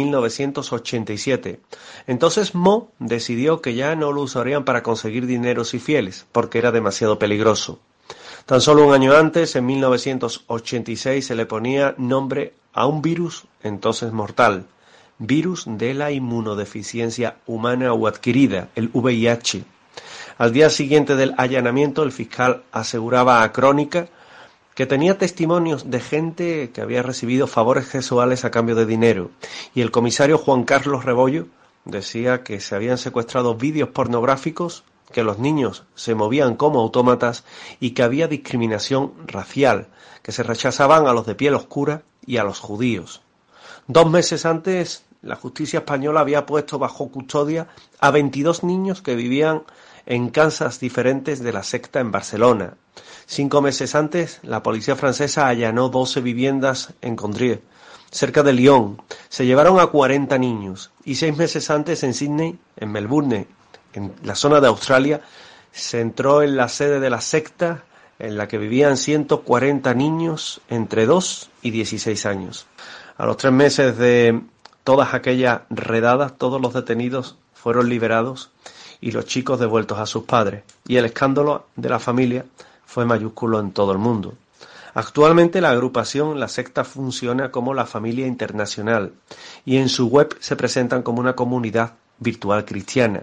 1987. Entonces Mo decidió que ya no lo usarían para conseguir dineros y fieles, porque era demasiado peligroso. Tan solo un año antes, en 1986, se le ponía nombre a un virus entonces mortal, virus de la inmunodeficiencia humana o adquirida, el VIH. Al día siguiente del allanamiento, el fiscal aseguraba a Crónica que tenía testimonios de gente que había recibido favores sexuales a cambio de dinero, y el comisario Juan Carlos Rebollo decía que se habían secuestrado vídeos pornográficos, que los niños se movían como autómatas y que había discriminación racial, que se rechazaban a los de piel oscura y a los judíos. 2 meses antes, la justicia española había puesto bajo custodia a 22 niños que vivían en casas diferentes de la secta en Barcelona. 5 meses antes, la policía francesa allanó 12 viviendas en Condrieu, cerca de Lyon. Se llevaron a 40 niños. Y 6 meses antes, en Sydney, en Melbourne, en la zona de Australia, se entró en la sede de la secta en la que vivían 140 niños entre 2 y 16 años. A los 3 meses de todas aquellas redadas, todos los detenidos fueron liberados y los chicos devueltos a sus padres. Y el escándalo de la familia fue mayúsculo en todo el mundo. Actualmente la agrupación, la secta, funciona como la Familia Internacional y en su web se presentan como una comunidad virtual cristiana.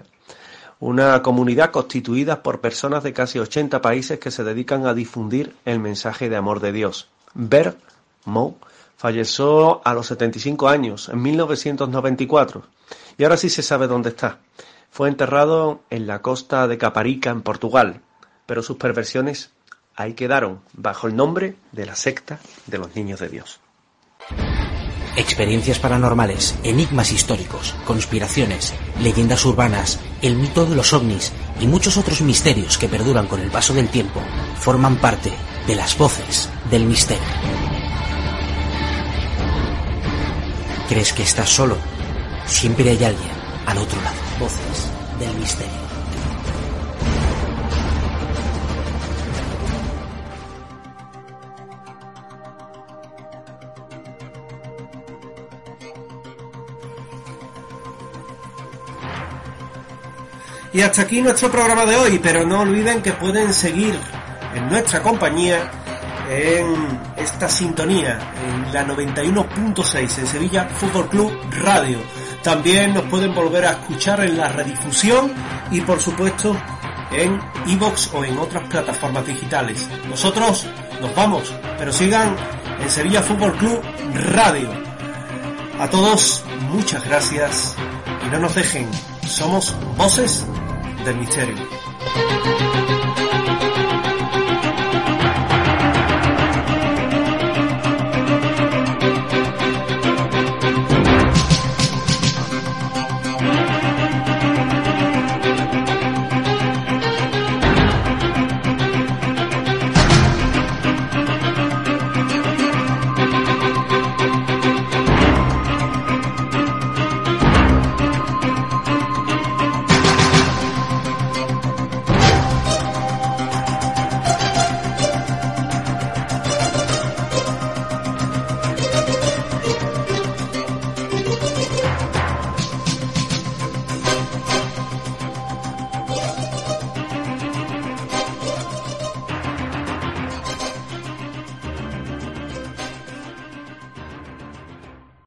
Una comunidad constituida por personas de casi 80 países que se dedican a difundir el mensaje de amor de Dios. Bert Mo falleció a los 75 años, en 1994, y ahora sí se sabe dónde está. Fue enterrado en la costa de Caparica, en Portugal, pero sus perversiones ahí quedaron bajo el nombre de la secta de los Niños de Dios. Experiencias paranormales, enigmas históricos, conspiraciones, leyendas urbanas, el mito de los ovnis y muchos otros misterios que perduran con el paso del tiempo forman parte de las voces del misterio. ¿Crees que estás solo? Siempre hay alguien al otro lado. Voces del misterio. Y hasta aquí nuestro programa de hoy, pero no olviden que pueden seguir en nuestra compañía en esta sintonía, en la 91.6 en Sevilla Fútbol Club Radio. También nos pueden volver a escuchar en la redifusión y por supuesto en iVoox o en otras plataformas digitales. Nosotros nos vamos, pero sigan en Sevilla Fútbol Club Radio. A todos, muchas gracias y no nos dejen. Somos Voces del Misterio.